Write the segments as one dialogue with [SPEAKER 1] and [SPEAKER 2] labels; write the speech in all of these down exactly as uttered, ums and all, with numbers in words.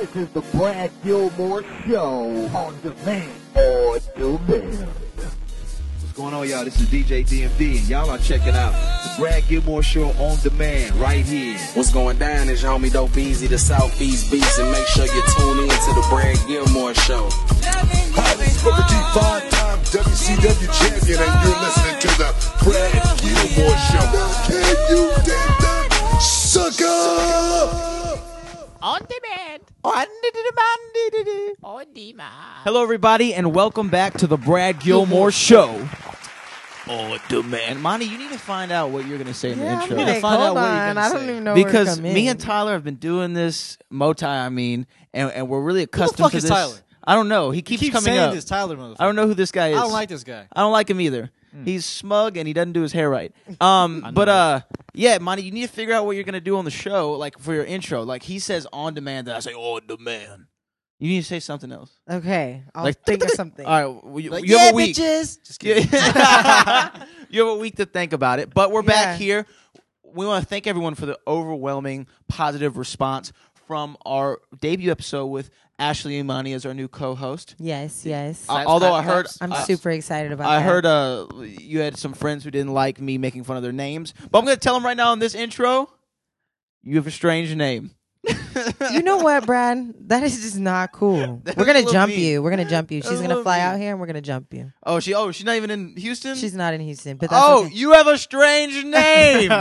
[SPEAKER 1] This is the Brad Gilmore Show on demand. On demand.
[SPEAKER 2] What's going on, y'all? This is D J D M D, and y'all are checking out the Brad Gilmore Show on demand right here.
[SPEAKER 3] What's going down is your homie Dope Easy, the Southeast Beast, and make sure you tune in to the Brad Gilmore Show.
[SPEAKER 4] Hi, this is Booker T, five-time W C W champion, and you're listening to the Brad Gilmore Show. Can you dig that, sucker?
[SPEAKER 5] On demand. On demand. On demand.
[SPEAKER 6] Hello, everybody, and welcome back to the Brad Gilmore Show. On demand. Monty, you need to find out what you're going to say in
[SPEAKER 7] Yeah,
[SPEAKER 6] the intro.
[SPEAKER 7] I'm
[SPEAKER 6] You need to
[SPEAKER 7] like,
[SPEAKER 6] find
[SPEAKER 7] hold
[SPEAKER 6] out what you're
[SPEAKER 7] on.
[SPEAKER 6] gonna
[SPEAKER 7] I don't
[SPEAKER 6] say.
[SPEAKER 7] even know where to
[SPEAKER 6] Because
[SPEAKER 7] come
[SPEAKER 6] me
[SPEAKER 7] in.
[SPEAKER 6] and Tyler have been doing this, Motai, I mean, and, and we're really
[SPEAKER 8] Who
[SPEAKER 6] accustomed
[SPEAKER 8] the fuck
[SPEAKER 6] to
[SPEAKER 8] is
[SPEAKER 6] this.
[SPEAKER 8] Tyler?
[SPEAKER 6] I don't know. He
[SPEAKER 8] He
[SPEAKER 6] keeps
[SPEAKER 8] keeps
[SPEAKER 6] coming
[SPEAKER 8] saying
[SPEAKER 6] up.
[SPEAKER 8] this Tyler motherfucker.
[SPEAKER 6] I don't know who this guy is.
[SPEAKER 8] I don't like this guy.
[SPEAKER 6] I don't like him either. He's smug and he doesn't do his hair right. Um, but uh, yeah, Monty, you need to figure out what you're gonna do on the show, like for your intro. Like he says on demand, then I say on demand. You need to say something else.
[SPEAKER 7] Okay, I'll
[SPEAKER 6] Like,
[SPEAKER 7] think of something.
[SPEAKER 6] All right, well, you,
[SPEAKER 7] Like,
[SPEAKER 6] you
[SPEAKER 7] yeah,
[SPEAKER 6] have a week.
[SPEAKER 7] bitches.
[SPEAKER 8] Just kidding.
[SPEAKER 6] You have a week to think about it. But we're back
[SPEAKER 7] Yeah.
[SPEAKER 6] here. We want to thank everyone for the overwhelming positive response from our debut episode with Ashley Imani as our new co-host.
[SPEAKER 7] Yes, yes.
[SPEAKER 6] Uh, although I heard,
[SPEAKER 7] I'm
[SPEAKER 6] uh,
[SPEAKER 7] super excited about
[SPEAKER 6] I
[SPEAKER 7] that.
[SPEAKER 6] heard uh, you had some friends who didn't like me making fun of their names. But I'm going to tell them right now in this intro, you have a strange name.
[SPEAKER 7] You know what, Brad? That is just not cool.
[SPEAKER 6] That
[SPEAKER 7] We're
[SPEAKER 6] was a
[SPEAKER 7] gonna
[SPEAKER 6] little
[SPEAKER 7] jump
[SPEAKER 6] mean.
[SPEAKER 7] you. We're gonna jump you.
[SPEAKER 6] That
[SPEAKER 7] She's
[SPEAKER 6] was a
[SPEAKER 7] gonna
[SPEAKER 6] little
[SPEAKER 7] fly
[SPEAKER 6] mean.
[SPEAKER 7] out here, and we're gonna jump you.
[SPEAKER 6] Oh, she. Oh, she's not even in Houston?
[SPEAKER 7] She's not in Houston, but that's
[SPEAKER 6] Oh,
[SPEAKER 7] okay.
[SPEAKER 6] you have a strange name.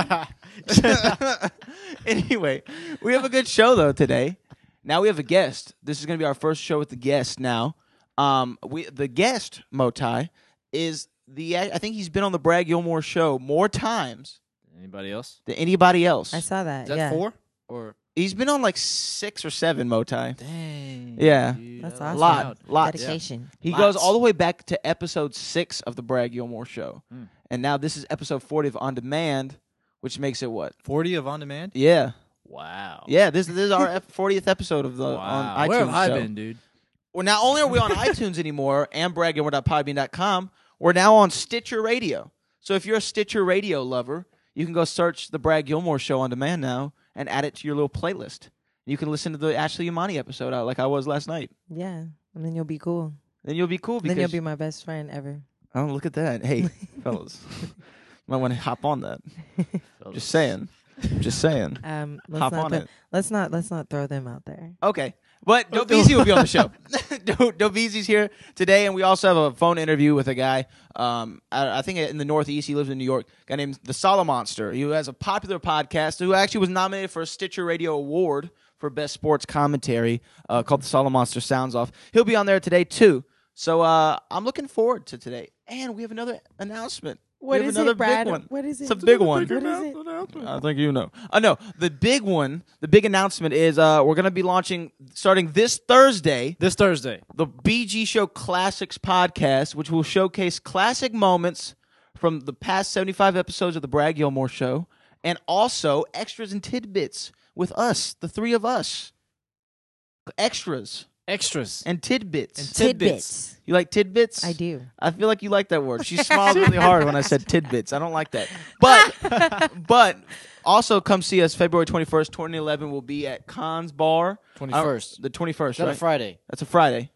[SPEAKER 6] Anyway, we have a good show though today. Now we have a guest. This is going to be our first show with the guest. Now, um, we the guest Motai is the. I think he's been on the Brad Gilmore Show more times
[SPEAKER 8] Anybody else?
[SPEAKER 6] than anybody else.
[SPEAKER 7] I saw that.
[SPEAKER 8] Is that
[SPEAKER 7] yeah.
[SPEAKER 8] four? Or
[SPEAKER 6] He's been on like six or seven Motai.
[SPEAKER 8] dang.
[SPEAKER 6] Yeah.
[SPEAKER 8] dude,
[SPEAKER 7] That's
[SPEAKER 8] that
[SPEAKER 7] awesome.
[SPEAKER 8] was
[SPEAKER 6] Lot,
[SPEAKER 8] loud.
[SPEAKER 6] lots.
[SPEAKER 7] Dedication.
[SPEAKER 6] He
[SPEAKER 8] Lots.
[SPEAKER 6] goes all the way back to episode six of the Brad Gilmore Show,
[SPEAKER 8] Hmm.
[SPEAKER 6] and now this is episode forty of On Demand, which makes it what?
[SPEAKER 8] Forty of on demand.
[SPEAKER 6] Yeah.
[SPEAKER 8] Wow.
[SPEAKER 6] Yeah, this, this is our ep- fortieth episode of the
[SPEAKER 8] Wow.
[SPEAKER 6] on iTunes
[SPEAKER 8] Where have I
[SPEAKER 6] show.
[SPEAKER 8] been, dude?
[SPEAKER 6] Well, not only are we on iTunes anymore and brad gilmore dot podbean dot com, we're now on Stitcher Radio. So if you're a Stitcher Radio lover, you can go search the Brad Gilmore Show on demand now and add it to your little playlist. You can listen to the Ashley Imani episode out like I was last night.
[SPEAKER 7] Yeah, and then you'll be cool.
[SPEAKER 6] Then you'll be cool because
[SPEAKER 7] Then you'll be my best friend ever.
[SPEAKER 6] oh, look at that. Hey, fellas, might want to hop on that. Just saying. Just saying.
[SPEAKER 7] Um, let's
[SPEAKER 6] Hop
[SPEAKER 7] not
[SPEAKER 6] on
[SPEAKER 7] throw-
[SPEAKER 6] it.
[SPEAKER 7] Let's not. Let's not throw them out there.
[SPEAKER 6] Okay. But Dobeezy will be on the show. Do- Dobeezy's here today, and we also have a phone interview with a guy, um, I, I think in the Northeast. He lives in New York, a guy named The Solomonster, who has a popular podcast, who actually was nominated for a Stitcher Radio Award for Best Sports Commentary uh, called The Solomonster Sounds Off. He'll be on there today, too. So uh, I'm looking forward to today. And we have another announcement.
[SPEAKER 7] What
[SPEAKER 6] we have
[SPEAKER 7] is
[SPEAKER 6] another
[SPEAKER 7] it, Brad?
[SPEAKER 6] big one.
[SPEAKER 7] What is it?
[SPEAKER 6] It's a big one.
[SPEAKER 7] What is it?
[SPEAKER 6] I think you know. Uh, no, the big one, the big announcement is uh, we're going to be launching, starting this Thursday,
[SPEAKER 8] This Thursday.
[SPEAKER 6] the B G Show Classics podcast, which will showcase classic moments from the past seventy-five episodes of the Brad Gilmore Show, and also extras and tidbits with us, the three of us. Extras
[SPEAKER 8] Extras.
[SPEAKER 6] and tidbits.
[SPEAKER 8] And
[SPEAKER 7] Tidbits.
[SPEAKER 6] You like tidbits?
[SPEAKER 7] I do.
[SPEAKER 6] I feel like you like that word. She smiled really hard when I said tidbits. I don't like that. But but also come see us February twenty-first, twenty eleven. We'll be at Khan's Bar.
[SPEAKER 8] twenty-first.
[SPEAKER 6] Uh, the twenty-first,
[SPEAKER 8] Is that
[SPEAKER 6] right?
[SPEAKER 8] a Friday?
[SPEAKER 6] That's a Friday.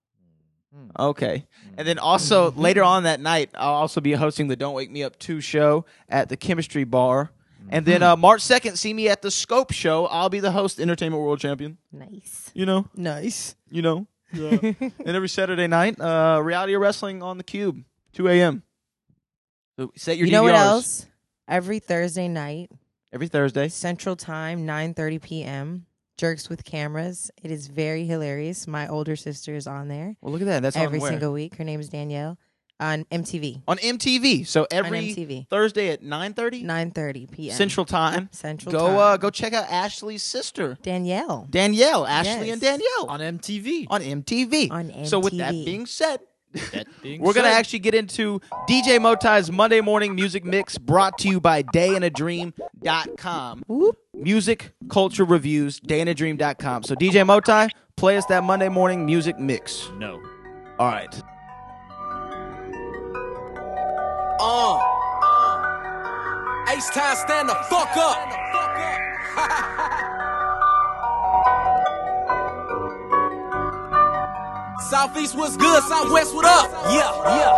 [SPEAKER 6] Okay. And then also later on that night, I'll also be hosting the Don't Wake Me Up two show at the Chemistry Bar. And then uh, March second, see me at the Scope Show. I'll be the host, Entertainment World Champion.
[SPEAKER 7] Nice.
[SPEAKER 6] You know,
[SPEAKER 7] Nice.
[SPEAKER 6] you know. and every Saturday night, uh, Reality Wrestling on the Cube, two a.m. So set your
[SPEAKER 7] You
[SPEAKER 6] D V Rs.
[SPEAKER 7] know what else? Every Thursday night,
[SPEAKER 6] Every Thursday.
[SPEAKER 7] Central Time, nine thirty p.m. Jerks with Cameras. It is very hilarious. My older sister is on there
[SPEAKER 6] Well, look at that. That's
[SPEAKER 7] every
[SPEAKER 6] on where?
[SPEAKER 7] single week. Her name is Danielle on M T V.
[SPEAKER 6] On M T V. So every
[SPEAKER 7] M T V.
[SPEAKER 6] Thursday at nine thirty
[SPEAKER 7] nine thirty p.m.
[SPEAKER 6] Central Time.
[SPEAKER 7] Central
[SPEAKER 6] Go
[SPEAKER 7] Time.
[SPEAKER 6] uh, go check out Ashley's sister,
[SPEAKER 7] Danielle.
[SPEAKER 6] Danielle. Ashley
[SPEAKER 7] Yes.
[SPEAKER 6] and Danielle
[SPEAKER 8] On M T V.
[SPEAKER 6] on M T V.
[SPEAKER 7] On
[SPEAKER 6] So with that
[SPEAKER 7] M T V.
[SPEAKER 6] being said,
[SPEAKER 8] That being
[SPEAKER 6] we're going to
[SPEAKER 8] said,
[SPEAKER 6] actually get into D J Motai's Monday Morning Music Mix, brought to you by day in a dream dot com.
[SPEAKER 7] Whoop.
[SPEAKER 6] Music Culture Reviews, day in a dream dot com. So D J Motai, play us that Monday Morning Music Mix.
[SPEAKER 8] No.
[SPEAKER 6] All right.
[SPEAKER 3] Uh. H-Time, stand the fuck up. Southeast, what's good? Southwest, what up? Yeah, yeah.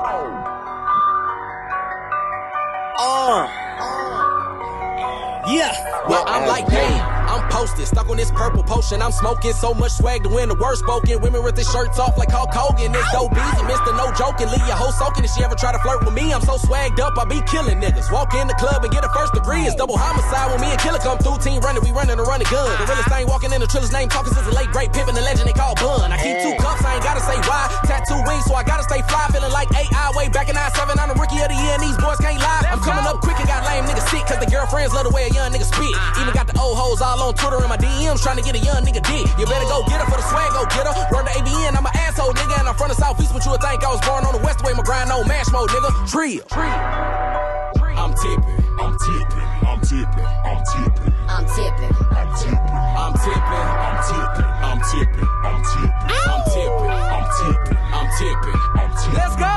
[SPEAKER 3] Uh. Yeah, well, I'm like, damn, I'm posted, stuck on this purple potion. I'm smoking so much swag to win the worst spoken. Women with their shirts off like Hulk Hogan. It's dope easy, Mister No Joking. Leave your hoe soaking. If she ever try to flirt with me, I'm so swagged up, I be killing niggas. Walk in the club and get a first degree. It's double homicide when me and Killer come through. Team running, we running and running gun. The realest thing walking in the Triller's name, talking since the late great Pippin, the legend they call Bun. I keep two cups, I ain't gotta say why. Tattoo wings, so I gotta stay fly. Feeling like A I way back in nine seven. I'm the rookie of the year and these boys can't lie. I'm coming up quick and got lame niggas sick, cause the girlfriends love the way a young nigga spit. Even got the old hoes all on Twitter and my D Ms trying to get a young nigga dick. You better go get her for the swag, go get her. Run the A B N, I'm an asshole nigga, and I'm from the Southeast, but you would think I was born on the West way. My grind on mash mode, nigga. Trill. I'm tipping, I'm tipping, I'm tipping, I'm tipping, I'm tipping, I'm tipping, I'm tipping, I'm tipping, I'm tipping, I'm tipping, I'm tipping, I'm tipping, I'm tipping, I'm tipping. Let's go.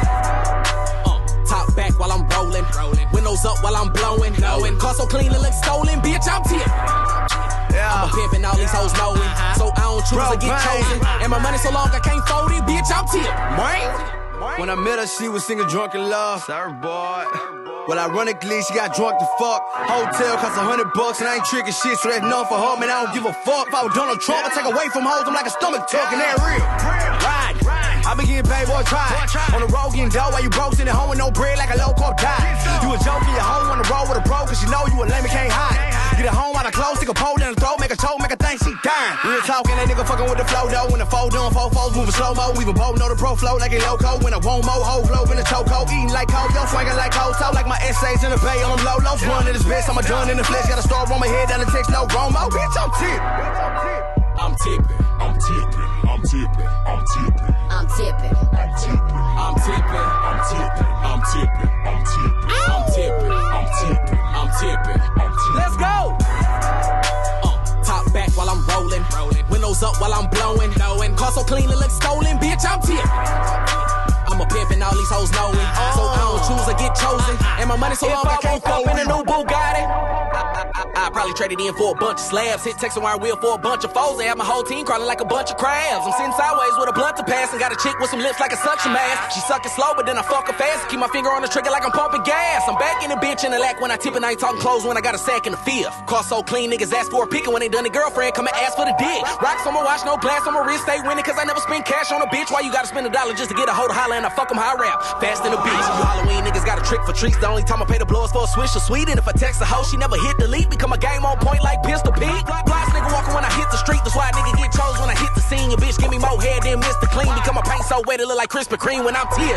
[SPEAKER 3] Uh, top back while I'm rolling, rolling. Windows up while I'm blowing, blowing. Car so clean it looks stolen, bitch. I'm tipping. Yeah. I'm a pimpin', all these hoes know it. Uh-huh. So I don't choose Bro, to get bang. chosen. And my money so long I can't fold it, bitch. I'm tipping.
[SPEAKER 9] When I met her, she was singing Drunken Love. Sorry, boy. Well, ironically, she got drunk to fuck. Hotel cost a hundred bucks, and I ain't tricking shit, so that's enough for her. Man, I don't give a fuck. If I was Donald Trump, I'd take away from hoes. I'm like a stomach tuck, and that real. Ride. I been getting paid, boy, try. On the road, getting dough while you broke, sitting home with no bread like a low carb diet. You a joke, your home on the road with a bro, cause you know you a lame and can't hide. Get it home out of clothes, stick a pole in the throat, make a toe, make a thing, she dying. Real talking, that nigga fucking with the flow, though. When the fold doing four foes, moving slow mo. We both know the pro flow like it loco. When I want more, whole globe in the choco. Eating like cold, yo, swinging like cold. So like my essays in the bay on them low lows. Running this bitch, I'm a done in the flesh. Got a star on my head, down the text, no Romo. Bitch, I'm tipping. I'm tipping. I'm tipping. I'm tipping. I'm tipping. I'm tipping. I'm tipping. I'm tipping. I'm tipping. I'm tipping. I'm tipping. I'm tipping. I'm tipping. I'm tipping. I'm tipping. Let's go. Uh, top back while I'm rolling. Rolling. Windows up while I'm blowing. Blowing. Car so clean it looks stolen. Bitch, I'm tipping. I'm a pimp and all these hoes know it. So I don't choose to get chosen. And my money so long I can't fold in a new Bugatti. I, I, I probably traded in for a bunch of slabs. Hit text and wire wheel for a bunch of foes. They have my whole team crawling like a bunch of crabs. I'm sitting sideways with a blunt to pass and got a chick with some lips like a suction mask. She sucking slow, but then I fuck her fast. Keep my finger on the trigger like I'm pumping gas. I'm back in the bitch in the lack when I tip and I ain't talking clothes when I got a sack in the fifth. Car so clean, niggas ask for a pick, and when they done the girlfriend, come and ask for the dick. Rocks on my watch, no glass on my wrist, stay winning, cause I never spend cash on a bitch. Why you gotta spend a dollar just to get a hoe to holler and I fuck them how I rap? Fast in the bitch. You Halloween niggas got a trick for treats. The only time I pay the blowers for a swish or sweet. And if I text a hoe, she never hit delete. Become a game on point like Pistol Pete. Blast nigga walking when I hit the street. That's why a nigga get chose when I hit the scene. Your bitch give me more hair than Mister Clean. Become a paint so wet it look like Krispy Kreme when I'm tipping.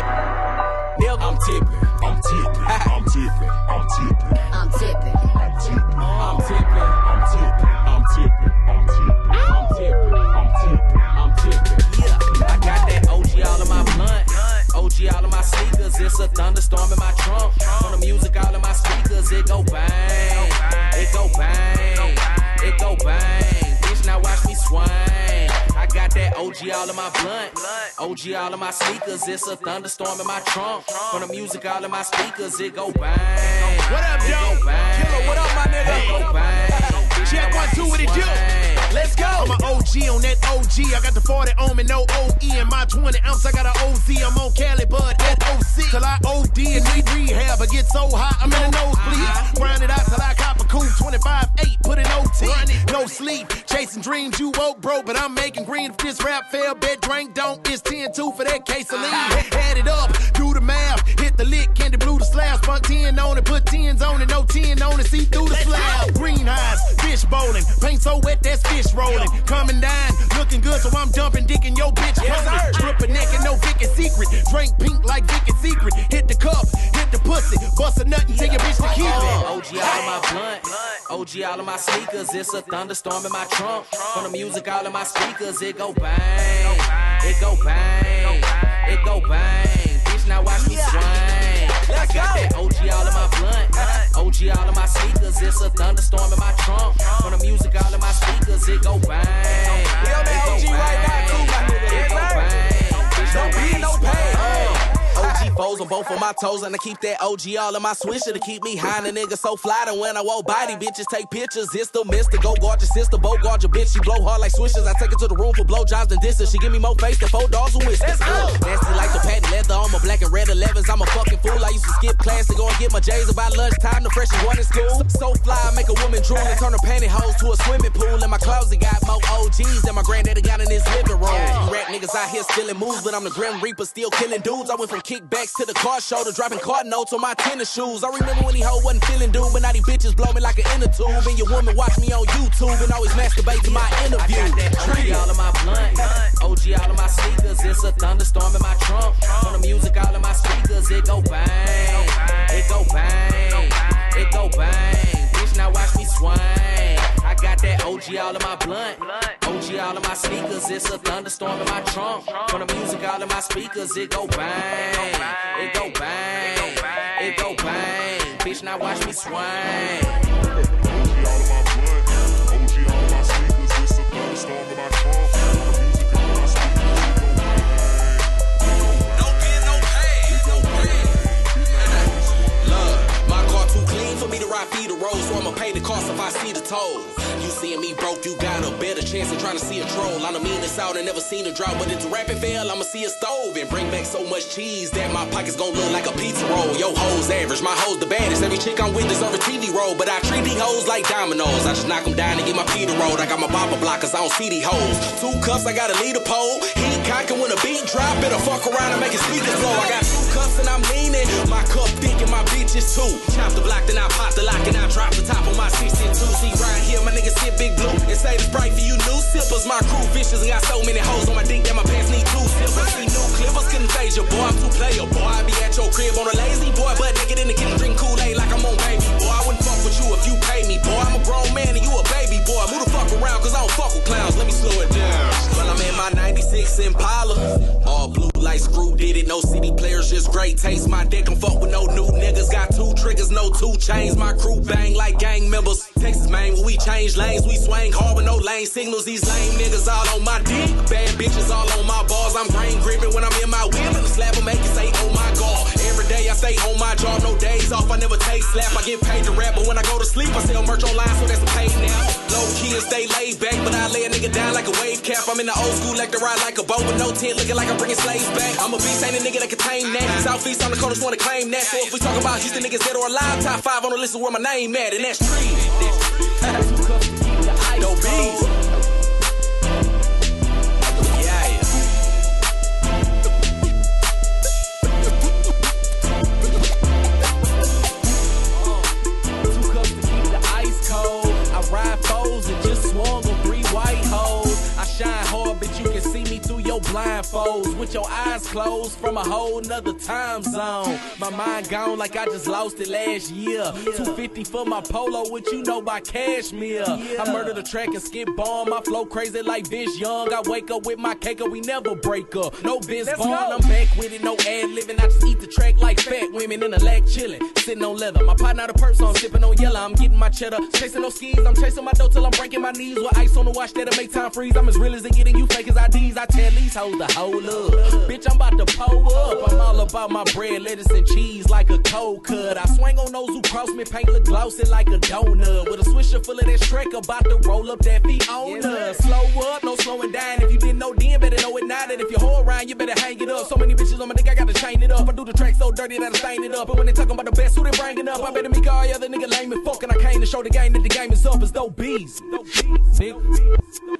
[SPEAKER 9] I'm tipping. I'm tipping. I'm tipping. I'm tipping. I'm tipping. I'm tipping. I'm tipping. I'm tipping. I'm tipping. I'm tipping. I'm tipping. I'm tipping. Yeah, I got that O G all in my blunt. O G all in my sneakers. It's a thunderstorm in my trunk. On the music all in my speakers. It go bang. It go bang. It go bang. Bitch, now watch me swing. I got that O G all in my blunt. O G all in my sneakers. It's a thunderstorm in my trunk. From the music all in my speakers. It go bang.
[SPEAKER 10] What up, Joe? Killer, what up, my nigga?
[SPEAKER 9] It go bang.
[SPEAKER 10] Check one, two, what it do? Let's go. I'm an O G on that O G. I got the forty on me, no O E. In my twenty ounce, I got an O Z. I'm on Cali, bud, that O C. Till I O D and need rehab. I get so hot, I'm in the nosebleed. Grind it out till I cop a cool twenty-five eight. Put in O T. No sleep. Chasing dreams, you woke broke, but I'm making green. If this rap fail, bet drink don't. It's ten two for that case of lean. Add it up, do the math. Hit the lick, candy blue the slab. Spunk ten on it, put tens on it. No ten on it, see through the slab. Green eyes, fish bowling. Paint so wet, that's fish rolling. Coming down, looking good, so I'm dumping dick in your bitch. Yes, stripper naked, no Vicky's secret. Drink pink like Vicky's secret. Hit the cup, hit the pussy. Bust a nut and tell your bitch to keep it.
[SPEAKER 3] O G all in my blunt. O G all in my sneakers. It's a thunderstorm in my trunk. From the music all in my speakers. It go bang. It go bang. It go bang. Bitch, now watch me swing. I got that O G all in my blunt. O G all in my sneakers. It's a thunderstorm in my trunk. From the music all in my speakers. It go bang.
[SPEAKER 10] We on that O G right now, too, my nigga.
[SPEAKER 3] It go bang.
[SPEAKER 10] No beat, no pain.
[SPEAKER 3] O G foes on both of my toes, and I keep that O G all in my swisher to keep me high. And a nigga so fly that when I walk by, these bitches take pictures. It's the mister. Go guard your sister, bow guard your bitch. She blow hard like swishers. I take her to the room for blowjobs and disses. She give me more face than four dogs and whiskers. Uh, nasty like the patty leather on my black and red elevens. I'm a fucking fool. I used to skip class to go and get my J's about lunchtime. The freshest one in school. So fly, I make a woman drool and turn her pantyhose to a swimming pool. And my closet got more O Gs than my granddaddy got in his living room. You rap niggas out here stealing moves, but I'm the Grim Reaper still killing dudes. I went from kickbacks to the car show to dropping card notes on my tennis shoes. I remember when he hoe wasn't feeling dude, but now these bitches blow me like an inner tube. And your woman watch me on YouTube and always masturbate to my interview. I got that O G all in my blunt, O G all in my sneakers. It's a thunderstorm in my trunk. On the music all in my speakers, it go bang, it go bang, it go bang. Bitch, now watch me swing. I got that O G all in my blunt, O G all in my sneakers. It's a thunderstorm in my trunk. On the music all in my speakers, it go bang, it go bang, it go bang. Bitch, now watch me swing. For me to ride feed the road, so I'ma pay the cost if I see the toll. You seeing me broke, you got a better chance of trying to see a troll. I don't mean this out and never seen a drop, but if the rapid fail, I'ma see a stove and bring back so much cheese that my pockets gon' look like a pizza roll. Yo, hoes average, my hoes the baddest. Every chick I'm with deserve a T V role, but I treat these hoes like dominoes. I just knock them down and get my Peter rolled. I got my bopper blockers, I don't see these hoes. Two cups, I got a leader pole. He cockin' when a beat drop, better fuck around and make his speakers blow. I got two cups and I'm leaning, my cup thick and my bitch is two. Chop the block, then I pop the lock and I drop the top on my sixty-two. See right here, my niggas sit big blue and say the Sprite for you new sippers. My crew vicious and got so many hoes on my dick that my pants need two sippers. See new clippers couldn't phase your boy, I'm too player, boy. I be at your crib on a lazy boy, but naked in the kitchen drinking Kool-Aid like I'm on baby boy. I wouldn't fuck with you if you pay me, boy. I'm a grown man and you a baby boy. Move the fuck around cause I don't fuck with clowns. Let me slow it down. Well, I'm in my ninety-six Impala, all blue like Screw did it. No city players, just great taste. My dick can fuck with no new niggas. Got two triggers, no two chains. My crew bang like gang members. Texas, man, when we change lanes, we swing hard with no lane signals. These lame niggas all on my dick. Bad bitches all on my balls. I'm grain gripping when I'm in my whip. And the slap will make you say, oh my God. Every day I stay on my job, no days off. I never take slap. I get paid to rap, but when I go to sleep, I sell merch online, so that's a pay now. Low key and stay laid back, but I lay a nigga down like a wave cap. I'm in the old school, like to ride like a boat with no tent, looking like I'm bringing slaves back. I'm a beast, ain't a nigga that can tame that. Southeast on the corners wanna claim that. So if we talk about Houston niggas dead or alive, top five on the list is where my name at, and that's Tree. Dope beats. Yeah. Two cups to keep the ice cold. I ride foes and just swung on three white hoes. I shine hard, but you can see me through your blindfolds with your eyes closed from a whole nother time zone. My mind gone like I just lost it last year. two fifty for my polo, what you know by cashmere. I murdered a track and skip bomb. I flow crazy like Vince Young. I wake up with my cake and we never break up. No Vince Vaughn, I'm back with it, no ad living. I just eat the track like fat women in the lag chillin', sitting on leather. My pot not a purse, so I'm sipping on yellow. I'm getting my cheddar, chasing no skis. I'm chasing my dough till I'm breaking my knees with ice on the watch that'll make time freeze. I'm as real as they getting you fake as I Ds. I tell these hoes to hold up. Bitch, I'm about to pull up. I'm all about my bread, lettuce, and cheese like a cold cut. I swing on those who cross me, paint look glossy like a donut. With a swisher full of that Shrek, about to roll up that Fiona. Slow up, no slowing down. If you didn't know then, better know it now. That if you hold around, you better hang it up. So many bitches on my dick, I gotta chain it up. I do the track so dirty that I stain it up. But when they talking about the best, who they bringing up? I better make all other nigga lame and fucking. I came to show the game that the game is up. It's dope bees. Dope bees, nigga.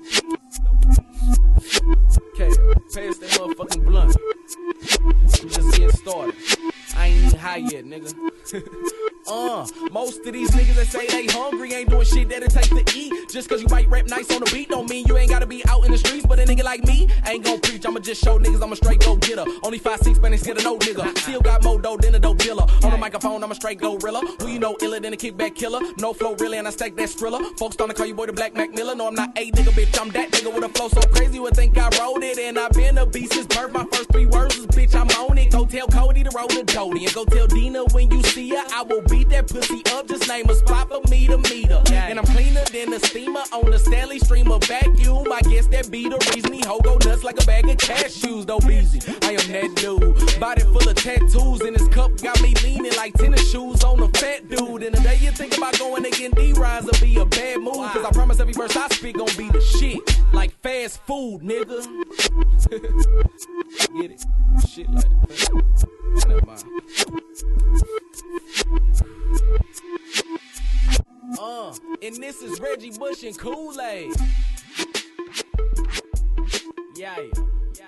[SPEAKER 3] Okay, pass that motherfucking blunt. We just getting started. I ain't even high yet, nigga. uh, most of these niggas that say they hungry ain't doing shit that it takes to eat. Just cause you might rap nice on the beat don't mean you ain't gotta be out in the streets. But a nigga like me ain't gon' preach. I'ma just show niggas I'm a straight go getter. Only five six, but ain't scared of no nigga. Still got more dough than a dope dealer. On the microphone, I'm a straight gorilla. Who you know iller than a kickback killer? No flow really, and I stack that Skrilla. Folks starting to call you boy the Black Mac Miller. No, I'm not a nigga, bitch. I'm that nigga with a flow so crazy you would think I wrote it. And I've been a beast since birth. My first three words is bitch, I'm on it. Go tell Cody to roll the Dodie. And go tell Dina when you see her, I will beat that pussy up. Just name a spot for me. need a meter. And I'm cleaner than a steamer on a Stanley streamer vacuum. I guess that be the reason he ho go nuts like a bag of cashews. Though easy, I am that dude. Body full of tattoos, and his cup got me leaning like tennis shoes on a fat dude. And the day you think about going against D-Rise, will be a bad move. Cause I promise every verse I speak gon' be the shit. Like fast food, nigga. Get it? Shit like that. Never mind. Uh, and this is Reggie Bush and Kool-Aid. Yeah, yeah.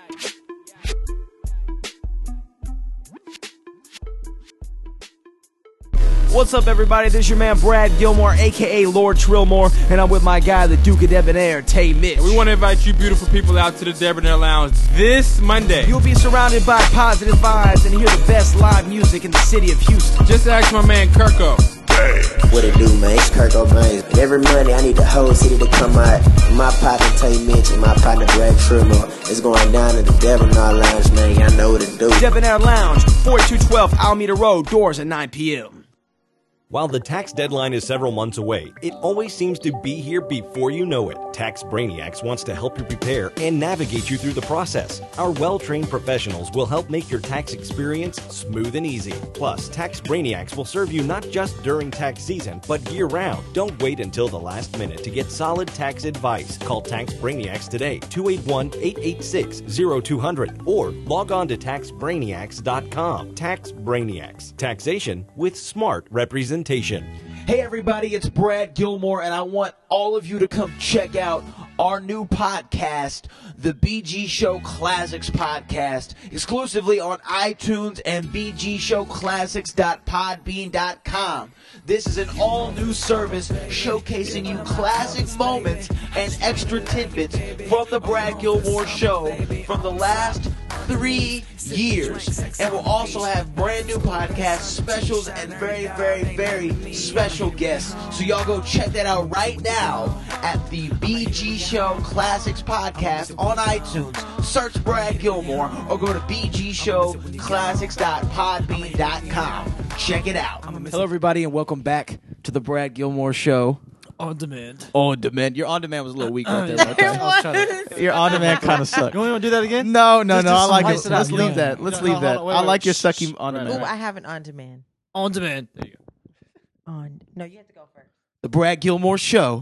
[SPEAKER 6] What's up, everybody? This is your man Brad Gilmore, aka Lord Trillmore, and I'm with my guy, the Duke of Debonair, Tay Mitch.
[SPEAKER 11] And we want to invite you beautiful people out to the Debonair Lounge this Monday.
[SPEAKER 6] You'll be surrounded by positive vibes and hear the best live music in the city of Houston.
[SPEAKER 11] Just ask my man Kirko.
[SPEAKER 12] What it do, man? It's Kirk O'Bain. And every Monday I need the whole city to come out. My partner Tay Mitch and my partner Brad Trillmore. It's going down at the Debonair Lounge, man. Y'all know what it do.
[SPEAKER 6] Debonair Lounge, forty-two twelve Alameda Road, doors at nine p.m.
[SPEAKER 13] While the tax deadline is several months away, it always seems to be here before you know it. Tax Brainiacs wants to help you prepare and navigate you through the process. Our well-trained professionals will help make your tax experience smooth and easy. Plus, Tax Brainiacs will serve you not just during tax season, but year-round. Don't wait until the last minute to get solid tax advice. Call Tax Brainiacs today, two eight one, eight eight six, zero two zero zero, or log on to tax brainiacs dot com. Tax Brainiacs. Taxation with smart representation.
[SPEAKER 6] Hey everybody, it's Brad Gilmore, and I want all of you to come check out our new podcast, the B G Show Classics Podcast, exclusively on iTunes and b g show classics dot podbean dot com. This is an all-new service showcasing you classic moments and extra tidbits from the Brad Gilmore Show from the last three years. And we'll also have brand new podcasts, specials, and very, very, very special guests. So y'all go check that out right now at the B G Show Classics Podcast on iTunes. Search Brad Gilmore or go to b g show classics dot podbean dot com. Check it out. Hello, everybody, and welcome back to the Brad Gilmore Show.
[SPEAKER 8] On demand.
[SPEAKER 6] On demand. Your on demand was a little weak right there. Right there.
[SPEAKER 8] I was trying to-
[SPEAKER 6] Your on demand kind of sucked.
[SPEAKER 8] You want to do that again?
[SPEAKER 6] No, no,
[SPEAKER 8] Just
[SPEAKER 6] no.
[SPEAKER 8] do
[SPEAKER 6] I
[SPEAKER 8] some
[SPEAKER 6] like
[SPEAKER 8] spice
[SPEAKER 6] it.
[SPEAKER 8] it up,
[SPEAKER 6] Let's
[SPEAKER 8] you
[SPEAKER 6] leave
[SPEAKER 8] know?
[SPEAKER 6] that. Let's
[SPEAKER 8] No,
[SPEAKER 6] leave
[SPEAKER 8] hold
[SPEAKER 6] that.
[SPEAKER 8] on, wait,
[SPEAKER 6] I
[SPEAKER 8] wait,
[SPEAKER 6] like your
[SPEAKER 8] shh,
[SPEAKER 6] sucky on
[SPEAKER 8] right,
[SPEAKER 6] demand.
[SPEAKER 7] Oh, I have an on demand.
[SPEAKER 8] On demand. There you go.
[SPEAKER 7] On. No, you have to go first.
[SPEAKER 6] The Brad Gilmore Show.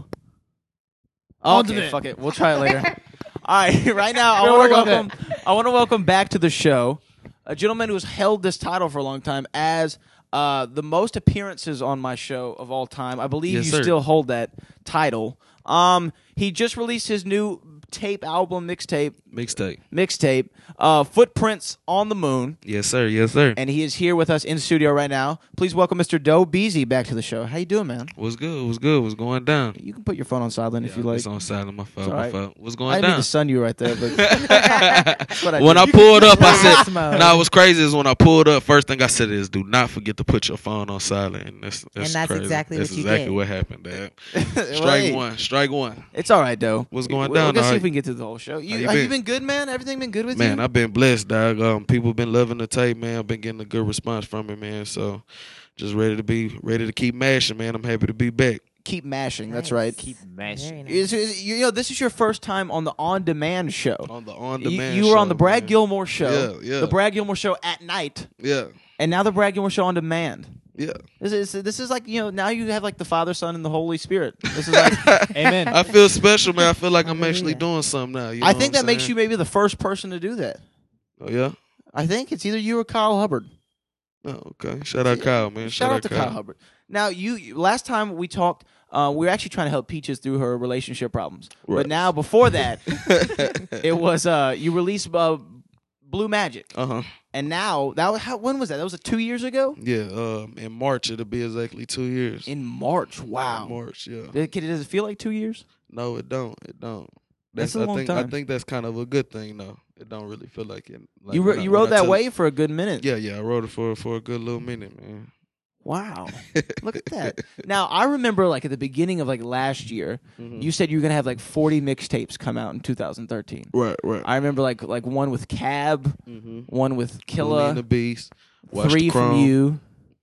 [SPEAKER 8] On
[SPEAKER 6] Okay,
[SPEAKER 8] demand.
[SPEAKER 6] fuck it. We'll try it later. All right, right now I
[SPEAKER 8] We'll
[SPEAKER 6] want to
[SPEAKER 8] work on
[SPEAKER 6] welcome. I want to welcome back to the show a gentleman who's held this title for a long time as uh, the most appearances on my show of all time. I believe
[SPEAKER 14] Yes,
[SPEAKER 6] you
[SPEAKER 14] sir.
[SPEAKER 6] still hold that title. Um, he just released his new tape album, mixtape,
[SPEAKER 14] Mixtape.
[SPEAKER 6] mixtape, uh, Footprints on the Moon.
[SPEAKER 14] Yes, sir. Yes, sir.
[SPEAKER 6] And he is here with us in studio right now. Please welcome Mister Doe Beasy back to the show. How you doing, man?
[SPEAKER 14] What's good? What's good? What's going down?
[SPEAKER 6] You can put your phone on silent if you like.
[SPEAKER 14] It's on silent. My fault.
[SPEAKER 6] It's all
[SPEAKER 14] My
[SPEAKER 6] right.
[SPEAKER 14] fault. What's
[SPEAKER 6] I
[SPEAKER 14] going
[SPEAKER 6] didn't mean
[SPEAKER 14] down?
[SPEAKER 6] to sun you right there, but that's what I
[SPEAKER 14] when
[SPEAKER 6] do.
[SPEAKER 14] I pulled up, I said,
[SPEAKER 7] Mode.
[SPEAKER 14] "No, what's crazy is when I pulled up. First thing I said is, do not forget to put your phone on silent." And that's, that's
[SPEAKER 7] And that's
[SPEAKER 14] crazy.
[SPEAKER 7] exactly
[SPEAKER 14] that's
[SPEAKER 7] what you
[SPEAKER 14] exactly
[SPEAKER 7] did.
[SPEAKER 14] what happened. Dad.
[SPEAKER 6] Well,
[SPEAKER 14] Strike
[SPEAKER 6] hey,
[SPEAKER 14] one. Strike one.
[SPEAKER 6] It's all right, Doe.
[SPEAKER 14] What's going
[SPEAKER 6] We'll,
[SPEAKER 14] down?
[SPEAKER 6] We'll see
[SPEAKER 14] How
[SPEAKER 6] if we can get through the whole show. You,
[SPEAKER 14] how you
[SPEAKER 6] have you
[SPEAKER 14] been?
[SPEAKER 6] been good, man? Everything been good with
[SPEAKER 14] Man,
[SPEAKER 6] you?
[SPEAKER 14] I've been blessed, dog. Um, people been loving the tape, man. I've been getting a good response from it, man. So, just ready to be ready to keep mashing, man. I'm happy to be back.
[SPEAKER 6] Keep mashing. That's
[SPEAKER 7] Nice.
[SPEAKER 6] right.
[SPEAKER 8] Keep
[SPEAKER 7] Very
[SPEAKER 8] mashing.
[SPEAKER 7] nice.
[SPEAKER 6] Is- is- you know, this is your first time on the on-demand show.
[SPEAKER 14] On the on
[SPEAKER 6] You,
[SPEAKER 14] demand,
[SPEAKER 6] you were on the
[SPEAKER 14] show,
[SPEAKER 6] Brad
[SPEAKER 14] man.
[SPEAKER 6] Gilmore show.
[SPEAKER 14] Yeah, yeah.
[SPEAKER 6] The Brad Gilmore show at night,
[SPEAKER 14] Yeah,
[SPEAKER 6] and now the Brad Gilmore show on demand.
[SPEAKER 14] yeah.
[SPEAKER 6] This is this is like, you know, now you have like the Father, Son, and the Holy Spirit. This is like
[SPEAKER 8] Amen.
[SPEAKER 14] I feel special, man. I feel like I'm
[SPEAKER 7] Hallelujah.
[SPEAKER 14] actually doing something now. You know
[SPEAKER 6] I think
[SPEAKER 14] what
[SPEAKER 6] that
[SPEAKER 14] I'm
[SPEAKER 6] makes you
[SPEAKER 14] saying?
[SPEAKER 6] maybe the first person to do that.
[SPEAKER 14] Oh yeah.
[SPEAKER 6] I think it's either you or Kyle Hubbard.
[SPEAKER 14] Oh, okay. Shout out Kyle, man.
[SPEAKER 6] Shout, out to Kyle. Hubbard. Now, you you- last time we talked, uh, we were actually trying to help Peaches through her relationship problems. But
[SPEAKER 14] Right.
[SPEAKER 6] now, before that, it was uh, you released uh, Blue Magic,
[SPEAKER 14] Uh huh.
[SPEAKER 6] and now that was, how, when was that? That was uh, two years ago.
[SPEAKER 14] Yeah. Um, in March it'll be exactly two years.
[SPEAKER 6] In March, wow.
[SPEAKER 14] In March, yeah.
[SPEAKER 6] Did, can- does it feel like two years?
[SPEAKER 14] No, it don't. It don't.
[SPEAKER 6] That's a
[SPEAKER 14] I
[SPEAKER 6] long
[SPEAKER 14] think
[SPEAKER 6] time.
[SPEAKER 14] I think that's kind of a good thing, though. It don't really feel like it. Like
[SPEAKER 6] you
[SPEAKER 14] when
[SPEAKER 6] ro-
[SPEAKER 14] I-
[SPEAKER 6] you
[SPEAKER 14] when
[SPEAKER 6] rode
[SPEAKER 14] I
[SPEAKER 6] that
[SPEAKER 14] tell-
[SPEAKER 6] wave for a good minute.
[SPEAKER 14] Yeah, yeah. I rode it for for a good little minute, man.
[SPEAKER 6] Wow. Look at that. Now, I remember like at the beginning of like last year,
[SPEAKER 14] Mhm.
[SPEAKER 6] you said you were going to have like forty mixtapes come out in two thousand thirteen.
[SPEAKER 14] Right, right.
[SPEAKER 6] I remember like like one with Cab,
[SPEAKER 14] Mhm.
[SPEAKER 6] one with
[SPEAKER 14] Bully
[SPEAKER 6] Killa,
[SPEAKER 14] and the Beast. Watch
[SPEAKER 6] three
[SPEAKER 14] the
[SPEAKER 6] from
[SPEAKER 14] Chrome.
[SPEAKER 6] you.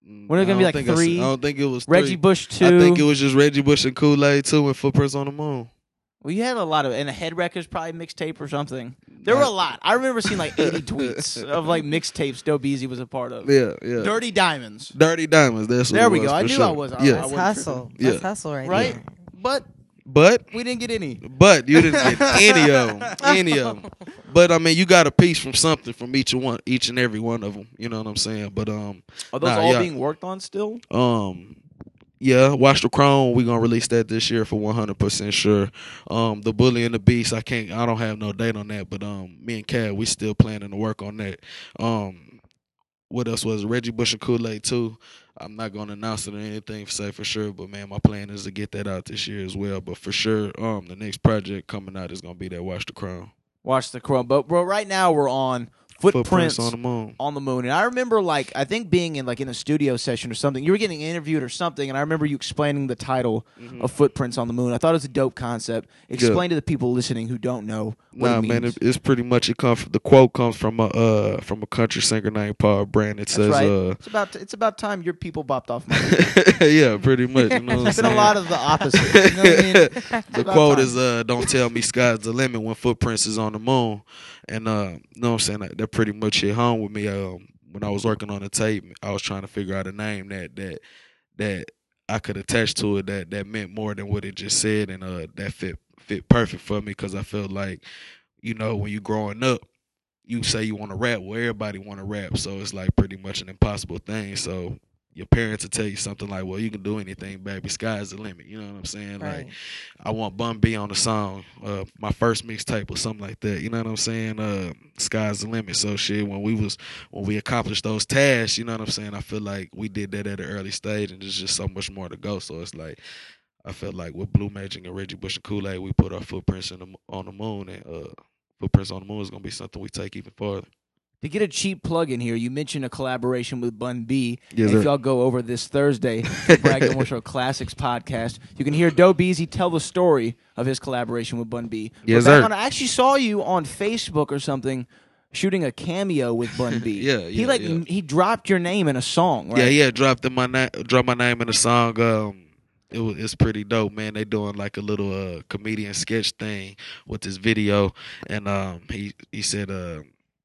[SPEAKER 6] When it
[SPEAKER 14] I
[SPEAKER 6] gonna be
[SPEAKER 14] don't
[SPEAKER 6] like
[SPEAKER 14] think I s-
[SPEAKER 6] three?
[SPEAKER 14] I don't think it was
[SPEAKER 6] Reggie
[SPEAKER 14] three.
[SPEAKER 6] Bush two.
[SPEAKER 14] I think it was just Reggie Bush and Kool-Aid two and Footprints on the Moon.
[SPEAKER 6] Well, you had a lot of, and a Head Wreckers probably mixtape or something. There were a lot. I remember seeing like eighty tweets of like mixtapes Dope Easy was a part of.
[SPEAKER 14] Yeah, yeah.
[SPEAKER 6] Dirty Diamonds.
[SPEAKER 14] Dirty Diamonds. That's what
[SPEAKER 6] There
[SPEAKER 14] it
[SPEAKER 6] we
[SPEAKER 14] was
[SPEAKER 6] go. I
[SPEAKER 14] for
[SPEAKER 6] knew
[SPEAKER 14] sure.
[SPEAKER 6] I was. I,
[SPEAKER 14] Yeah.
[SPEAKER 6] I
[SPEAKER 7] That's
[SPEAKER 6] wasn't
[SPEAKER 7] hustle.
[SPEAKER 6] tripping.
[SPEAKER 7] That's
[SPEAKER 14] Yeah.
[SPEAKER 7] hustle right,
[SPEAKER 6] Right?
[SPEAKER 7] there.
[SPEAKER 6] But
[SPEAKER 14] But
[SPEAKER 6] we didn't get any.
[SPEAKER 14] but you didn't get any of them. Any of them. But I mean, you got a piece from something from each one, each and every one of them. You know what I'm saying? But um,
[SPEAKER 6] Are those
[SPEAKER 14] nah,
[SPEAKER 6] all
[SPEAKER 14] yeah.
[SPEAKER 6] being worked on still?
[SPEAKER 14] Um, yeah, Watch the Crown. We're gonna release that this year for one hundred percent sure. Um, the Bully and the Beast. I can't. I don't have no date on that. But um, me and Cat, we still planning to work on that. Um, what else was it? Reggie Bush and Kool-Aid too. I'm not gonna announce it or anything say for sure. But man, my plan is to get that out this year as well. But for sure, um, the next project coming out is gonna be that Watch the Crown.
[SPEAKER 6] Watch the Crown. But bro, right now we're on Footprints,
[SPEAKER 14] Footprints on the Moon.
[SPEAKER 6] on the moon. And I remember, like, I think being in like in a studio session or something. You were getting interviewed or something, and I remember you explaining the title
[SPEAKER 14] Mm-hmm.
[SPEAKER 6] of Footprints on the Moon. I thought it was a dope concept. Explain to the people listening who don't know what
[SPEAKER 14] Nah,
[SPEAKER 6] it means.
[SPEAKER 14] man, it, it's pretty much it comes. The quote comes from a uh from a country singer named Paul Brand. It
[SPEAKER 6] That's
[SPEAKER 14] says,
[SPEAKER 6] right.
[SPEAKER 14] uh,
[SPEAKER 6] it's about it's about time your people bopped off my
[SPEAKER 14] yeah, pretty much. You know what I'm
[SPEAKER 6] It's been a
[SPEAKER 14] saying?
[SPEAKER 6] lot of the opposite. You know what I mean? It's
[SPEAKER 14] The
[SPEAKER 6] about
[SPEAKER 14] quote
[SPEAKER 6] time.
[SPEAKER 14] is, uh, "Don't tell me sky's the limit when Footprints is on the moon," and uh, you know what I'm saying? That, that pretty much hit home with me. Um, when I was working on the tape, I was trying to figure out a name that that that I could attach to it that that meant more than what it just said, and uh, that fit fit perfect for me because I felt like, you know, when you growing up, you say you want to rap, well, everybody want to rap, so it's like pretty much an impossible thing. So your parents will tell you something like, well, you can do anything, baby. Sky's the limit. You know what I'm saying?
[SPEAKER 7] Right.
[SPEAKER 14] Like, I want Bun B on the song, uh, my first mixtape or something like that. You know what I'm saying? Uh, Sky's the limit. So shit, when we was when we accomplished those tasks, you know what I'm saying? I feel like we did that at an early stage, and there's just so much more to go. So it's like, I felt like with Blue Magic and Reggie Bush and Kool-Aid, we put our footprints in the, on the moon, and uh, Footprints on the Moon is gonna be something we take even farther.
[SPEAKER 6] To get a cheap plug in here, you mentioned a collaboration with Bun B.
[SPEAKER 14] Yes,
[SPEAKER 6] and if
[SPEAKER 14] sir.
[SPEAKER 6] y'all go over this Thursday, the Brad Gilmore Show Classics podcast, you can hear Dope Easy tell the story of his collaboration with Bun B.
[SPEAKER 14] Yes,
[SPEAKER 6] But back
[SPEAKER 14] sir.
[SPEAKER 6] on- I actually saw you on Facebook or something shooting a cameo with Bun B.
[SPEAKER 14] Yeah,
[SPEAKER 6] He
[SPEAKER 14] yeah,
[SPEAKER 6] like
[SPEAKER 14] yeah.
[SPEAKER 6] he dropped your name in a song, right?
[SPEAKER 14] Yeah, yeah, dropped in my na- dropped my name in the song. Um, it was it's pretty dope, man. They doing like a little uh comedian sketch thing with this video, and um, he he said uh.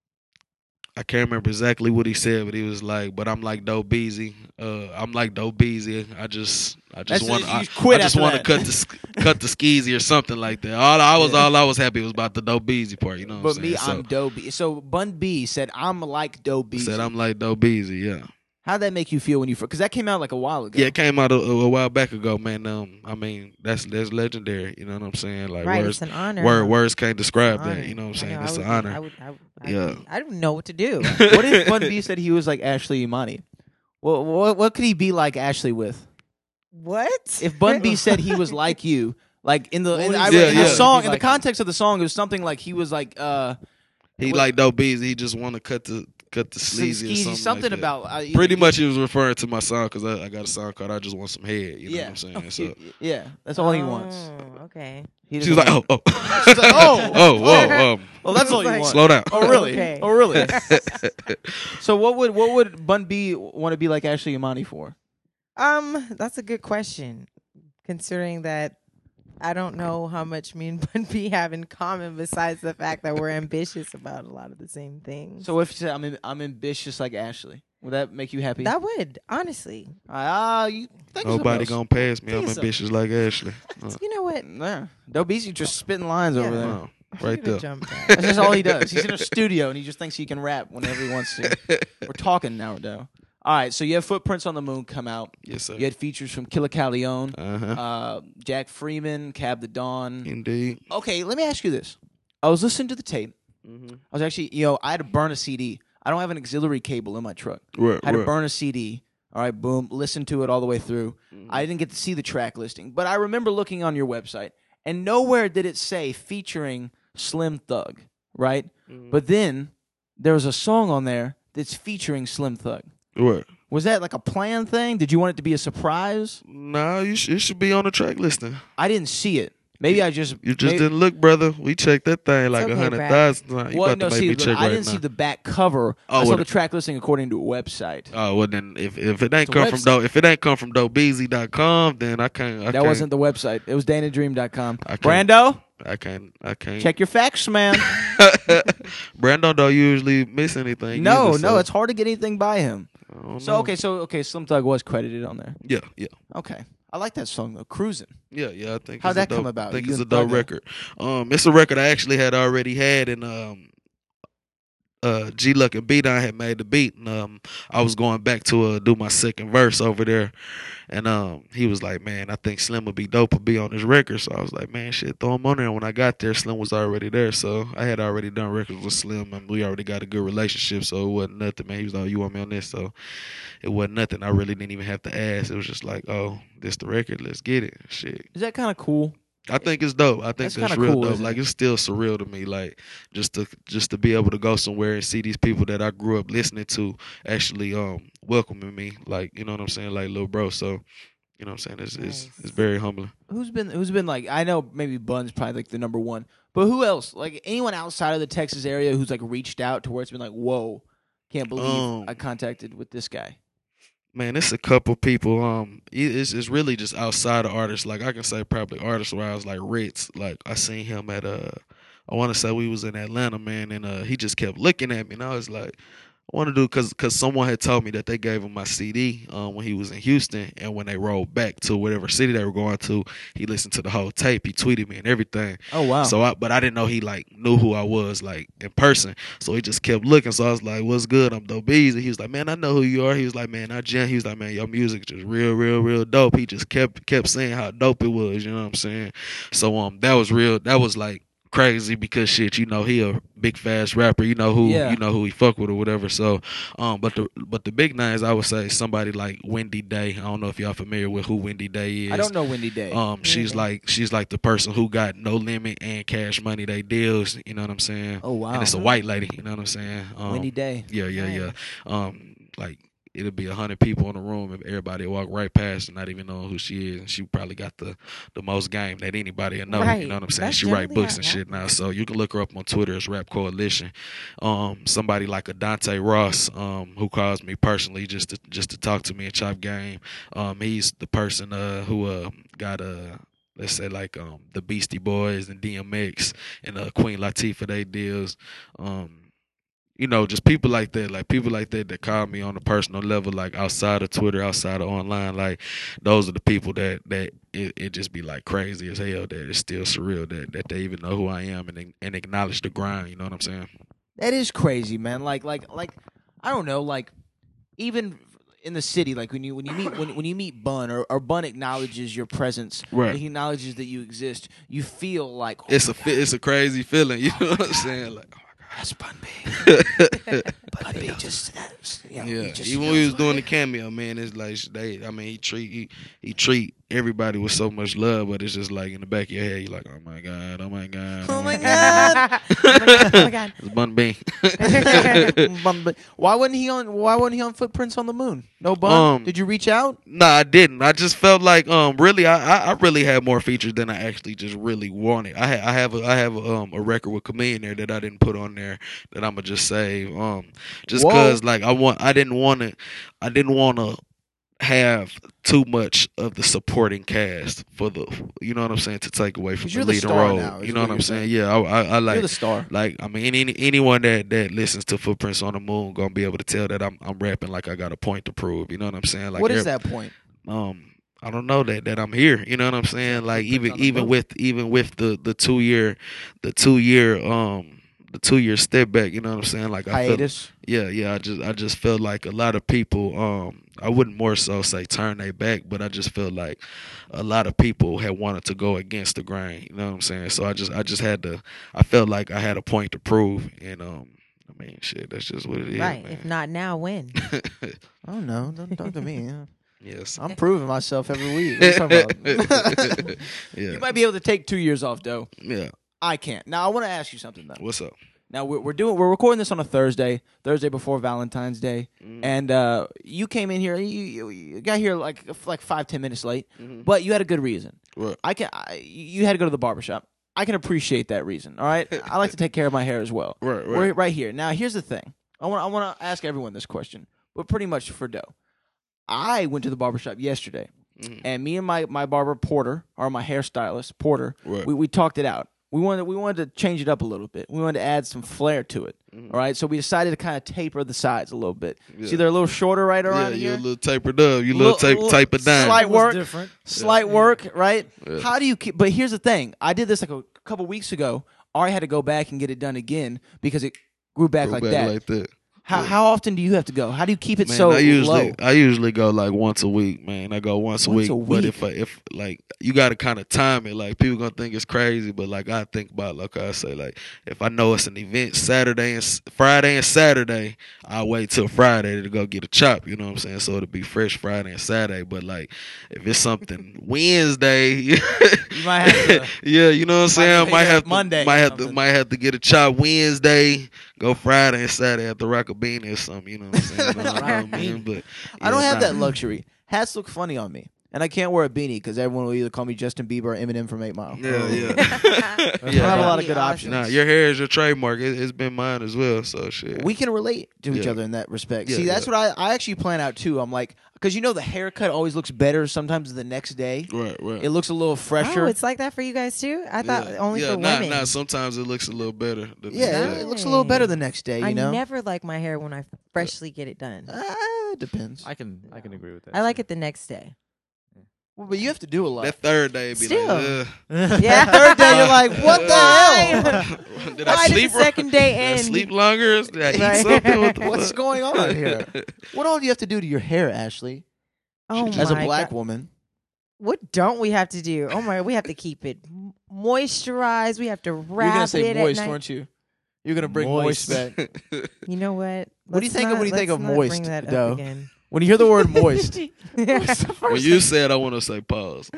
[SPEAKER 14] I can't remember exactly what he said, but he was like, "But I'm like Dope Beezy. Uh, I'm like Dope Beezy. I just, I just
[SPEAKER 6] That's-
[SPEAKER 14] want,
[SPEAKER 6] you
[SPEAKER 14] I,
[SPEAKER 6] quit
[SPEAKER 14] I just
[SPEAKER 6] after
[SPEAKER 14] want to
[SPEAKER 6] that.
[SPEAKER 14] cut the sk- cut the skeezy or something like that. All I was, all I was happy was about the Dope Beezy part. You know what
[SPEAKER 6] But
[SPEAKER 14] I'm
[SPEAKER 6] me,
[SPEAKER 14] saying?
[SPEAKER 6] I'm Dope B. So Bun B said, I'm like Dope B.
[SPEAKER 14] So, said I'm like Dope Beezy. Yeah.
[SPEAKER 6] How'd that make you feel when you first? Because that came out like a while ago.
[SPEAKER 14] Yeah, it came out a, a while back ago, man. Um, I mean, that's that's legendary. You know what I'm saying? Like
[SPEAKER 7] Right,
[SPEAKER 14] words,
[SPEAKER 7] it's an honor.
[SPEAKER 14] Word, words can't describe
[SPEAKER 7] Honor.
[SPEAKER 14] that. You know what I'm
[SPEAKER 7] I
[SPEAKER 14] saying?
[SPEAKER 7] know,
[SPEAKER 14] It's
[SPEAKER 7] I
[SPEAKER 14] an
[SPEAKER 7] would-
[SPEAKER 14] honor.
[SPEAKER 7] I would, I would, I
[SPEAKER 14] yeah.
[SPEAKER 7] would- I don't know what to do.
[SPEAKER 6] What if Bun B said he was like Ashley Imani? Well, what what could he be like Ashley with?
[SPEAKER 7] What?
[SPEAKER 6] If Bun B said he was like you, like in the in,
[SPEAKER 14] would
[SPEAKER 6] I,
[SPEAKER 14] he
[SPEAKER 6] in
[SPEAKER 14] say?
[SPEAKER 6] the
[SPEAKER 14] Yeah,
[SPEAKER 6] song,
[SPEAKER 14] yeah.
[SPEAKER 6] in the context of the song, it was something like he was like uh
[SPEAKER 14] He
[SPEAKER 6] what-
[SPEAKER 14] like Dope Beezy. He just want to cut the cut the sleazy or
[SPEAKER 6] skeezy,
[SPEAKER 14] something.
[SPEAKER 6] something
[SPEAKER 14] like that.
[SPEAKER 6] about, uh, he-
[SPEAKER 14] Pretty much, he was referring to my song because I, I got a song called "I Just Want Some Head." You know
[SPEAKER 6] yeah,
[SPEAKER 14] what I'm saying? So
[SPEAKER 6] yeah, that's all he wants.
[SPEAKER 7] Oh, okay.
[SPEAKER 6] He
[SPEAKER 14] she was like,
[SPEAKER 6] doesn't
[SPEAKER 14] "Oh,
[SPEAKER 6] want-
[SPEAKER 14] oh,
[SPEAKER 6] She's like, oh,
[SPEAKER 14] oh, whoa, um,
[SPEAKER 6] well, that's all you
[SPEAKER 7] Like-
[SPEAKER 6] want.
[SPEAKER 14] slow down."
[SPEAKER 6] Oh, really?
[SPEAKER 7] Okay.
[SPEAKER 6] Oh, really? So, what would what would Bun B want to be like Ashley Imani for?
[SPEAKER 7] Um, that's a good question. Considering that I don't know how much me and Bun B have in common besides the fact that we're ambitious about a lot of the same things.
[SPEAKER 6] So, if you said I'm am- I'm ambitious like Ashley, would that make you happy?
[SPEAKER 7] That would, honestly.
[SPEAKER 6] Ah, you think
[SPEAKER 14] Nobody
[SPEAKER 6] so?
[SPEAKER 14] gonna pass me. I'm
[SPEAKER 6] Think so.
[SPEAKER 14] ambitious like Ashley. Uh,
[SPEAKER 7] You know what?
[SPEAKER 6] Nah, Dope Easy just spitting lines over there.
[SPEAKER 14] uh, right there.
[SPEAKER 7] Jump back.
[SPEAKER 6] That's just all he does. He's in a studio and he just thinks he can rap whenever he wants to. We're talking now, though. All right, so you have Footprints on the Moon come out.
[SPEAKER 14] Yes, sir.
[SPEAKER 6] You had features from Killa Calione,
[SPEAKER 14] Uh-huh.
[SPEAKER 6] uh, Jack Freeman, Cab the Dawn.
[SPEAKER 14] Indeed.
[SPEAKER 6] Okay, let me ask you this. I was listening to the tape.
[SPEAKER 14] Mm-hmm.
[SPEAKER 6] I was actually, you know, I had to burn a C D. I don't have an auxiliary cable in my truck.
[SPEAKER 14] Right,
[SPEAKER 6] I had to
[SPEAKER 14] right.
[SPEAKER 6] burn a C D. All right, boom, listen to it all the way through.
[SPEAKER 14] Mm-hmm.
[SPEAKER 6] I didn't get to see the track listing, but I remember looking on your website, and nowhere did it say featuring Slim Thug, right?
[SPEAKER 14] Mm-hmm.
[SPEAKER 6] But then there was a song on there that's featuring Slim Thug.
[SPEAKER 14] What?
[SPEAKER 6] Was that like a planned thing? Did you want it to be a surprise?
[SPEAKER 14] No, you sh- it should be on the track listing.
[SPEAKER 6] I didn't see it. Maybe I just
[SPEAKER 14] You just
[SPEAKER 6] maybe,
[SPEAKER 14] didn't look, brother. We checked that thing like a
[SPEAKER 7] okay,
[SPEAKER 14] hundred
[SPEAKER 7] Brad.
[SPEAKER 14] thousand times. You
[SPEAKER 6] Well,
[SPEAKER 14] about
[SPEAKER 6] no,
[SPEAKER 14] to make
[SPEAKER 6] see,
[SPEAKER 14] me
[SPEAKER 6] but
[SPEAKER 14] check
[SPEAKER 6] I
[SPEAKER 14] right
[SPEAKER 6] didn't
[SPEAKER 14] now.
[SPEAKER 6] see the back cover.
[SPEAKER 14] Oh,
[SPEAKER 6] I saw
[SPEAKER 14] what-
[SPEAKER 6] the track listing according to a website.
[SPEAKER 14] Oh well, then if if it ain't
[SPEAKER 6] It's a
[SPEAKER 14] come from
[SPEAKER 6] website.
[SPEAKER 14] dope, if it ain't come from dope beezy dot com, then I can't. I
[SPEAKER 6] that
[SPEAKER 14] can't,
[SPEAKER 6] wasn't the website. It was dana dream dot com.
[SPEAKER 14] I can't-
[SPEAKER 6] Brando,
[SPEAKER 14] I can't. I can't.
[SPEAKER 6] check your facts, man.
[SPEAKER 14] Brando don't usually miss anything.
[SPEAKER 6] no,
[SPEAKER 14] either,
[SPEAKER 6] no,
[SPEAKER 14] so-
[SPEAKER 6] it's hard to get anything by him.
[SPEAKER 14] I don't
[SPEAKER 6] So
[SPEAKER 14] know.
[SPEAKER 6] okay, so okay, Slim Thug was credited on there.
[SPEAKER 14] Yeah, yeah.
[SPEAKER 6] Okay, I like that song though, "Cruising."
[SPEAKER 14] Yeah, yeah, I think.
[SPEAKER 6] How'd
[SPEAKER 14] it's a
[SPEAKER 6] that come
[SPEAKER 14] dope-
[SPEAKER 6] about?
[SPEAKER 14] I think
[SPEAKER 6] You
[SPEAKER 14] it's a
[SPEAKER 6] and
[SPEAKER 14] dope
[SPEAKER 6] Thugger?
[SPEAKER 14] record. Um, it's a record I actually had already had, and um, uh, G Luck and B Don had made the beat, and um, I was going back to uh, do my second verse over there, and um, he was like, "Man, I think Slim would be dope to be on this record." So I was like, "Man, shit, throw him on there." And when I got there, Slim was already there, so I had already done records with Slim, and we already got a good relationship, so it wasn't nothing. Man, he was like, "You want me on this?" So it wasn't nothing. I really didn't even have to ask. It was just like, "Oh, this the record. Let's get it." Shit.
[SPEAKER 6] Is that kind of cool?
[SPEAKER 14] I think it's dope. I think
[SPEAKER 6] That's
[SPEAKER 14] that's,
[SPEAKER 6] kinda
[SPEAKER 14] real
[SPEAKER 6] cool,
[SPEAKER 14] dope.
[SPEAKER 6] isn't
[SPEAKER 14] Like
[SPEAKER 6] it?
[SPEAKER 14] it's still surreal to me. Like just to just to be able to go somewhere and see these people that I grew up listening to actually um welcoming me. Like, you know what I'm saying? Like little bro. So, you know what I'm saying? It's it's, it's very humbling.
[SPEAKER 6] Who's been who's been like I know maybe Bun's probably like the number one, but who else? Like anyone outside of the Texas area who's like reached out to where it's been like, whoa, can't believe
[SPEAKER 14] Um,
[SPEAKER 6] I contacted with this guy.
[SPEAKER 14] Man, it's a couple people. Um, it- it's it's really just outside of artists. Like I can say probably artists where I was like Ritz. Like I seen him at uh, I want to say we was in Atlanta, man, and uh, he just kept looking at me, and I was like, I want to do because because someone had told me that they gave him my C D um when he was in Houston, and when they rolled back to whatever city they were going to, he listened to the whole tape. He tweeted me and everything.
[SPEAKER 6] Oh wow.
[SPEAKER 14] So I, but I didn't know he like knew who I was like in person. So he just kept looking. So I was like, "What's good? I'm Dope Easy." He was like, "Man, I know who you are." He was like, "Man, I Jen." He was like, "Man, your music just real, real, real dope." He just kept kept saying how dope it was. You know what I'm saying? So um, that was real. That was like crazy because shit, you know, he a big fast rapper. You know who
[SPEAKER 6] Yeah.
[SPEAKER 14] you know who he fuck with or whatever. So um, but the but the big names, I would say somebody like Wendy Day. I don't know if y'all familiar with who Wendy Day is.
[SPEAKER 6] I don't know Wendy Day.
[SPEAKER 14] Um, she's like she's like the person who got No Limit and Cash Money. They deals, you know what I'm saying?
[SPEAKER 6] Oh wow.
[SPEAKER 14] And it's a white lady, you know what I'm saying? Um,
[SPEAKER 6] Wendy Day.
[SPEAKER 14] Yeah, yeah, yeah. Um, like it'll be a hundred people in the room if everybody walk right past and not even know who she is, and she probably got the the most game that anybody will know.
[SPEAKER 7] Right.
[SPEAKER 14] You know what I'm saying?
[SPEAKER 7] That's
[SPEAKER 14] She write
[SPEAKER 7] generally
[SPEAKER 14] books
[SPEAKER 7] how
[SPEAKER 14] and
[SPEAKER 7] it
[SPEAKER 14] shit now, so you can look her up on Twitter as Rap Coalition. Um, somebody like a Dante Ross, um, who calls me personally just to just to talk to me and chop game. Um, he's the person uh who uh got a. Let's say like um the Beastie Boys and D M X and uh, Queen Latifah, they deals. Um, you know, just people like that, like people like that that call me on a personal level, like outside of Twitter, outside of online. Like those are the people that that it, it just be like crazy as hell. That it's still surreal that that they even know who I am and and acknowledge the grind. You know what I'm saying?
[SPEAKER 6] That is crazy, man. Like, like, like, I don't know. Like, even in the city, like when you when you meet when when you meet Bun or, or Bun acknowledges your presence,
[SPEAKER 14] Right.
[SPEAKER 6] He acknowledges that you exist. You feel like oh,
[SPEAKER 14] It's a fi- it's a crazy feeling. You know what I'm saying? Like.
[SPEAKER 6] that's Bun B. Bun B just that's, you know,
[SPEAKER 14] Yeah,
[SPEAKER 6] he just
[SPEAKER 14] even when we was
[SPEAKER 6] feels
[SPEAKER 14] doing the
[SPEAKER 6] like-
[SPEAKER 14] cameo, man, it's like they. I mean, he treat he, he treat everybody with so much love, but it's just like in the back of your head, you're like, oh my god, oh my god,
[SPEAKER 6] Oh my god!
[SPEAKER 7] Oh my god!
[SPEAKER 14] It's Bun B.
[SPEAKER 6] Bun B. Why wasn't he on? Why wasn't he on Footprints on the Moon? No Bun.
[SPEAKER 14] Um,
[SPEAKER 6] Did you reach out?
[SPEAKER 14] Nah, I didn't. I just felt like um really I, I, I really had more features than I actually just really wanted. I ha- I have a I have a, um a record with Chameleon there that I didn't put on there that I'ma just save um just
[SPEAKER 6] Whoa.
[SPEAKER 14] cause like I want I didn't want to I didn't want to have too much of the supporting cast for the you know what I'm saying to take away from
[SPEAKER 6] 'Cause
[SPEAKER 14] the
[SPEAKER 6] you're the
[SPEAKER 14] leading
[SPEAKER 6] star
[SPEAKER 14] role.
[SPEAKER 6] now, is
[SPEAKER 14] You know
[SPEAKER 6] what
[SPEAKER 14] what I'm
[SPEAKER 6] you're
[SPEAKER 14] saying?
[SPEAKER 6] saying.
[SPEAKER 14] Yeah, I, I, I like
[SPEAKER 6] You're the star.
[SPEAKER 14] Like I mean, any anyone that, that listens to Footprints on the Moon gonna be able to tell that I'm I'm rapping like I got a point to prove. You know what I'm saying? Like
[SPEAKER 6] What is
[SPEAKER 14] every-
[SPEAKER 6] that point?
[SPEAKER 14] Um, I don't know that that I'm here. You know what I'm saying? Like even
[SPEAKER 6] on the
[SPEAKER 14] even
[SPEAKER 6] moon.
[SPEAKER 14] with even with the the two year the two year um the two year step back. You know what I'm saying? Like I feel,
[SPEAKER 6] Hiatus.
[SPEAKER 14] yeah, yeah. I just I just felt like a lot of people. Um, I wouldn't more so say turn their back, but I just feel like a lot of people had wanted to go against the grain. You know what I'm saying? So I just I just had to. I felt like I had a point to prove, and um, I mean, shit, that's just what it is.
[SPEAKER 7] Right.
[SPEAKER 14] Man.
[SPEAKER 7] If not now, when?
[SPEAKER 6] Oh no! Don't talk to me.
[SPEAKER 14] Yes.
[SPEAKER 6] I'm proving myself every week. What are you talking about?
[SPEAKER 14] Yeah.
[SPEAKER 6] You might be able to take two years off, though.
[SPEAKER 14] Yeah.
[SPEAKER 6] I can't. Now I want to ask you something though.
[SPEAKER 14] What's up?
[SPEAKER 6] Now we're, we're doing we're recording this on a Thursday, Thursday before Valentine's Day,
[SPEAKER 14] Mm.
[SPEAKER 6] and uh, you came in here. You, you, you got here like like five ten minutes late,
[SPEAKER 14] Mhm.
[SPEAKER 6] but you had a good reason.
[SPEAKER 14] Right.
[SPEAKER 6] I can. I, you had to go to the barbershop. I can appreciate that reason. All right. I like to take care of my hair as well.
[SPEAKER 14] Right, right.
[SPEAKER 6] We're right here. Now here's the thing. I want I want to ask everyone this question, but pretty much for Doe. I went to the barbershop yesterday,
[SPEAKER 14] Mhm.
[SPEAKER 6] and me and my, my barber Porter, or my hairstylist Porter,
[SPEAKER 14] Right.
[SPEAKER 6] we, we talked it out. We wanted we wanted to change it up a little bit. We wanted to add some flair to it.
[SPEAKER 14] Mhm.
[SPEAKER 6] All right, so we decided to kind of taper the sides a little bit.
[SPEAKER 14] Yeah.
[SPEAKER 6] See, they're a little shorter right
[SPEAKER 14] Yeah,
[SPEAKER 6] around
[SPEAKER 14] you
[SPEAKER 6] here.
[SPEAKER 14] a little tapered up. You a little tape
[SPEAKER 6] Little-
[SPEAKER 14] tapered down.
[SPEAKER 6] Slight work,
[SPEAKER 8] different.
[SPEAKER 6] slight work, right?
[SPEAKER 14] Yeah.
[SPEAKER 6] How do you keep? But here's the thing: I did this like a couple weeks ago. Ari had to go back and get it done again because it grew back
[SPEAKER 14] Go
[SPEAKER 6] like
[SPEAKER 14] back
[SPEAKER 6] that.
[SPEAKER 14] like that.
[SPEAKER 6] How how often do you have to go? How do you keep it
[SPEAKER 14] Man,
[SPEAKER 6] so
[SPEAKER 14] I usually
[SPEAKER 6] low?
[SPEAKER 14] I usually go like once a week, man. I go once a
[SPEAKER 6] Once
[SPEAKER 14] week.
[SPEAKER 6] a
[SPEAKER 14] But
[SPEAKER 6] week?
[SPEAKER 14] if I, if like you got to kind of time it, like people gonna think it's crazy, but like I think about like I say like if I know it's an event Saturday and S- Friday and Saturday, I wait till Friday to go get a chop. You know what I'm saying? So it'll be fresh Friday and Saturday. But like if it's something Wednesday,
[SPEAKER 6] You might have to.
[SPEAKER 14] yeah, you know what I'm saying. I
[SPEAKER 6] make
[SPEAKER 14] might
[SPEAKER 6] that
[SPEAKER 14] have to,
[SPEAKER 6] Monday
[SPEAKER 14] might
[SPEAKER 6] or
[SPEAKER 14] have to
[SPEAKER 6] something.
[SPEAKER 14] might have to get a chop Wednesday, go Friday and Saturday at the Rockabini or something. You know what I'm saying? You know what I mean? But
[SPEAKER 6] I don't
[SPEAKER 14] yeah,
[SPEAKER 6] have
[SPEAKER 14] nah.
[SPEAKER 6] that luxury. Hats look funny on me, and I can't wear a beanie because everyone will either call me Justin Bieber or Eminem from Eight Mile.
[SPEAKER 14] Yeah, yeah.
[SPEAKER 6] I don't have a lot of good options.
[SPEAKER 14] Nah, your hair is your trademark. It, it's been mine as well. So shit.
[SPEAKER 6] We can relate to each
[SPEAKER 14] Yeah.
[SPEAKER 6] other in that respect.
[SPEAKER 14] Yeah,
[SPEAKER 6] See, that's
[SPEAKER 14] yeah.
[SPEAKER 6] what I, I actually plan out too. I'm like, because you know the haircut always looks better sometimes the next day.
[SPEAKER 14] Right, right.
[SPEAKER 6] It looks a little fresher.
[SPEAKER 7] Oh, it's like that for you guys too. I thought
[SPEAKER 14] yeah.
[SPEAKER 7] only
[SPEAKER 14] yeah,
[SPEAKER 7] for
[SPEAKER 14] nah,
[SPEAKER 7] women.
[SPEAKER 14] Nah, sometimes it looks a little better. Than
[SPEAKER 6] yeah,
[SPEAKER 14] the
[SPEAKER 6] it, it looks a little better the next day. You
[SPEAKER 7] I
[SPEAKER 6] know,
[SPEAKER 7] never like my hair when I freshly get it done.
[SPEAKER 6] uh, it depends.
[SPEAKER 8] I can I can agree with that.
[SPEAKER 7] I like it the next day.
[SPEAKER 6] Well, but you have to do a lot.
[SPEAKER 14] That third day be
[SPEAKER 7] Still.
[SPEAKER 14] like, Ugh.
[SPEAKER 7] Yeah,
[SPEAKER 6] Third day, you're like, what the hell?
[SPEAKER 14] Did
[SPEAKER 7] Why
[SPEAKER 14] I
[SPEAKER 7] does the
[SPEAKER 14] sleep?
[SPEAKER 7] second day
[SPEAKER 14] Did I
[SPEAKER 7] end?
[SPEAKER 14] sleep longer? Did I eat
[SPEAKER 7] Right.
[SPEAKER 14] something? What the
[SPEAKER 6] What's
[SPEAKER 14] fuck?
[SPEAKER 6] going on here? What all do you have to do to your hair, Ashley?
[SPEAKER 7] Oh
[SPEAKER 6] As a
[SPEAKER 7] my
[SPEAKER 6] black
[SPEAKER 7] God.
[SPEAKER 6] woman,
[SPEAKER 7] What don't we have to do? Oh my, we have to keep it m- moisturized. We have to
[SPEAKER 6] you're
[SPEAKER 7] wrap
[SPEAKER 6] gonna say
[SPEAKER 7] it
[SPEAKER 6] moist,
[SPEAKER 7] at night.
[SPEAKER 6] weren't you? You're gonna bring moist,
[SPEAKER 8] Moist.
[SPEAKER 6] back.
[SPEAKER 7] You know what?
[SPEAKER 6] What do you
[SPEAKER 7] Let's
[SPEAKER 6] think of
[SPEAKER 7] not-
[SPEAKER 6] when you think
[SPEAKER 7] let's
[SPEAKER 6] of
[SPEAKER 7] not
[SPEAKER 6] moist,
[SPEAKER 7] Bring that up
[SPEAKER 6] though?
[SPEAKER 7] again.
[SPEAKER 6] When you hear the word moist,
[SPEAKER 14] When you said, I want to say pause.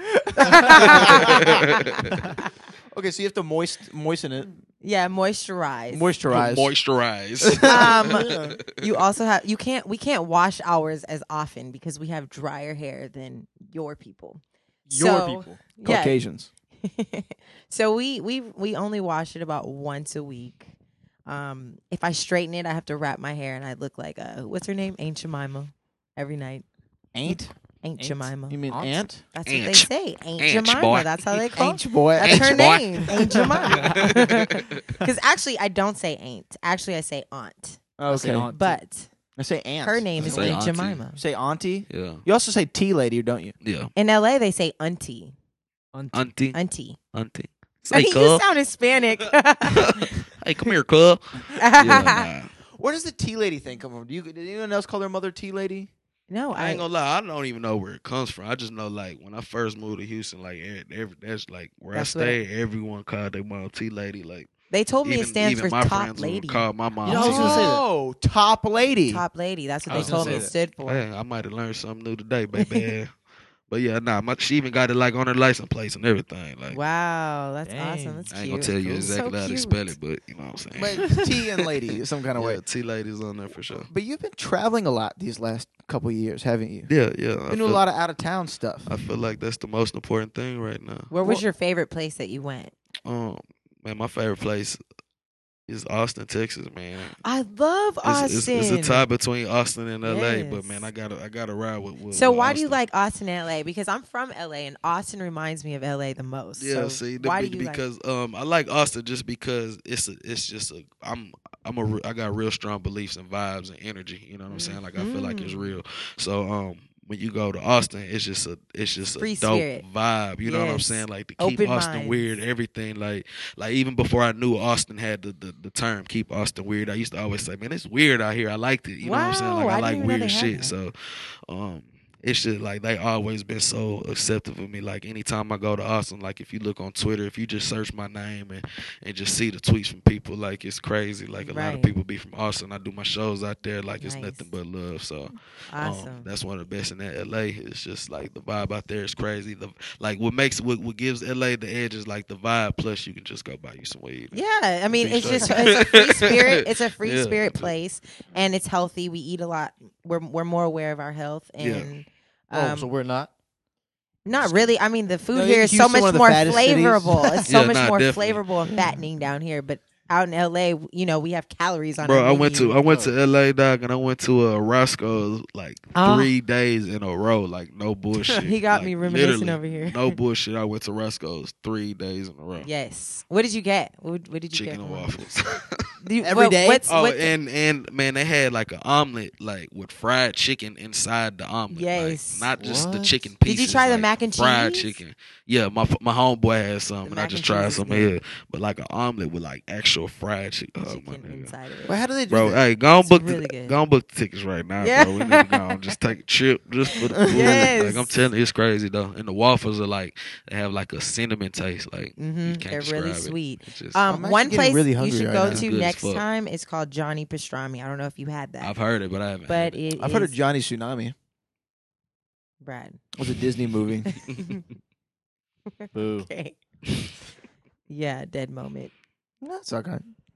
[SPEAKER 6] okay, so you have to moist moisten it,
[SPEAKER 7] Yeah, moisturize.
[SPEAKER 6] moisturize.
[SPEAKER 14] Moisturize.
[SPEAKER 7] Um, you also have you can't we can't wash ours as often because we have drier hair than your people.
[SPEAKER 8] Your
[SPEAKER 7] So,
[SPEAKER 8] people.
[SPEAKER 7] yeah.
[SPEAKER 6] Caucasians.
[SPEAKER 7] So we we we only wash it about once a week. Um, if I straighten it, I have to wrap my hair, and I look like uh, what's her name, Aunt Jemima, every night.
[SPEAKER 6] Ain't?
[SPEAKER 7] Aunt
[SPEAKER 8] Ain't?
[SPEAKER 7] Jemima.
[SPEAKER 6] You mean
[SPEAKER 8] Aunt?
[SPEAKER 6] aunt?
[SPEAKER 7] That's what they
[SPEAKER 14] Aunt.
[SPEAKER 7] say. Aunt
[SPEAKER 14] Aunt
[SPEAKER 7] Jemima.
[SPEAKER 14] boy.
[SPEAKER 7] That's how they call.
[SPEAKER 6] Ain't boy.
[SPEAKER 7] That's
[SPEAKER 14] Aunt
[SPEAKER 7] her
[SPEAKER 14] boy.
[SPEAKER 7] name, Aunt Jemima. Because actually, I don't say aunt. Actually, I say aunt.
[SPEAKER 6] Okay.
[SPEAKER 8] aunt.
[SPEAKER 7] But
[SPEAKER 6] I say aunt.
[SPEAKER 7] her name is
[SPEAKER 14] Say
[SPEAKER 7] Aunt
[SPEAKER 14] auntie.
[SPEAKER 7] Jemima.
[SPEAKER 6] Say auntie.
[SPEAKER 14] Yeah.
[SPEAKER 6] You also say tea lady, don't you?
[SPEAKER 14] Yeah.
[SPEAKER 7] In L A, they say auntie.
[SPEAKER 14] Auntie.
[SPEAKER 7] Auntie.
[SPEAKER 14] Auntie.
[SPEAKER 7] I
[SPEAKER 14] Say,
[SPEAKER 7] think you
[SPEAKER 14] cuz.
[SPEAKER 7] sound Hispanic.
[SPEAKER 14] Hey, come here, cuz. Yeah, nah.
[SPEAKER 6] Where does the tea lady thing come from? Do you, did anyone else call their mother tea lady?
[SPEAKER 7] No,
[SPEAKER 14] I
[SPEAKER 7] I
[SPEAKER 14] ain't gonna lie, I don't even know where it comes from. I just know, like, when I first moved to Houston, like, every, every, that's like where
[SPEAKER 7] That's
[SPEAKER 14] I
[SPEAKER 7] what-
[SPEAKER 14] stayed. Everyone called their mom T lady. Like,
[SPEAKER 7] They told me
[SPEAKER 14] even,
[SPEAKER 7] it stands
[SPEAKER 14] even
[SPEAKER 7] for
[SPEAKER 14] my
[SPEAKER 7] top
[SPEAKER 14] friends would
[SPEAKER 7] lady.
[SPEAKER 14] call my mom.
[SPEAKER 8] You know, I was gonna say that.
[SPEAKER 6] Oh, top lady.
[SPEAKER 7] Top lady. That's what
[SPEAKER 8] I
[SPEAKER 7] they
[SPEAKER 8] was gonna
[SPEAKER 7] told me
[SPEAKER 8] say
[SPEAKER 7] it
[SPEAKER 8] that.
[SPEAKER 7] stood for.
[SPEAKER 14] Hey, I might have learned something new today, baby. But yeah, nah, my, she even got it like on her license plates and everything. Like,
[SPEAKER 7] Wow, that's
[SPEAKER 8] Dang.
[SPEAKER 7] awesome. That's
[SPEAKER 14] I ain't
[SPEAKER 7] cute.
[SPEAKER 14] gonna tell you
[SPEAKER 7] So
[SPEAKER 14] exactly how to
[SPEAKER 7] cute.
[SPEAKER 14] spell it, but you know what I'm saying.
[SPEAKER 6] But tea and lady, some kind of way.
[SPEAKER 14] Yeah, T ladies on there for sure.
[SPEAKER 6] But you've been traveling a lot these last couple of years, haven't you?
[SPEAKER 14] Yeah, yeah. I
[SPEAKER 6] Been doing a
[SPEAKER 14] feel,
[SPEAKER 6] lot of out of town stuff.
[SPEAKER 14] I feel like that's the most important thing right now.
[SPEAKER 7] Where was
[SPEAKER 6] Well-
[SPEAKER 7] your favorite place that you went?
[SPEAKER 14] Um, man, my favorite place is Austin, Texas, man.
[SPEAKER 7] I love
[SPEAKER 14] It's,
[SPEAKER 7] Austin.
[SPEAKER 14] it's, it's a tie between Austin and L A, but
[SPEAKER 7] Yes.
[SPEAKER 14] man, I gotta I gotta ride with. with
[SPEAKER 7] So
[SPEAKER 14] with
[SPEAKER 7] why do you
[SPEAKER 14] Austin.
[SPEAKER 7] like Austin, L A? Because I'm from L A, and Austin reminds me of L A the most.
[SPEAKER 14] Yeah,
[SPEAKER 7] so
[SPEAKER 14] see, the,
[SPEAKER 7] why
[SPEAKER 14] be-
[SPEAKER 7] do you like?
[SPEAKER 14] because um, I like Austin just because it's a, it's just a I'm I'm a re- I got real strong beliefs and vibes and energy. You know what I'm saying? Like I feel like it's
[SPEAKER 7] Mm.
[SPEAKER 14] real. So um, when you go to Austin, it's just a it's just a
[SPEAKER 7] Free
[SPEAKER 14] dope
[SPEAKER 7] spirit.
[SPEAKER 14] vibe. You know what I'm
[SPEAKER 7] Yes.
[SPEAKER 14] saying? Like to keep
[SPEAKER 7] Open
[SPEAKER 14] Austin
[SPEAKER 7] minds.
[SPEAKER 14] weird, everything. Like like even before I knew Austin had the, the the term "keep Austin weird," I used to always say, "Man, it's weird out here." I liked it. You know what I'm saying?
[SPEAKER 7] Wow,
[SPEAKER 14] Like I,
[SPEAKER 7] I
[SPEAKER 14] like
[SPEAKER 7] didn't even know
[SPEAKER 14] weird
[SPEAKER 7] they had
[SPEAKER 14] shit.
[SPEAKER 7] that.
[SPEAKER 14] So um. it's just like they always been so accepting of me. Like anytime I go to Austin, like if you look on Twitter, if you just search my name and, and just see the tweets from people, like it's crazy. Like a lot of
[SPEAKER 7] Right.
[SPEAKER 14] people be from Austin. I do my shows out there, like it's
[SPEAKER 7] Nice.
[SPEAKER 14] nothing but love. So
[SPEAKER 7] Awesome.
[SPEAKER 14] um, that's one of the best in that L A. It's just like the vibe out there is crazy. The like what makes what, what gives L A the edge is like the vibe. Plus you can just go buy you some weed.
[SPEAKER 7] Yeah, I mean,
[SPEAKER 14] Be
[SPEAKER 7] it's
[SPEAKER 14] straight.
[SPEAKER 7] just it's a free spirit. It's a free
[SPEAKER 14] Yeah.
[SPEAKER 7] spirit place, and it's healthy. We eat a lot. We're we're more aware of our health, and
[SPEAKER 8] Oh,
[SPEAKER 7] um,
[SPEAKER 8] so we're not.
[SPEAKER 7] not really. I mean, the food
[SPEAKER 6] No,
[SPEAKER 7] here is so
[SPEAKER 6] Houston, one
[SPEAKER 7] much
[SPEAKER 6] of the
[SPEAKER 7] more
[SPEAKER 6] fattest cities.
[SPEAKER 7] flavorful. It's so
[SPEAKER 14] Yeah,
[SPEAKER 7] much
[SPEAKER 14] nah,
[SPEAKER 7] more
[SPEAKER 14] definitely.
[SPEAKER 7] flavorful and fattening down here. But out in L A, you know, we have calories on.
[SPEAKER 14] Bro,
[SPEAKER 7] our
[SPEAKER 14] I went
[SPEAKER 7] menu.
[SPEAKER 14] to I went to L A, dog, and I went to a Roscoe's like
[SPEAKER 7] Oh.
[SPEAKER 14] three days in a row, like no bullshit.
[SPEAKER 7] He got
[SPEAKER 14] Like,
[SPEAKER 7] me reminiscing
[SPEAKER 14] literally,
[SPEAKER 7] over here.
[SPEAKER 14] No bullshit. I went to Roscoe's three days in a row.
[SPEAKER 7] Yes. What did you get? What, what did you
[SPEAKER 14] Chicken
[SPEAKER 7] get?
[SPEAKER 14] and
[SPEAKER 7] from them?
[SPEAKER 14] waffles.
[SPEAKER 7] Do you-
[SPEAKER 6] Every
[SPEAKER 7] what-
[SPEAKER 6] day?
[SPEAKER 7] What's,
[SPEAKER 14] Oh,
[SPEAKER 7] what,
[SPEAKER 14] and and man, they had like an omelet, like with fried chicken inside the omelet.
[SPEAKER 7] Yes.
[SPEAKER 14] like, not just the
[SPEAKER 6] What?
[SPEAKER 14] chicken
[SPEAKER 7] Did you
[SPEAKER 14] pieces.
[SPEAKER 7] try the
[SPEAKER 14] like
[SPEAKER 7] mac and
[SPEAKER 14] fried
[SPEAKER 7] cheese?
[SPEAKER 14] chicken. Yeah, my my homeboy had some,
[SPEAKER 7] The
[SPEAKER 14] and I
[SPEAKER 7] mac
[SPEAKER 14] just
[SPEAKER 7] and
[SPEAKER 14] tried
[SPEAKER 7] cheese is
[SPEAKER 14] some
[SPEAKER 7] good.
[SPEAKER 14] here. But like an omelet with like actual fried chicken. Oh, my
[SPEAKER 7] chicken
[SPEAKER 14] nigga.
[SPEAKER 7] inside of it.
[SPEAKER 6] Well, how do they do
[SPEAKER 14] Bro,
[SPEAKER 6] that?
[SPEAKER 14] hey, go on
[SPEAKER 7] It's
[SPEAKER 14] book
[SPEAKER 7] really
[SPEAKER 14] the,
[SPEAKER 7] good.
[SPEAKER 14] go on book the tickets right now,
[SPEAKER 7] Yeah.
[SPEAKER 14] bro. We need to go on, just take a trip just for the food.
[SPEAKER 7] Yes.
[SPEAKER 14] Like I'm telling you, it's crazy though. And the waffles are like they have like a cinnamon taste. Like you
[SPEAKER 7] hmm
[SPEAKER 14] can't
[SPEAKER 7] They're really
[SPEAKER 14] describe it.
[SPEAKER 7] sweet.
[SPEAKER 14] It's just-
[SPEAKER 7] Um,
[SPEAKER 6] I'm actually
[SPEAKER 7] one
[SPEAKER 6] getting
[SPEAKER 7] place
[SPEAKER 6] really
[SPEAKER 7] you
[SPEAKER 6] hungry
[SPEAKER 7] should
[SPEAKER 6] right
[SPEAKER 7] go
[SPEAKER 6] now.
[SPEAKER 14] It's
[SPEAKER 7] to
[SPEAKER 14] good as
[SPEAKER 7] next
[SPEAKER 14] fuck.
[SPEAKER 7] time is called Johnny Pastrami. I don't know if you had that,
[SPEAKER 14] I've heard it, but I haven't.
[SPEAKER 7] but
[SPEAKER 14] had it.
[SPEAKER 7] it
[SPEAKER 6] I've heard of
[SPEAKER 7] is-
[SPEAKER 6] Johnny Tsunami.
[SPEAKER 7] Brad.
[SPEAKER 6] It was a Disney movie.
[SPEAKER 8] Boo.
[SPEAKER 7] Okay. Yeah, dead moment.
[SPEAKER 6] That's okay.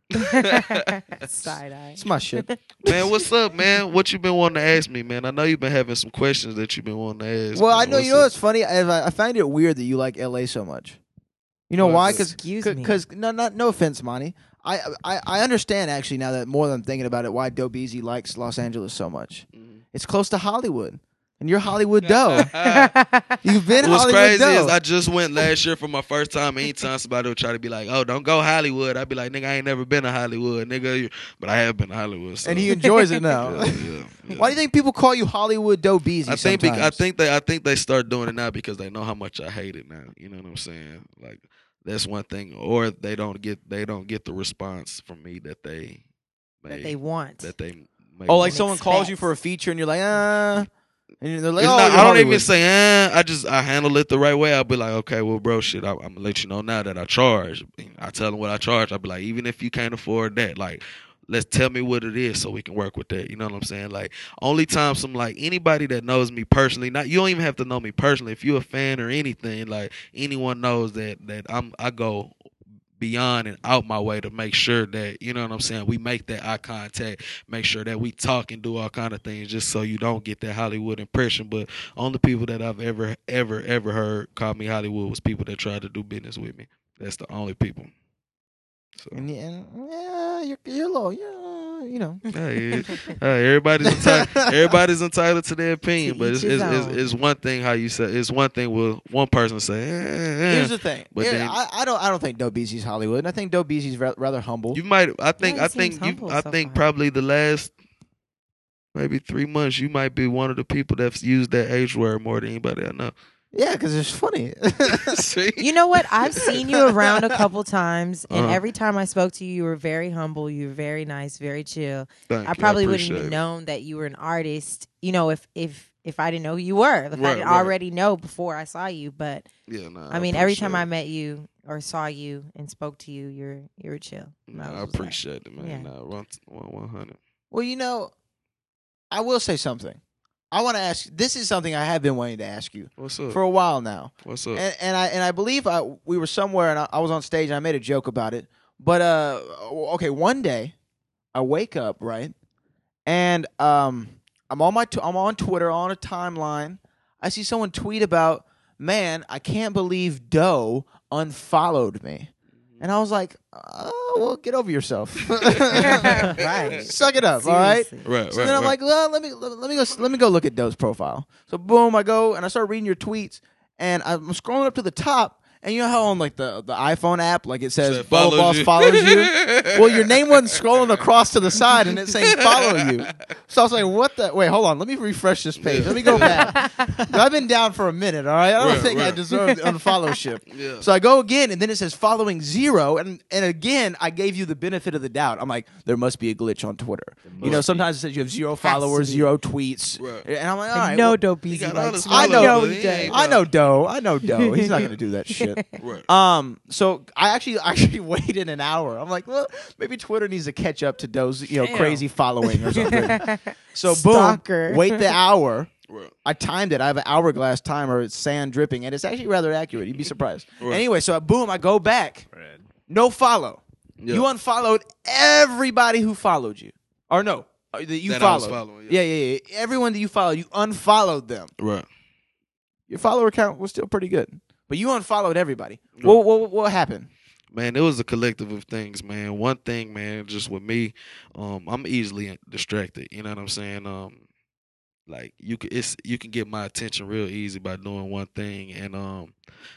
[SPEAKER 7] Side eye.
[SPEAKER 6] It's my shit.
[SPEAKER 14] Man, what's up, man? What you been wanting to ask me, man? I know you've been having some questions that you've been wanting to ask.
[SPEAKER 6] Well,
[SPEAKER 14] man.
[SPEAKER 6] I know
[SPEAKER 14] What's
[SPEAKER 6] you know
[SPEAKER 14] up?
[SPEAKER 6] what's funny. I, I find it weird that you like L A so much. You know
[SPEAKER 14] Why
[SPEAKER 6] why?
[SPEAKER 14] is
[SPEAKER 6] Because
[SPEAKER 7] Excuse me.
[SPEAKER 6] because no, not no offense, Monty. I, I I understand actually now that more than I'm thinking about it, why Doe Beasy likes Los Angeles so much.
[SPEAKER 14] Mm-hmm.
[SPEAKER 6] It's close to Hollywood, and you're Hollywood Doe. You've been
[SPEAKER 14] What's
[SPEAKER 6] Hollywood
[SPEAKER 14] crazy
[SPEAKER 6] Doe.
[SPEAKER 14] is I just went last year for my first time. Anytime somebody would try to be like, "Oh, don't go Hollywood," I'd be like, "Nigga, I ain't never been to Hollywood, nigga." You- But I have been to Hollywood, so.
[SPEAKER 6] and he enjoys it now.
[SPEAKER 14] Yeah, yeah, yeah.
[SPEAKER 6] Why do you think people call you Hollywood Doe Beasy?
[SPEAKER 14] I think bec- I
[SPEAKER 6] sometimes?
[SPEAKER 14] think they I think they start doing it now because they know how much I hate it now. You know what I'm saying? Like that's one thing. Or they don't get they don't get the response from me that they
[SPEAKER 7] That
[SPEAKER 14] may-
[SPEAKER 7] they want.
[SPEAKER 14] that they may
[SPEAKER 6] Oh, like
[SPEAKER 14] want.
[SPEAKER 6] someone calls you
[SPEAKER 7] expect.
[SPEAKER 6] for a feature, and you're like, ah, and they're like,
[SPEAKER 14] It's
[SPEAKER 6] oh,
[SPEAKER 14] not-
[SPEAKER 6] you're
[SPEAKER 14] I don't even
[SPEAKER 6] Hollywood.
[SPEAKER 14] say, eh. I just I handle it the right way. I'll be like, okay, well, bro, shit, I, I'm gonna let you know now that I charge. I tell them what I charge. I'll be like, even if you can't afford that, like, let's tell me what it is so we can work with that. You know what I'm saying? Like, only time some like anybody that knows me personally, not you don't even have to know me personally. If you're a fan or anything, like anyone knows that that I'm I go beyond and out my way to make sure that, you know what I'm saying, we make that eye contact, make sure that we talk and do all kind of things just so you don't get that Hollywood impression. But only people that I've ever, ever, ever heard call me Hollywood was people that tried to do business with me. That's the only people. So,
[SPEAKER 6] And, yeah, and, yeah, you're, you're low. Yeah, you know.
[SPEAKER 14] hey, hey, everybody's entitled, everybody's entitled to their opinion,
[SPEAKER 7] To
[SPEAKER 14] but
[SPEAKER 7] each
[SPEAKER 14] it's,
[SPEAKER 7] his
[SPEAKER 14] it's, it's,
[SPEAKER 7] own.
[SPEAKER 14] it's one thing how you say. It's one thing will one person say. Eh, eh,
[SPEAKER 6] Here's the thing.
[SPEAKER 14] But
[SPEAKER 6] Here,
[SPEAKER 14] then-
[SPEAKER 6] I, I don't. I don't think Doe Beasy's Hollywood. And I think Doe Beasy's ra- rather humble.
[SPEAKER 14] You might. I think.
[SPEAKER 7] Yeah, he
[SPEAKER 14] I think.
[SPEAKER 7] seems
[SPEAKER 14] You.
[SPEAKER 7] humble
[SPEAKER 14] I
[SPEAKER 7] so
[SPEAKER 14] think
[SPEAKER 7] far.
[SPEAKER 14] probably the last maybe three months, you might be one of the people that's used that H word more than anybody I know.
[SPEAKER 6] yeah, because it's funny.
[SPEAKER 14] See?
[SPEAKER 7] You know what? I've seen you around a couple times, and
[SPEAKER 14] Uh-huh.
[SPEAKER 7] every time I spoke to you, you were very humble. You were very nice, very chill.
[SPEAKER 14] Thank
[SPEAKER 7] I
[SPEAKER 14] you.
[SPEAKER 7] probably wouldn't
[SPEAKER 14] appreciate
[SPEAKER 7] even
[SPEAKER 14] it.
[SPEAKER 7] known that you were an artist. You know, if if if I didn't know who you were, if I
[SPEAKER 14] Right,
[SPEAKER 7] didn't
[SPEAKER 14] right.
[SPEAKER 7] already know before I saw you. But
[SPEAKER 14] Yeah, nah,
[SPEAKER 7] I mean, every
[SPEAKER 14] appreciate
[SPEAKER 7] time I
[SPEAKER 14] it.
[SPEAKER 7] met you or saw you and spoke to you, you're you're chill. And
[SPEAKER 14] Nah,
[SPEAKER 7] was
[SPEAKER 14] I
[SPEAKER 7] just like,
[SPEAKER 14] appreciate it, man.
[SPEAKER 7] yeah.
[SPEAKER 14] Nah, one, one, one hundred.
[SPEAKER 6] well, you know, I will say something. I want to ask. This is something I have been wanting to ask you
[SPEAKER 14] What's up?
[SPEAKER 6] for a while now.
[SPEAKER 14] What's up?
[SPEAKER 6] And, and I and I believe I, we were somewhere and I, I was on stage and I made a joke about it. But uh, okay, one day I wake up right, and um, I'm on my t- I'm on Twitter on a timeline. I see someone tweet about, man, I can't believe Doe unfollowed me, and I was like, oh well, get over yourself,
[SPEAKER 7] Right.
[SPEAKER 6] Suck it up, all right.
[SPEAKER 7] Seriously.
[SPEAKER 14] right,
[SPEAKER 6] So
[SPEAKER 14] right,
[SPEAKER 6] then I'm
[SPEAKER 14] right.
[SPEAKER 6] like, well, let me let, let me go let me go look at Doe's profile. So boom, I go and I start reading your tweets, and I'm scrolling up to the top, And you know how on like the, the iPhone app, like it says
[SPEAKER 14] So
[SPEAKER 6] follow
[SPEAKER 14] follows
[SPEAKER 6] boss
[SPEAKER 14] you.
[SPEAKER 6] follows you. Well, your name wasn't scrolling across to the side, and it's saying follow you. So I was like, what the? Wait, hold on. Let me refresh this page. Let me go back. I've been down for a minute. All right, I don't
[SPEAKER 14] Right,
[SPEAKER 6] think I
[SPEAKER 14] right.
[SPEAKER 6] deserve the unfollowship.
[SPEAKER 14] Yeah.
[SPEAKER 6] So I go again, and then it says following zero, and and again I gave you the benefit of the doubt. I'm like, there must be a glitch on Twitter. You know, sometimes it says you have zero followers, zero tweets,
[SPEAKER 14] Right.
[SPEAKER 6] and I'm like, all
[SPEAKER 7] I
[SPEAKER 6] right,
[SPEAKER 7] know
[SPEAKER 6] well,
[SPEAKER 7] Dope
[SPEAKER 14] He
[SPEAKER 7] Easy
[SPEAKER 14] got all
[SPEAKER 7] likes
[SPEAKER 14] his
[SPEAKER 7] me.
[SPEAKER 6] I know,
[SPEAKER 7] No,
[SPEAKER 14] but
[SPEAKER 7] he
[SPEAKER 14] he
[SPEAKER 7] doesn't.
[SPEAKER 14] ain't
[SPEAKER 6] I know Doe. I know Doe. He's not going to do that shit.
[SPEAKER 14] Right.
[SPEAKER 6] Um. So I actually actually waited an hour. I'm like, well, maybe Twitter needs to catch up to Doe's, you know,
[SPEAKER 5] Damn.
[SPEAKER 6] crazy following or something. So
[SPEAKER 7] Stalker.
[SPEAKER 6] boom, wait the hour.
[SPEAKER 14] Right.
[SPEAKER 6] I timed it. I have an hourglass timer. It's sand dripping, and it's actually rather accurate. You'd be surprised.
[SPEAKER 14] Right.
[SPEAKER 6] Anyway, so boom, I go back. No follow.
[SPEAKER 14] Yeah.
[SPEAKER 6] You unfollowed everybody who followed you, or no, uh, that you
[SPEAKER 14] That I was
[SPEAKER 6] followed.
[SPEAKER 14] following,
[SPEAKER 6] yeah.
[SPEAKER 14] yeah.
[SPEAKER 6] yeah, yeah, Everyone that you followed, you unfollowed them.
[SPEAKER 14] Right.
[SPEAKER 6] Your follower count was still pretty good, but you unfollowed everybody. What, what what happened?
[SPEAKER 14] Man, it was a collective of things, man. One thing, man, just with me, um, I'm easily distracted. You know what I'm saying? Um, like you can, it's you can get my attention real easy by doing one thing, and um,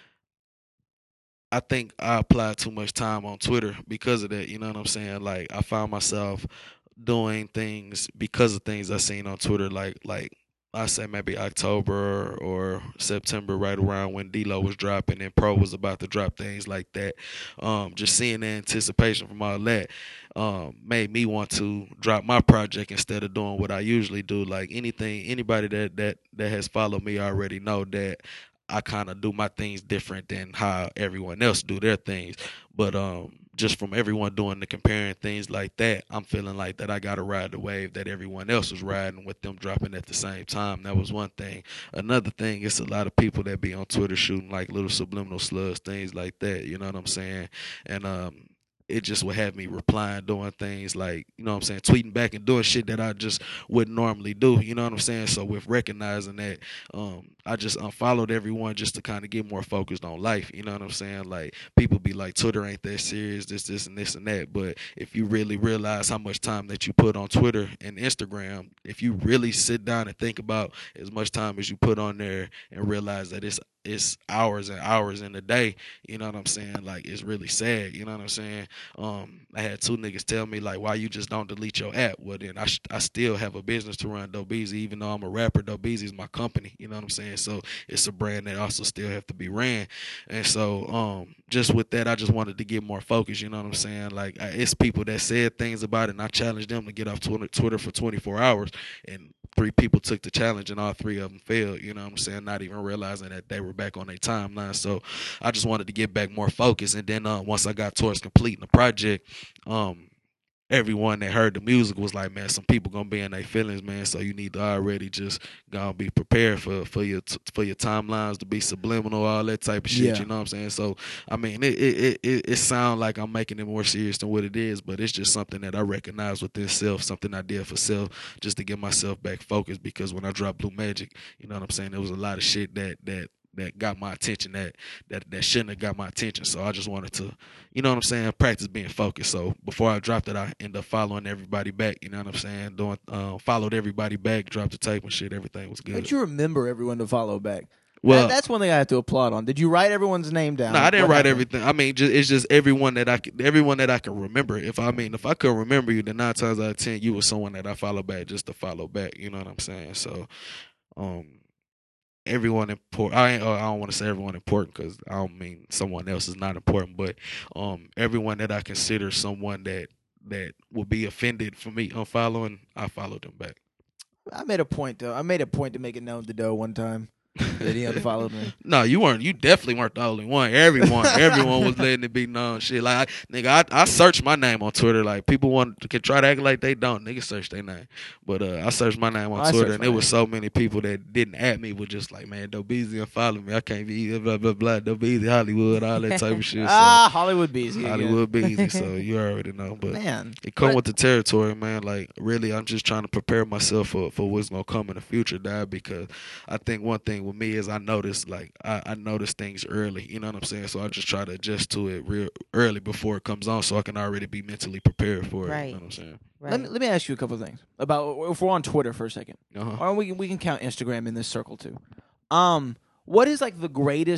[SPEAKER 14] I think I applied too much time on Twitter because of that. You know what I'm saying? Like I found myself doing things because of things I seen on Twitter, like like. I say maybe October or September, right around when D-Lo was dropping and Pro was about to drop, things like that. Um, just seeing the anticipation from all that um, made me want to drop my project instead of doing what I usually do. Like anything, anybody that that that has followed me already know that I kind of do my things different than how everyone else do their things. But um, just from everyone doing the comparing things like that, I'm feeling like that I got to ride the wave that everyone else was riding with them dropping at the same time. That was one thing. Another thing, it's a lot of people that be on Twitter shooting like little subliminal slugs, things like that. You know what I'm saying? And um, it just would have me replying, doing things like, you know what I'm saying, tweeting back and doing shit that I just wouldn't normally do. You know what I'm saying? So with recognizing that, um, I just unfollowed everyone just to kind of get more focused on life. You know what I'm saying? Like people be like, Twitter ain't that serious, this, this, and this and that. But if you really realize how much time that you put on Twitter and Instagram, if you really sit down and think about as much time as you put on there and realize that it's it's hours and hours in a day, you know what I'm saying? Like it's really sad, you know what I'm saying? Um, I had two niggas tell me like, why you just don't delete your app? Well then I sh- I still have a business to run, Dope Easy, even though I'm a rapper. Dope Easy is my company, you know what I'm saying? So it's a brand that also still have to be ran. And so um, just with that, I just wanted to get more focused, you know what I'm saying? Like I, it's people that said things about it, and I challenged them to get off Twitter, Twitter for twenty-four hours, and three people took the challenge and all three of them failed, you know what I'm saying? Not even realizing that they were back on their timeline. So I just wanted to get back more focused. And then uh, once I got towards completing the project, um, everyone that heard the music was like, man, some people gonna be in their feelings, man. So you need to already just gonna be prepared for for your for your timelines to be subliminal, all that type of shit.
[SPEAKER 6] Yeah.
[SPEAKER 14] You know what I'm saying? So I mean, it it it, it sounds like I'm making it more serious than what it is, but it's just something that I recognize within self, something I did for self, just to get myself back focused. Because when I dropped Blue Magic, you know what I'm saying, there was a lot of shit that that. that got my attention that, that that shouldn't have got my attention. So I just wanted to, you know what I'm saying, practice being focused. So before I dropped it, I ended up following everybody back, you know what I'm saying, doing uh, followed everybody back, dropped the tape and shit, everything was good.
[SPEAKER 6] How'd you remember everyone to follow back?
[SPEAKER 14] Well,
[SPEAKER 6] That- that's one thing I have to applaud on. Did you write everyone's name down?
[SPEAKER 14] No, I didn't
[SPEAKER 6] What
[SPEAKER 14] write
[SPEAKER 6] happened?
[SPEAKER 14] everything. I mean, just, it's just everyone that I can, everyone that I can remember. If I mean, if I could remember you, then nine times out of ten, you were someone that I follow back just to follow back. You know what I'm saying? So, um, everyone important. I ain't, uh, I don't want to say everyone important because I don't mean someone else is not important, but um, everyone that I consider someone that that would be offended for me unfollowing, I follow them back.
[SPEAKER 6] I made a point though. I made a point to make it known to Doe one time that he unfollowed me.
[SPEAKER 14] No, you weren't. You definitely weren't the only one. Everyone, everyone was letting it be known. Shit, like I, nigga, I, I searched my name on Twitter. Like people want to can try to act like they don't. Nigga, search their name, but uh, I searched my name on
[SPEAKER 6] I
[SPEAKER 14] Twitter,
[SPEAKER 6] searched
[SPEAKER 14] and
[SPEAKER 6] my
[SPEAKER 14] it was so many people that didn't add me. Were just like, man, Dope Easy and follow me. I can't be blah blah blah. Dope Easy, Hollywood, all that type of shit. So,
[SPEAKER 6] Ah, Hollywood Beezy. again.
[SPEAKER 14] Hollywood Beezy. So you already know, but
[SPEAKER 6] Man,
[SPEAKER 14] it come
[SPEAKER 6] what-
[SPEAKER 14] with the territory, man. Like really, I'm just trying to prepare myself for for what's gonna come in the future, dad. Because I think one thing with me is I notice like I, I notice things early. You know what I'm saying? So I just try to adjust to it real early before it comes on, so I can already be mentally prepared for it.
[SPEAKER 7] Right.
[SPEAKER 14] You know what I'm saying?
[SPEAKER 7] Right.
[SPEAKER 6] Let me let me ask you a couple of things about if we're on Twitter for a second,
[SPEAKER 14] Uh-huh.
[SPEAKER 6] or we can we can count Instagram in this circle too. Um, what is like the greatest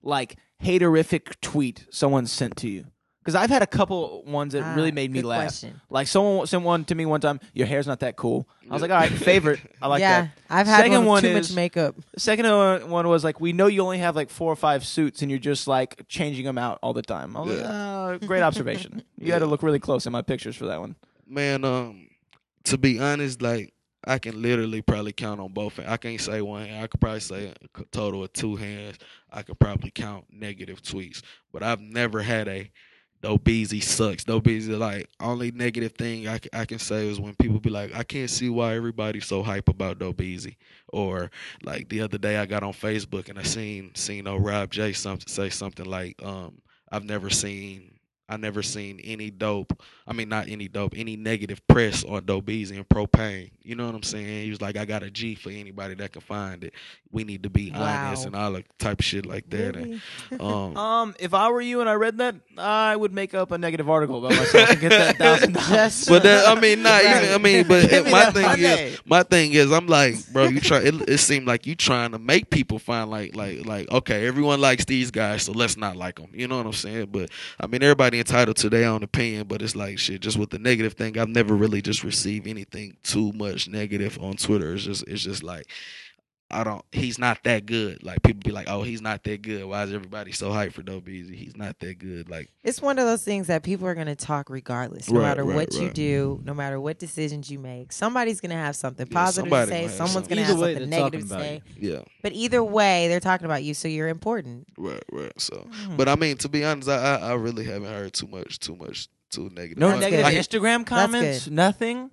[SPEAKER 6] like haterific tweet someone sent to you? Because I've had a couple ones that
[SPEAKER 7] Ah,
[SPEAKER 6] really made me
[SPEAKER 7] good
[SPEAKER 6] laugh.
[SPEAKER 7] question.
[SPEAKER 6] Like someone sent one to me one time. Your hair's not that cool. I was like, all right, favorite. I like
[SPEAKER 7] yeah,
[SPEAKER 6] that.
[SPEAKER 7] I've had
[SPEAKER 6] Second
[SPEAKER 7] one with
[SPEAKER 6] one
[SPEAKER 7] too
[SPEAKER 6] is,
[SPEAKER 7] much makeup.
[SPEAKER 6] Second one one was like, we know you only have like four or five suits, and you're just like changing them out all the time. I was like, oh, great observation. You got to look really close in my pictures for that one.
[SPEAKER 14] Man, um, to be honest, like I can literally probably count on both. I can't say one hand. I could probably say a total of two hands. I could probably count negative tweets, but I've never had a Dobeezy sucks. Dobeezy, like, only negative thing I, c- I can say is when people be like, I can't see why everybody's so hype about Dobeezy. Or like the other day I got on Facebook and I seen seen old Rob J something say something like, um, I've never seen I never seen any dope. I mean, not any dope, any negative press on Dobeezy and propane. You know what I'm saying? He was like, I got a G for anybody that can find it. We need to be
[SPEAKER 6] Wow.
[SPEAKER 14] honest and all the type of shit like that.
[SPEAKER 6] Really?
[SPEAKER 14] And, um,
[SPEAKER 6] Um, if I were you and I read that, I would make up a negative article about myself and get that thousand dollars.
[SPEAKER 14] But that, I mean, not even. I mean, but
[SPEAKER 6] Give me
[SPEAKER 14] my
[SPEAKER 6] that
[SPEAKER 14] thing
[SPEAKER 6] Monday.
[SPEAKER 14] is, my thing is, I'm like, bro, you try. It, it seemed like you trying to make people find like, like, like, okay, everyone likes these guys, so let's not like them. You know what I'm saying? But I mean, everybody entitled to their own opinion. But it's like shit. Just with the negative thing, I've never really just received anything too much negative on Twitter. It's just, it's just like. I don't. He's not that good. Like people be like, "Oh, he's not that good. Why is everybody so hyped for Dobeezy? He's not that good." Like
[SPEAKER 7] It's one of those things that people are going to talk regardless, no
[SPEAKER 14] Right,
[SPEAKER 7] matter
[SPEAKER 14] right,
[SPEAKER 7] what you
[SPEAKER 14] right.
[SPEAKER 7] do, no matter what decisions you make. Somebody's going to have something
[SPEAKER 14] Yeah,
[SPEAKER 7] positive to
[SPEAKER 14] somebody
[SPEAKER 7] say.
[SPEAKER 14] might have
[SPEAKER 7] Someone's
[SPEAKER 14] something.
[SPEAKER 7] going to have
[SPEAKER 8] Either way,
[SPEAKER 7] something
[SPEAKER 8] they're
[SPEAKER 7] negative to
[SPEAKER 8] talking
[SPEAKER 7] say.
[SPEAKER 8] about
[SPEAKER 14] yeah.
[SPEAKER 7] But either way, they're talking about you, so you're important.
[SPEAKER 14] Right, right. So,
[SPEAKER 6] Hmm.
[SPEAKER 14] but I mean, to be honest, I, I I really haven't heard too much, too much, too negative.
[SPEAKER 6] No
[SPEAKER 14] I-
[SPEAKER 6] negative
[SPEAKER 14] I,
[SPEAKER 6] Instagram comments?
[SPEAKER 7] good.
[SPEAKER 6] Nothing?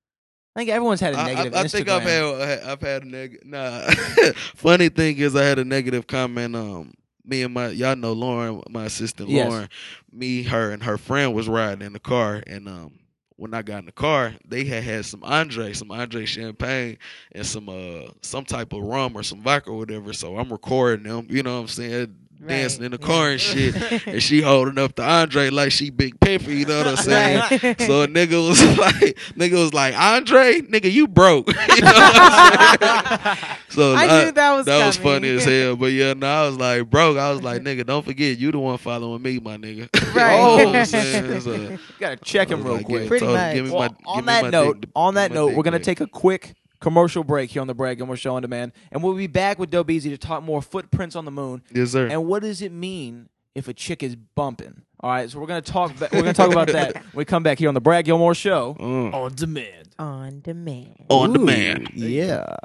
[SPEAKER 6] I think everyone's had a
[SPEAKER 14] I,
[SPEAKER 6] negative
[SPEAKER 14] I, I
[SPEAKER 6] Instagram.
[SPEAKER 14] think I've had I've had a negative. Nah, funny thing is, I had a negative comment. Um, me and my y'all know Lauren, my assistant
[SPEAKER 6] Yes.
[SPEAKER 14] Lauren. Me, her, and her friend was riding in the car, and um, when I got in the car, they had had some Andre, some Andre champagne, and some uh some type of rum or some vodka or whatever. So I'm recording them. You know what I'm saying? Dancing in the car and shit, and she holding up the Andre like she Big Pimpin', you know what I'm saying?
[SPEAKER 7] Right.
[SPEAKER 14] So a nigga was like, nigga was like, Andre, nigga, you broke. You know what I'm saying? So
[SPEAKER 7] I knew that was
[SPEAKER 14] that was
[SPEAKER 7] coming.
[SPEAKER 14] funny as hell. But yeah, no, I was like, broke. I was like, nigga, don't forget, you the one following me, my nigga.
[SPEAKER 7] Right.
[SPEAKER 14] You know what I'm saying? So,
[SPEAKER 6] You gotta check him
[SPEAKER 14] I was
[SPEAKER 6] real
[SPEAKER 14] like,
[SPEAKER 6] quick.
[SPEAKER 14] give-
[SPEAKER 7] Pretty
[SPEAKER 14] so
[SPEAKER 7] much.
[SPEAKER 14] Give me
[SPEAKER 6] Well,
[SPEAKER 14] my,
[SPEAKER 6] on
[SPEAKER 14] give me
[SPEAKER 6] that
[SPEAKER 14] my
[SPEAKER 6] note,
[SPEAKER 14] dick-
[SPEAKER 6] on that
[SPEAKER 14] give me my
[SPEAKER 6] note,
[SPEAKER 14] dick
[SPEAKER 6] we're gonna
[SPEAKER 14] pic.
[SPEAKER 6] take a quick commercial break here on the Brad Gilmore Show on Demand, and we'll be back with Dobeezy to talk more footprints on the moon.
[SPEAKER 14] Yes, sir.
[SPEAKER 6] And what does it mean if a chick is bumping? All right, so we're gonna talk. Ba- we're gonna talk about that when we come back here on the Brad Gilmore Show
[SPEAKER 14] Mm.
[SPEAKER 8] On demand.
[SPEAKER 7] On demand.
[SPEAKER 14] On demand.
[SPEAKER 6] Yeah.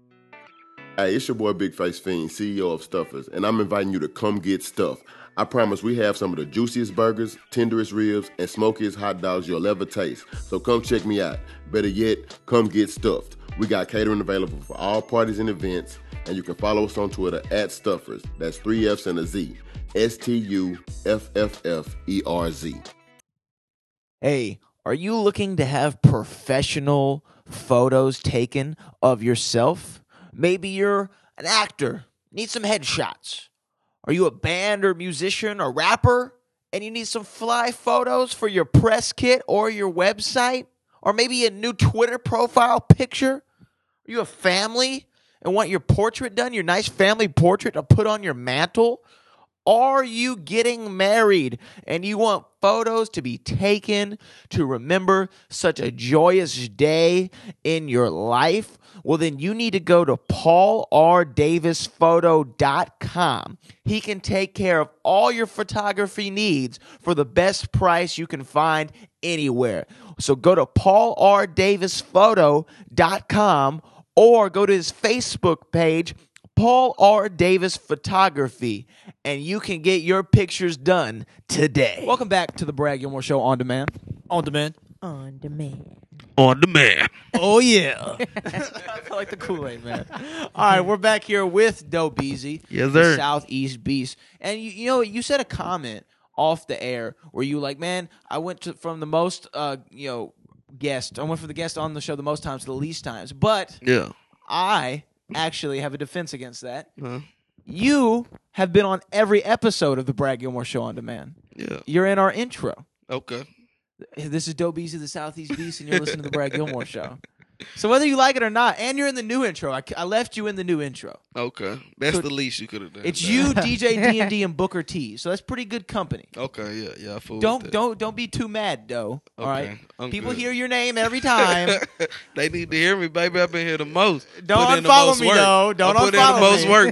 [SPEAKER 15] Hey, it's your boy Big Face Fiend, C E O of Stuffers, and I'm inviting you to come get stuffed. I promise we have some of the juiciest burgers, tenderest ribs, and smokiest hot dogs you'll ever taste. So come check me out. Better yet, come get stuffed. We got catering available for all parties and events, and you can follow us on Twitter at Stuffers. That's three F's and a Z. S T U F F F E R Z.
[SPEAKER 6] Hey, are you looking to have professional photos taken of yourself? Maybe you're an actor, need some headshots. Are you a band or musician or rapper and you need some fly photos for your press kit or your website? Or maybe a new Twitter profile picture? Are you a family and want your portrait done, your nice family portrait to put on your mantle? Are you getting married and you want photos to be taken to remember such a joyous day in your life? Well, then you need to go to paul r davis photo dot com. He can take care of all your photography needs for the best price you can find anywhere. So go to paul r davis photo dot com or go to his Facebook page, Paul R. Davis Photography, and you can get your pictures done today. Welcome back to the Brad Gilmore Show on demand.
[SPEAKER 8] On demand.
[SPEAKER 7] On demand.
[SPEAKER 14] On demand.
[SPEAKER 8] Oh, yeah.
[SPEAKER 6] I feel like the Kool-Aid man. All right, we're back here with Dobeezy,
[SPEAKER 14] Yes,
[SPEAKER 6] the
[SPEAKER 14] sir.
[SPEAKER 6] Southeast Beast. And you, you know, you said a comment off the air where you like, man, I went to from the most, uh, you know, guest. I went from the guest on the show the most times to the least times. But
[SPEAKER 14] Yeah.
[SPEAKER 6] I actually have a defense against that.
[SPEAKER 14] Huh?
[SPEAKER 6] You have been on every episode of the Brad Gilmore Show on demand.
[SPEAKER 14] Yeah.
[SPEAKER 6] You're in our intro.
[SPEAKER 14] Okay.
[SPEAKER 6] This is Dobeezy, the Southeast Beast, and you're listening to the Brad Gilmore Show. So whether you like it or not, and you're in the new intro, I, I left you in the new intro.
[SPEAKER 14] Okay, that's
[SPEAKER 6] So
[SPEAKER 14] the least you could have done.
[SPEAKER 6] It's you, D J D M D, and Booker T. So that's pretty good company.
[SPEAKER 14] Okay, yeah, yeah. I fool
[SPEAKER 6] Don't
[SPEAKER 14] with that.
[SPEAKER 6] don't don't be too mad, though. All
[SPEAKER 14] Okay,
[SPEAKER 6] right,
[SPEAKER 14] I'm
[SPEAKER 6] people
[SPEAKER 14] good.
[SPEAKER 6] hear your name every time.
[SPEAKER 14] They need to hear me, baby. I've been here the most.
[SPEAKER 6] Don't
[SPEAKER 14] Put in the
[SPEAKER 6] unfollow
[SPEAKER 14] most
[SPEAKER 6] me,
[SPEAKER 14] work.
[SPEAKER 6] though. Don't
[SPEAKER 14] I put in
[SPEAKER 6] unfollow
[SPEAKER 14] the most
[SPEAKER 6] me.
[SPEAKER 14] work,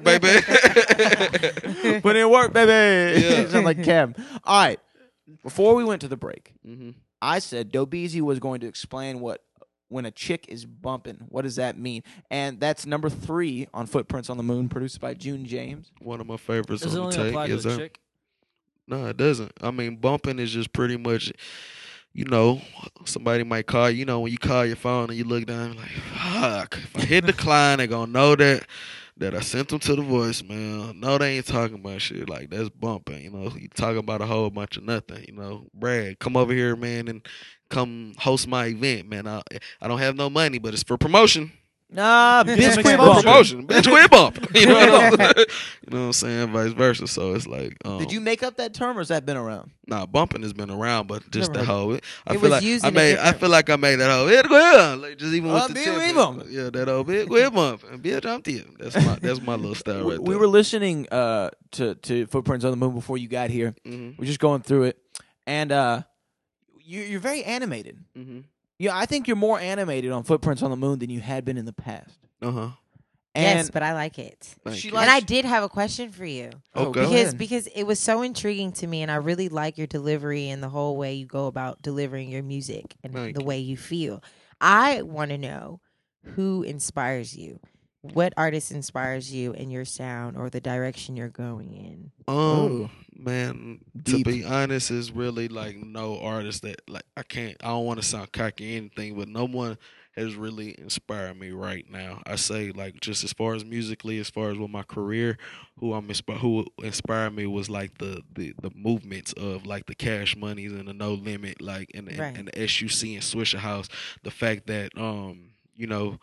[SPEAKER 14] baby.
[SPEAKER 6] Put in work, baby.
[SPEAKER 14] Yeah.
[SPEAKER 6] Sound like Cam. All right. Before we went to the break,
[SPEAKER 14] Mhm.
[SPEAKER 6] I said Dobeezy was going to explain what when a chick is bumping. What does that mean? And that's number three on Footprints on the Moon, produced by June James.
[SPEAKER 14] One of my favorites
[SPEAKER 8] Does it
[SPEAKER 14] on the
[SPEAKER 8] only
[SPEAKER 14] tape.
[SPEAKER 8] apply to
[SPEAKER 14] Yes,
[SPEAKER 8] the
[SPEAKER 14] sir.
[SPEAKER 8] chick?
[SPEAKER 14] No, it doesn't. I mean, bumping is just pretty much, you know, somebody might call you. You know, when you call your phone and you look down, like, fuck. If I hit decline, they gonna know that that I sent them to the voicemail. No, they ain't talking about shit. Like, that's bumping. You know, you talking about a whole bunch of nothing. You know, Brad, come over here, man, and come host my event, man. I I don't have no money, but it's for promotion.
[SPEAKER 6] Nah, bitch,
[SPEAKER 14] It's
[SPEAKER 6] quit
[SPEAKER 14] for
[SPEAKER 6] bumping.
[SPEAKER 14] promotion. Bitch, quit bumping. You know, what I'm, you know what I'm saying? Vice versa. So it's like, um,
[SPEAKER 6] Did you make up that term, or has that been around?
[SPEAKER 14] Nah, bumping has been around, but just
[SPEAKER 6] Never
[SPEAKER 14] the
[SPEAKER 6] heard
[SPEAKER 14] whole. I
[SPEAKER 7] It
[SPEAKER 14] feel
[SPEAKER 7] was
[SPEAKER 14] like
[SPEAKER 7] used
[SPEAKER 14] I
[SPEAKER 7] in a
[SPEAKER 14] made. I
[SPEAKER 7] different-
[SPEAKER 14] feel like I made that whole. It go ahead, like just even
[SPEAKER 6] Uh,
[SPEAKER 14] with the
[SPEAKER 6] bitch,
[SPEAKER 14] tip,
[SPEAKER 6] we
[SPEAKER 14] uh,
[SPEAKER 6] bumping.
[SPEAKER 14] yeah, that old bit, quit bumping, bitch, I'm here. That's my that's my little style
[SPEAKER 6] we,
[SPEAKER 14] right
[SPEAKER 6] we
[SPEAKER 14] there.
[SPEAKER 6] were listening uh, to to Footprints on the Moon before you got here.
[SPEAKER 14] Mhm.
[SPEAKER 6] We're just going through it, and uh, you, you're very animated.
[SPEAKER 14] Mhm.
[SPEAKER 6] Yeah, I think you're more animated on Footprints on the Moon than you had been in the past.
[SPEAKER 14] Uh huh.
[SPEAKER 6] And
[SPEAKER 7] yes, but I like it.
[SPEAKER 14] Thank
[SPEAKER 6] she
[SPEAKER 14] you.
[SPEAKER 6] likes,
[SPEAKER 7] And I did have a question for you.
[SPEAKER 6] Oh,
[SPEAKER 14] Okay.
[SPEAKER 6] go
[SPEAKER 7] Because
[SPEAKER 6] ahead.
[SPEAKER 7] because it was so intriguing to me, and I really like your delivery and the whole way you go about delivering your music and
[SPEAKER 14] Thank
[SPEAKER 7] the
[SPEAKER 14] you.
[SPEAKER 7] way you feel. I want to know who inspires you. What artist inspires you in your sound or the direction you're going in?
[SPEAKER 14] Um,
[SPEAKER 6] Ooh.
[SPEAKER 14] man,
[SPEAKER 6] Deep.
[SPEAKER 14] to be honest, is really like no artist that like I can't. I don't want to sound cocky or anything, but no one has really inspired me right now. I say like just as far as musically, as far as with my career, who I'm inspi- who inspired me was like the, the the movements of like the Cash Monies and the No Limit, like and and,
[SPEAKER 7] Right.
[SPEAKER 14] and the S U C and Swisher House. The fact that um you know.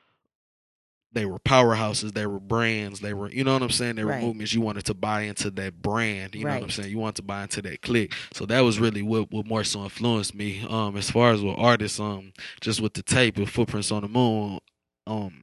[SPEAKER 14] They were powerhouses. They were brands. They were, you know what I'm saying? They were
[SPEAKER 7] Right.
[SPEAKER 14] movements. You wanted to buy into that brand. You know what I'm
[SPEAKER 7] Right.
[SPEAKER 14] saying? You wanted to buy into that clique. So that was really what, what more so influenced me. Um, as far as with artists, um, just with the tape with Footprints on the Moon, um,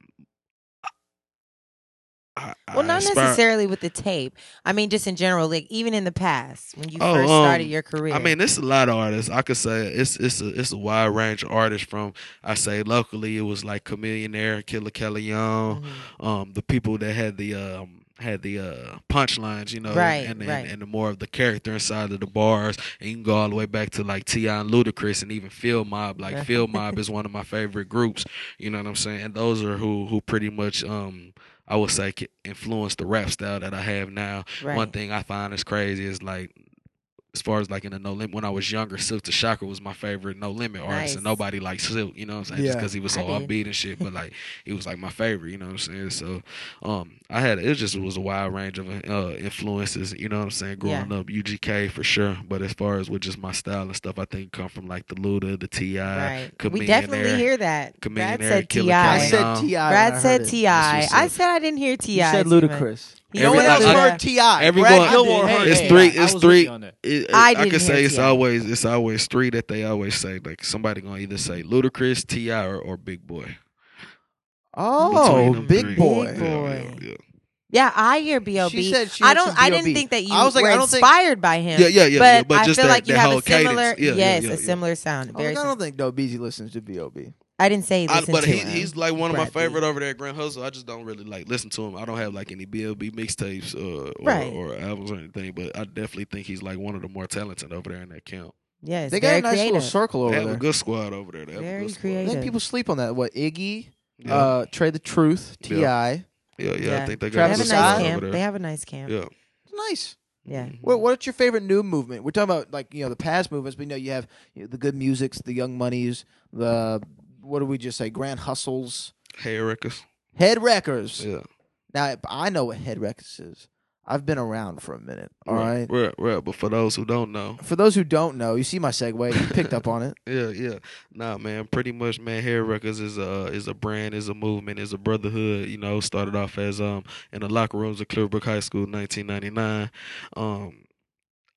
[SPEAKER 14] I, I
[SPEAKER 7] Well, not
[SPEAKER 14] aspire-
[SPEAKER 7] necessarily with the tape. I mean, just in general, like even in the past when you
[SPEAKER 14] Oh,
[SPEAKER 7] first started
[SPEAKER 14] um,
[SPEAKER 7] your career.
[SPEAKER 14] I mean, it's a lot of artists. I could say it's it's a it's a wide range of artists. From I say locally, it was like Chameleonaire, Killer Kelly Young,
[SPEAKER 7] Mm-hmm.
[SPEAKER 14] um, the people that had the um had the uh punchlines, you know,
[SPEAKER 7] Right,
[SPEAKER 14] and, and,
[SPEAKER 7] right.
[SPEAKER 14] and the more of the character inside of the bars. And you can go all the way back to like T I and Ludacris and even Phil Mob. Like Phil Mob is one of my favorite groups. You know what I'm saying? And those are who who pretty much um. I would say ca- influenced the rap style that I have now.
[SPEAKER 7] Right.
[SPEAKER 14] One thing I find is crazy is like, as far as like in the No Limit, when I was younger, Silk the Shocker was my favorite No Limit artist, and
[SPEAKER 7] Nice.
[SPEAKER 14] nobody liked Silk, you know what I'm saying? Just
[SPEAKER 6] Yeah,
[SPEAKER 14] because he was so
[SPEAKER 7] I did.
[SPEAKER 14] upbeat and shit, but like he was like my favorite, you know what I'm saying? So, um, I had it just was a wide range of uh influences, you know what I'm saying? Growing
[SPEAKER 7] Yeah.
[SPEAKER 14] up, U G K for sure, but as far as with just my style and stuff, I think it come from like the Luda, the T I,
[SPEAKER 7] right. We definitely hear that. Brad
[SPEAKER 14] Chameleonaire,
[SPEAKER 7] said
[SPEAKER 14] Killer
[SPEAKER 7] T I.
[SPEAKER 6] I
[SPEAKER 14] Kelly
[SPEAKER 6] said
[SPEAKER 14] Young.
[SPEAKER 6] T I.
[SPEAKER 7] Brad said T I.
[SPEAKER 14] That's what's
[SPEAKER 7] I
[SPEAKER 14] up.
[SPEAKER 7] said I didn't hear T
[SPEAKER 6] You
[SPEAKER 7] I.
[SPEAKER 6] said Ludacris.
[SPEAKER 7] You
[SPEAKER 6] No
[SPEAKER 7] know
[SPEAKER 6] one
[SPEAKER 7] what
[SPEAKER 6] else
[SPEAKER 7] I-
[SPEAKER 6] heard T I.
[SPEAKER 14] Everyone-
[SPEAKER 6] Brad Gilmore
[SPEAKER 8] Hey,
[SPEAKER 6] heard
[SPEAKER 14] It's
[SPEAKER 8] hey,
[SPEAKER 6] T I.
[SPEAKER 14] three.
[SPEAKER 8] I
[SPEAKER 14] It's
[SPEAKER 8] was
[SPEAKER 14] three.
[SPEAKER 8] with you on that.
[SPEAKER 14] It, it-
[SPEAKER 7] I
[SPEAKER 14] I,
[SPEAKER 7] didn't
[SPEAKER 14] could say
[SPEAKER 7] hear
[SPEAKER 14] it's
[SPEAKER 7] T I.
[SPEAKER 14] always it's always three that they always say. Like somebody gonna either say Ludacris, T I, or, or Big Boy.
[SPEAKER 6] Oh,
[SPEAKER 14] Between them
[SPEAKER 6] Big
[SPEAKER 14] three.
[SPEAKER 6] Boy.
[SPEAKER 7] Big
[SPEAKER 14] Yeah,
[SPEAKER 7] boy.
[SPEAKER 14] yeah, yeah.
[SPEAKER 7] Yeah, I hear B O B.
[SPEAKER 6] She said she
[SPEAKER 7] I
[SPEAKER 6] heard
[SPEAKER 7] don't.
[SPEAKER 6] some
[SPEAKER 7] I
[SPEAKER 6] B O B.
[SPEAKER 7] didn't think that you
[SPEAKER 6] I was like,
[SPEAKER 7] were
[SPEAKER 6] I don't think-
[SPEAKER 7] inspired by him.
[SPEAKER 14] Yeah, yeah, yeah,
[SPEAKER 7] But,
[SPEAKER 14] yeah, but
[SPEAKER 7] I
[SPEAKER 14] just
[SPEAKER 7] feel
[SPEAKER 14] that-
[SPEAKER 7] like you
[SPEAKER 14] that
[SPEAKER 7] have
[SPEAKER 14] whole
[SPEAKER 7] a similar.
[SPEAKER 14] cadence. Yeah, yeah,
[SPEAKER 7] yes,
[SPEAKER 14] yeah,
[SPEAKER 7] a
[SPEAKER 14] yeah.
[SPEAKER 7] similar sound.
[SPEAKER 6] I, was
[SPEAKER 7] Very.
[SPEAKER 6] like, I
[SPEAKER 7] sim-
[SPEAKER 6] don't think Dobeezy listens to B O B.
[SPEAKER 7] I didn't say
[SPEAKER 14] I,
[SPEAKER 7] listen
[SPEAKER 14] but
[SPEAKER 7] to
[SPEAKER 14] he,
[SPEAKER 7] him.
[SPEAKER 14] he's like one of my
[SPEAKER 7] Brad B.
[SPEAKER 14] favorite over there at Grand Hustle. I just don't really like listen to him. I don't have like any B L B mixtapes uh, or,
[SPEAKER 7] Right.
[SPEAKER 14] or albums or anything. But I definitely think he's like one of the more talented over there in that camp.
[SPEAKER 7] Yes,
[SPEAKER 6] They got
[SPEAKER 7] very
[SPEAKER 6] a nice
[SPEAKER 7] creative.
[SPEAKER 6] little circle over
[SPEAKER 14] They have
[SPEAKER 6] there.
[SPEAKER 14] a good squad over there. They have a
[SPEAKER 7] Very
[SPEAKER 14] good squad.
[SPEAKER 7] creative.
[SPEAKER 6] I think people sleep on that. What, Iggy,
[SPEAKER 14] Yeah.
[SPEAKER 6] uh, Trey the Truth, T I.
[SPEAKER 14] Yeah, yeah, I think they
[SPEAKER 7] They
[SPEAKER 14] got
[SPEAKER 7] have
[SPEAKER 14] a
[SPEAKER 7] a
[SPEAKER 14] good
[SPEAKER 6] Travis
[SPEAKER 7] nice
[SPEAKER 14] squad
[SPEAKER 6] Scott
[SPEAKER 7] camp.
[SPEAKER 14] over there.
[SPEAKER 7] They have a nice camp.
[SPEAKER 14] Yeah.
[SPEAKER 6] It's nice.
[SPEAKER 7] Yeah.
[SPEAKER 6] What, what's your favorite new movement? We're talking about like you know the past movements, but you know you have you know, the Good Musics, the Young Moneys, the what do we just say? Grand Hustles,
[SPEAKER 14] Hey, Records.
[SPEAKER 6] Head Wreckers.
[SPEAKER 14] Yeah.
[SPEAKER 6] Now I know what Head Wreckers is. I've been around for a minute. All right.
[SPEAKER 14] Right, right. But for those who don't know,
[SPEAKER 6] For those who don't know, you see my segue. You picked up on it.
[SPEAKER 14] yeah, yeah. Nah, man. Pretty much, man. Hair Records is a is a brand, is a movement, is a brotherhood. You know, started off as um in the locker rooms of Clearbrook High School, nineteen ninety nine. Um,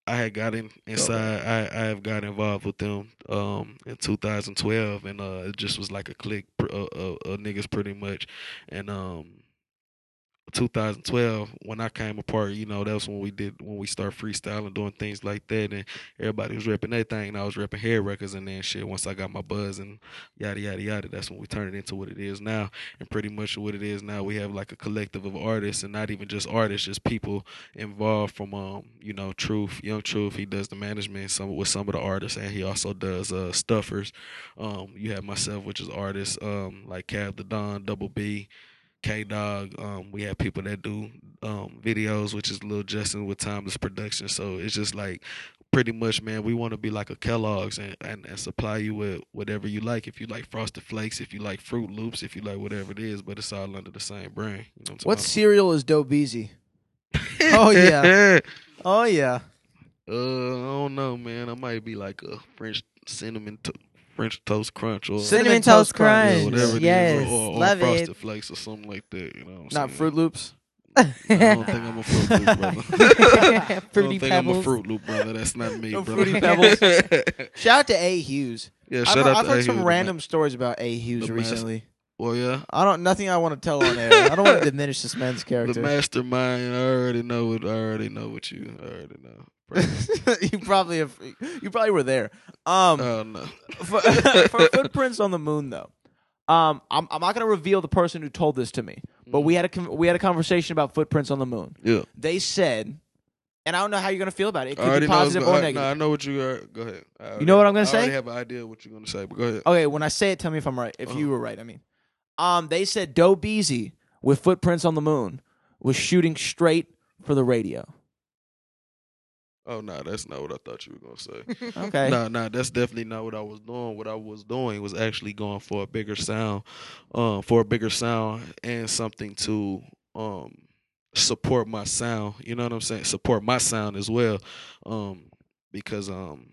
[SPEAKER 14] I had got in inside. I, I have got involved with them um, in two thousand twelve, and uh, it just was like a clique uh, uh, uh, niggas pretty much. And um, two thousand twelve, when I came apart, you know, that was when we did when we started freestyling, doing things like that, and everybody was repping their thing, and I was repping Head Records and then shit. Once I got my buzz and yada yada yada, that's when we turned it into what it is now. And pretty much what it is now, we have like a collective of artists, and not even just artists, just people involved from um, you know, Truth, Young Truth. He does the management some with some of the artists, and he also does uh stuffers. Um, you have myself, which is artists, um, like Cab the Don, Double B, K-Dog. Um, we have people that do um, videos, which is Lil Justin with Timeless Production. So it's just like pretty much, man, we want to be like a Kellogg's and, and, and supply you with whatever you like. If you like Frosted Flakes, if you like Fruit Loops, if you like whatever it is, but it's all under the same brand. You know what I'm
[SPEAKER 6] What
[SPEAKER 14] talking
[SPEAKER 6] cereal is Dope Easy? Oh yeah. Oh yeah.
[SPEAKER 14] Uh, I don't know, man. I might be like a French cinnamon to- French toast crunch or
[SPEAKER 7] Cinnamon Toast Crunch.
[SPEAKER 14] yeah, whatever it
[SPEAKER 7] Yes,
[SPEAKER 14] is, or, or, or
[SPEAKER 7] love
[SPEAKER 14] Frosted
[SPEAKER 7] it.
[SPEAKER 14] Flakes or something like that. You know, what I'm
[SPEAKER 6] Not
[SPEAKER 14] saying?
[SPEAKER 6] Fruit Loops.
[SPEAKER 14] I don't think I'm a Fruit Loop brother. I don't
[SPEAKER 7] Fruity
[SPEAKER 14] think I'm a
[SPEAKER 7] Pebbles.
[SPEAKER 14] Fruit Loop brother. That's not me,
[SPEAKER 6] No
[SPEAKER 14] brother.
[SPEAKER 6] Fruity Pebbles. Shout out to A. Hughes.
[SPEAKER 14] Yeah,
[SPEAKER 6] I've
[SPEAKER 14] shout
[SPEAKER 6] heard,
[SPEAKER 14] out
[SPEAKER 6] I've
[SPEAKER 14] to
[SPEAKER 6] heard
[SPEAKER 14] A.
[SPEAKER 6] some
[SPEAKER 14] Hughes,
[SPEAKER 6] random
[SPEAKER 14] man.
[SPEAKER 6] stories about A. Hughes
[SPEAKER 14] The
[SPEAKER 6] recently.
[SPEAKER 14] master- Well, yeah.
[SPEAKER 6] I don't. Nothing I want to tell on air. I don't want to diminish this man's
[SPEAKER 14] The
[SPEAKER 6] character.
[SPEAKER 14] mastermind. I already know what. I already know what you. I already know.
[SPEAKER 6] you probably have, you probably were there. Um,
[SPEAKER 14] Oh no.
[SPEAKER 6] for, for Footprints on the Moon, though, um, I'm I'm not gonna reveal the person who told this to me, but we had a con- we had a conversation about Footprints on the Moon.
[SPEAKER 14] Yeah.
[SPEAKER 6] They said, and I don't know how you're gonna feel about it. It
[SPEAKER 14] I
[SPEAKER 6] could
[SPEAKER 14] already
[SPEAKER 6] be positive
[SPEAKER 14] know.
[SPEAKER 6] or
[SPEAKER 14] I,
[SPEAKER 6] negative.
[SPEAKER 14] No, I know what you are. Go ahead. I already-
[SPEAKER 6] know what I'm gonna
[SPEAKER 14] I
[SPEAKER 6] say?
[SPEAKER 14] already have an idea of what you're gonna say, but go ahead.
[SPEAKER 6] Okay, when I say it, tell me if I'm right. If
[SPEAKER 14] Uh-huh.
[SPEAKER 6] you were right, I mean, um, they said Doe Beasy with Footprints on the Moon was shooting straight for the radio.
[SPEAKER 14] Oh no, that's not what I thought you were gonna say.
[SPEAKER 6] Okay.
[SPEAKER 14] No, no, that's definitely not what I was doing. What I was doing was actually going for a bigger sound, um, for a bigger sound and something to um support my sound. You know what I'm saying? Support my sound as well, um, because um,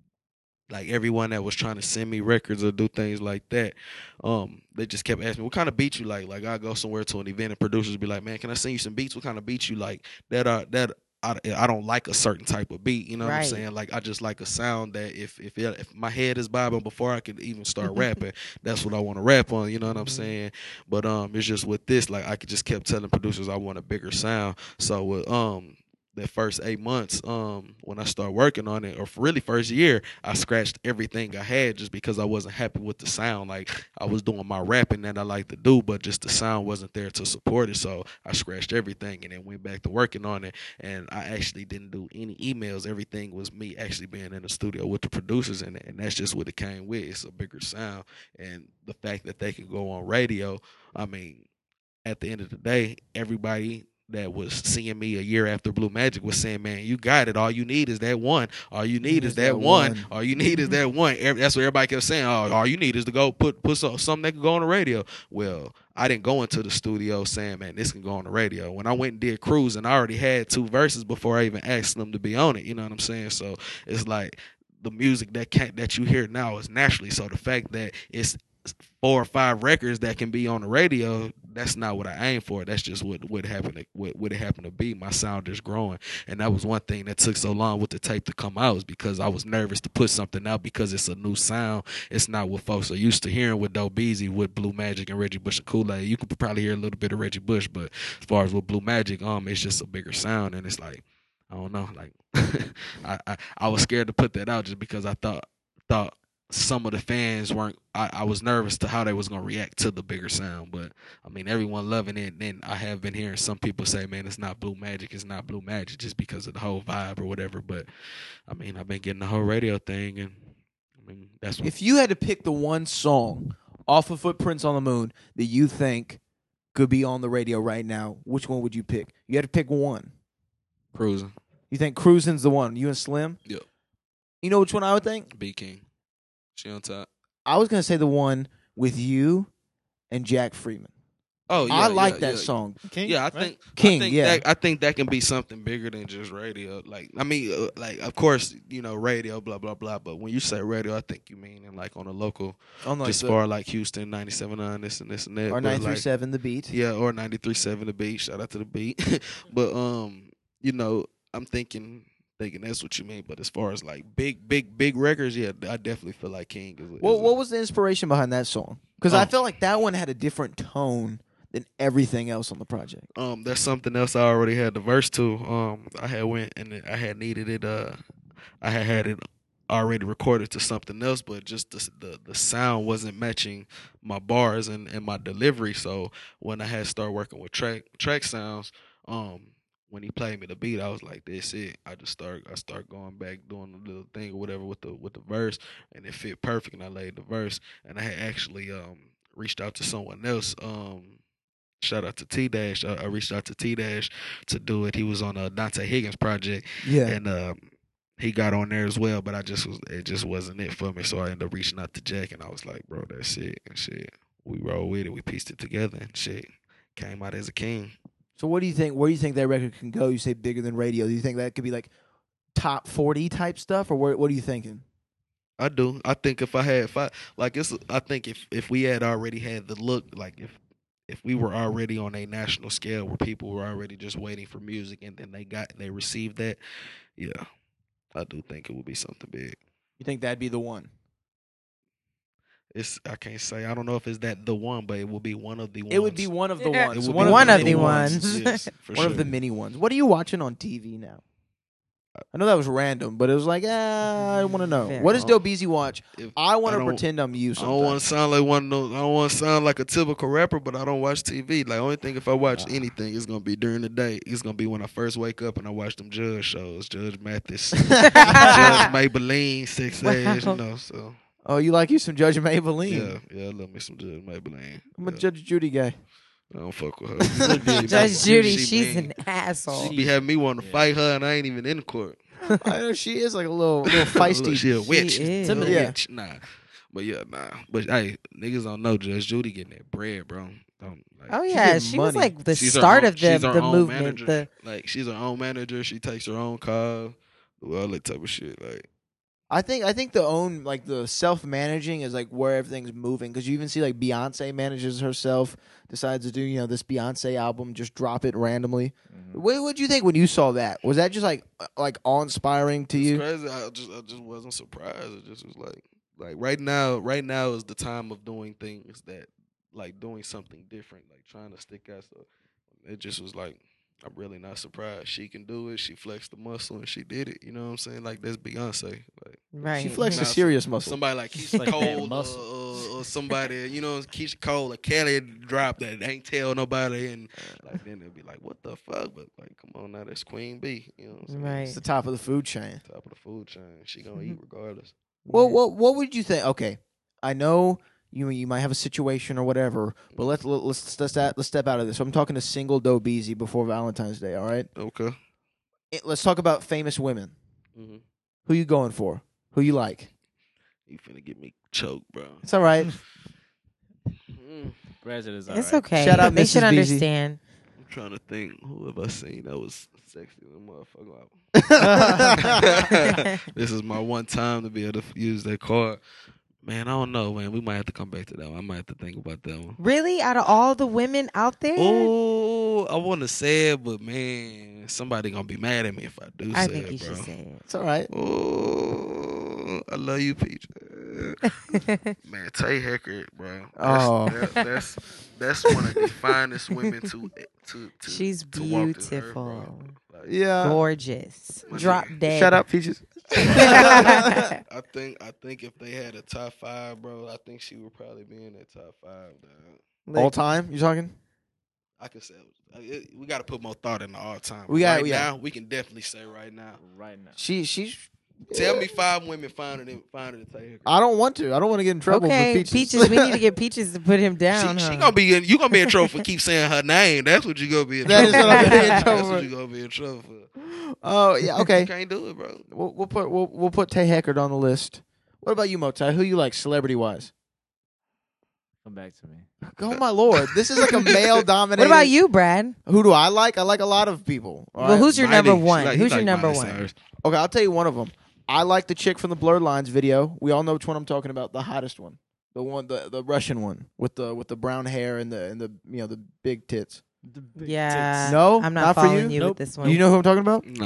[SPEAKER 14] like everyone that was trying to send me records or do things like that, um, they just kept asking me, what kind of beats you like? Like I go somewhere to an event and producers be like, man, can I send you some beats? What kind of beats you like? That are that. I, I don't like a certain type of beat, you know what I'm
[SPEAKER 7] Right.
[SPEAKER 14] saying? Like I just like a sound that if if it, if my head is bobbing before I could even start rapping, that's what I want to rap on, you know what I'm saying? But um, it's just with this, like I could just kept telling producers I want a bigger sound. So with um the first eight months, um, when I started working on it, or really first year, I scratched everything I had just because I wasn't happy with the sound. Like I was doing my rapping that I like to do, but just the sound wasn't there to support it. So I scratched everything and then went back to working on it. And I actually didn't do any emails. Everything was me actually being in the studio with the producers, and and that's just what it came with. It's a bigger sound, and the fact that they can go on radio. I mean, at the end of the day, everybody that was seeing me a year after Blue Magic was saying, man, you got it. All you need is that one. All you need is that one. All you need is that one. Every- That's what everybody kept saying. Oh, all you need is to go put put some, something that can go on the radio. Well, I didn't go into the studio saying, man, this can go on the radio. When I went and did Cruise, and I already had two verses before I even asked them to be on it. You know what I'm saying? So it's like the music that can't, that you hear now is naturally. So the fact that it's four or five records that can be on the radio, that's not what I aim for. That's just what what happened to, what, what it happened to be. My sound is growing, and that was one thing that took so long with the tape to come out, is because I was nervous to put something out because it's a new sound. It's not what folks are used to hearing with Dope Beasy, with Blue Magic and Reggie Bush and Kool-Aid. You could probably hear a little bit of Reggie Bush, but as far as with Blue Magic, um, it's just a bigger sound, and it's like, I don't know, like I, I I was scared to put that out just because I thought thought. some of the fans weren't, I, I was nervous to how they was going to react to the bigger sound, but I mean, everyone loving it. And then I have been hearing some people say, man, it's not Blue Magic, it's not Blue Magic, just because of the whole vibe or whatever. But I mean, I've been getting the whole radio thing, and I mean, that's what.
[SPEAKER 6] If you had to pick the one song off of Footprints on the Moon that you think could be on the radio right now, which one would you pick? You had to pick one.
[SPEAKER 14] Cruising.
[SPEAKER 6] You think Cruising's the one? You and Slim?
[SPEAKER 14] Yep.
[SPEAKER 6] You know which one I would think?
[SPEAKER 14] B King. She on top.
[SPEAKER 6] I was gonna say the one with you and Jack Freeman.
[SPEAKER 14] Oh, yeah,
[SPEAKER 6] I like
[SPEAKER 14] yeah,
[SPEAKER 6] that
[SPEAKER 14] yeah.
[SPEAKER 6] song.
[SPEAKER 14] King, yeah, I think
[SPEAKER 6] King.
[SPEAKER 14] I think
[SPEAKER 6] yeah,
[SPEAKER 14] that, I think that can be something bigger than just radio. Like, I mean, uh, like of course, you know, radio, blah blah blah. But when you say radio, I think you mean in like on a local,
[SPEAKER 6] On like
[SPEAKER 14] just
[SPEAKER 6] the-
[SPEAKER 14] far like Houston, ninety-seven on this and this and that,
[SPEAKER 6] or
[SPEAKER 14] but
[SPEAKER 6] nine three
[SPEAKER 14] like-
[SPEAKER 6] seven The Beat.
[SPEAKER 14] Yeah, or ninety-three point seven The Beat. Shout out to The Beat. But um, you know, I'm thinking thinking that's what you mean. But as far as like big, big, big records, yeah, I definitely feel like King is. is
[SPEAKER 6] What What was the inspiration behind that song? Because I
[SPEAKER 14] Um,
[SPEAKER 6] felt like that one had a different tone than everything else on the project.
[SPEAKER 14] Um, that's something else I already had the verse to. Um, I had went and I had needed it. Uh, I had had it already recorded to something else, but just the the, the sound wasn't matching my bars and, and my delivery. So when I had started working with track track sounds, um, when he played me the beat, I was like, "That's it." I just start I start going back doing a little thing or whatever with the with the verse, and it fit perfect. And I laid the verse, and I had actually um reached out to someone else. Um, shout out to T Dash. I, I reached out to T Dash to do it. He was on a Dante Higgins project,
[SPEAKER 6] Yeah.
[SPEAKER 14] and um, he got on there as well. But I just was it just wasn't it for me. So I ended up reaching out to Jack, and I was like, "Bro, that's it." And shit, we rolled with it. We pieced it together, and shit came out as a king.
[SPEAKER 6] So what do you think? Where do you think that record can go? You say bigger than radio. Do you think that could be like top forty type stuff, or where, what are you thinking?
[SPEAKER 14] I do. I think if I had, if I like, it's. I think if if we had already had the look, like if if we were already on a national scale where people were already just waiting for music and then they got they received that, yeah, I do think it would be something big.
[SPEAKER 6] You think that'd be the one?
[SPEAKER 14] It's I can't say. I don't know if it's that the one, but it will be one of the ones.
[SPEAKER 6] It would be one of the
[SPEAKER 7] Yeah.
[SPEAKER 6] ones.
[SPEAKER 14] It would
[SPEAKER 6] One,
[SPEAKER 14] be
[SPEAKER 6] of,
[SPEAKER 7] one
[SPEAKER 6] the
[SPEAKER 7] of
[SPEAKER 6] many
[SPEAKER 7] the
[SPEAKER 6] ones.
[SPEAKER 7] ones.
[SPEAKER 14] Yes, for
[SPEAKER 6] One
[SPEAKER 14] sure.
[SPEAKER 6] of the many ones. What are you watching on T V now? I know that was random, but it was like, ah, I want to know.
[SPEAKER 7] Fair.
[SPEAKER 6] What does Dope Easy watch?
[SPEAKER 14] If-
[SPEAKER 6] I want
[SPEAKER 14] I
[SPEAKER 6] to
[SPEAKER 14] don't-
[SPEAKER 6] pretend I'm you
[SPEAKER 14] I don't want
[SPEAKER 6] sometimes.
[SPEAKER 14] to sound like one of those. I don't want to sound like a typical rapper, but I don't watch T V. Like only thing if I watch anything, it's gonna be during the day. It's gonna be when I first wake up and I watch them Judge shows, Judge Mathis, Judge Maybelline, Six Ass, you know. So
[SPEAKER 6] Oh, you like you some Judge Maybelline?
[SPEAKER 14] yeah, yeah, I love me some Judge Maybelline.
[SPEAKER 6] I'm a
[SPEAKER 14] Yeah.
[SPEAKER 6] Judge Judy guy.
[SPEAKER 14] I don't fuck with her. She
[SPEAKER 7] Judge
[SPEAKER 14] be-
[SPEAKER 7] Judy,
[SPEAKER 14] she
[SPEAKER 7] she's
[SPEAKER 14] mean.
[SPEAKER 7] an asshole.
[SPEAKER 14] She be having me want to fight her, and I ain't even in court.
[SPEAKER 6] I know she is like a little, little feisty.
[SPEAKER 14] She a witch.
[SPEAKER 7] is.
[SPEAKER 14] A
[SPEAKER 6] Yeah.
[SPEAKER 14] witch. Nah, but yeah, nah. But hey, niggas don't know Judge Judy getting that bread, bro. Um, like,
[SPEAKER 7] Oh
[SPEAKER 6] She
[SPEAKER 7] yeah,
[SPEAKER 6] getting
[SPEAKER 7] she was
[SPEAKER 6] money.
[SPEAKER 7] like the
[SPEAKER 14] she's her
[SPEAKER 7] start
[SPEAKER 14] own-
[SPEAKER 7] of the
[SPEAKER 14] she's her
[SPEAKER 7] the
[SPEAKER 14] own
[SPEAKER 7] movement.
[SPEAKER 14] manager.
[SPEAKER 7] The
[SPEAKER 14] Like she's her own manager. She takes her own car, do all that type of shit. Like
[SPEAKER 6] I think I think the own like the self managing is like where everything's moving because you even see like Beyonce manages herself, decides to do you know this Beyonce album, just drop it randomly. What what did you think when you saw that? Was that just like uh, like awe inspiring to
[SPEAKER 14] it's
[SPEAKER 6] you?
[SPEAKER 14] crazy. I just I just wasn't surprised. It just was like like right now right now is the time of doing things that like doing something different, like trying to stick out. So it just was like. I'm really not surprised. She can do it. She flexed the muscle and she did it. You know what I'm saying? Like that's Beyonce. Like
[SPEAKER 7] right.
[SPEAKER 6] She flexed a
[SPEAKER 14] Nah,
[SPEAKER 6] serious muscle.
[SPEAKER 14] somebody like Keisha
[SPEAKER 8] Like that
[SPEAKER 14] Cole or,
[SPEAKER 8] muscle.
[SPEAKER 14] or, or somebody, you know, Keisha Cole or Kelly drop that ain't tell nobody, and like then they'll be like, "What the fuck?" But like, come on now, that's Queen B. You know what I'm saying?
[SPEAKER 7] Right.
[SPEAKER 6] It's the top of the food chain.
[SPEAKER 14] Top of the food chain. She gonna eat regardless.
[SPEAKER 6] Well, what what would you think? Okay, I know you you might have a situation or whatever, but let's let's let's let's, let's step out of this. So I'm talking to single Dope Easy before Valentine's Day. All right,
[SPEAKER 14] Okay.
[SPEAKER 6] It- let's talk about famous women.
[SPEAKER 14] Mm-hmm.
[SPEAKER 6] Who you going for? Who you like?
[SPEAKER 14] You finna get me choked, bro.
[SPEAKER 6] It's all right.
[SPEAKER 14] Mm.
[SPEAKER 8] President's
[SPEAKER 7] It's
[SPEAKER 8] all right.
[SPEAKER 7] okay.
[SPEAKER 6] Shout out
[SPEAKER 7] They
[SPEAKER 6] Missus
[SPEAKER 7] should
[SPEAKER 6] Beasy.
[SPEAKER 7] understand.
[SPEAKER 14] I'm trying to think. Who have I seen that was sexy? The motherfucker. This is my one time to be able to use that card. Man, I don't know, man. We might have to come back to that one. I might have to think about that one.
[SPEAKER 7] Really, out of all the women out there,
[SPEAKER 14] Oh, I want to say it, but man, somebody gonna be mad at me if I do
[SPEAKER 7] I
[SPEAKER 14] say
[SPEAKER 7] think
[SPEAKER 14] it,
[SPEAKER 7] you
[SPEAKER 14] bro.
[SPEAKER 7] should say it.
[SPEAKER 6] It's all right.
[SPEAKER 14] Oh, I love you, Peach. Man, Tay Heckert, bro. That's,
[SPEAKER 6] Oh.
[SPEAKER 14] that, that's that's one of the finest women to to. to
[SPEAKER 7] She's
[SPEAKER 14] to walk this earth,
[SPEAKER 7] beautiful,
[SPEAKER 14] bro. Like,
[SPEAKER 6] Yeah.
[SPEAKER 7] gorgeous,
[SPEAKER 14] My
[SPEAKER 7] drop
[SPEAKER 14] nigga.
[SPEAKER 7] dead.
[SPEAKER 6] Shut up, Peaches.
[SPEAKER 14] I think I think if they had a top five, bro, I think she would probably be in that top five. Dog.
[SPEAKER 6] All time? You talking?
[SPEAKER 14] I can say it, we got to put more thought in the all time.
[SPEAKER 6] We got-
[SPEAKER 14] right
[SPEAKER 6] we got-
[SPEAKER 14] now. We can definitely say right now.
[SPEAKER 8] Right now.
[SPEAKER 6] She she's.
[SPEAKER 14] Tell me five women finer than finer than Tay Heckert.
[SPEAKER 6] I don't want to. I don't want to get in trouble
[SPEAKER 7] Okay,
[SPEAKER 6] with Peaches.
[SPEAKER 7] Peaches. We need to get Peaches to put him down.
[SPEAKER 14] She, she
[SPEAKER 7] huh?
[SPEAKER 14] gonna be in, you gonna be in trouble for keep saying her name. That's what you gonna be in
[SPEAKER 6] That
[SPEAKER 14] trouble
[SPEAKER 6] is
[SPEAKER 14] for.
[SPEAKER 6] what I'm gonna be in
[SPEAKER 14] That's
[SPEAKER 6] trouble
[SPEAKER 14] what
[SPEAKER 6] for.
[SPEAKER 14] you gonna be in trouble for.
[SPEAKER 6] Oh yeah.
[SPEAKER 14] You
[SPEAKER 6] Okay.
[SPEAKER 14] can't do it, bro.
[SPEAKER 6] We'll, we'll put we'll we'll put Tay Heckert on the list. What about you, Motai? Who you like, celebrity wise?
[SPEAKER 8] Come back to me.
[SPEAKER 6] Oh my lord, this is like a male dominated.
[SPEAKER 7] What about you, Brad?
[SPEAKER 6] Who do I like? I like a lot of people. all
[SPEAKER 7] Well,
[SPEAKER 6] right?
[SPEAKER 7] who's your
[SPEAKER 14] Miley,
[SPEAKER 7] number
[SPEAKER 14] she
[SPEAKER 7] one?
[SPEAKER 14] like- he
[SPEAKER 7] Who's your
[SPEAKER 14] like
[SPEAKER 7] number
[SPEAKER 14] Miley
[SPEAKER 7] one?
[SPEAKER 14] Cyrus.
[SPEAKER 6] Okay, I'll tell you one of them. I like the chick from the Blurred Lines video. We all know which one I'm talking about. The hottest one, the one, the the Russian one with the with the brown hair and the and the you know the big tits.
[SPEAKER 7] Yeah.
[SPEAKER 6] No,
[SPEAKER 7] I'm
[SPEAKER 6] not
[SPEAKER 7] not,
[SPEAKER 6] for
[SPEAKER 7] following
[SPEAKER 6] you?
[SPEAKER 7] you
[SPEAKER 8] Nope.
[SPEAKER 7] with this one.
[SPEAKER 6] You know who I'm talking about?
[SPEAKER 14] Nah.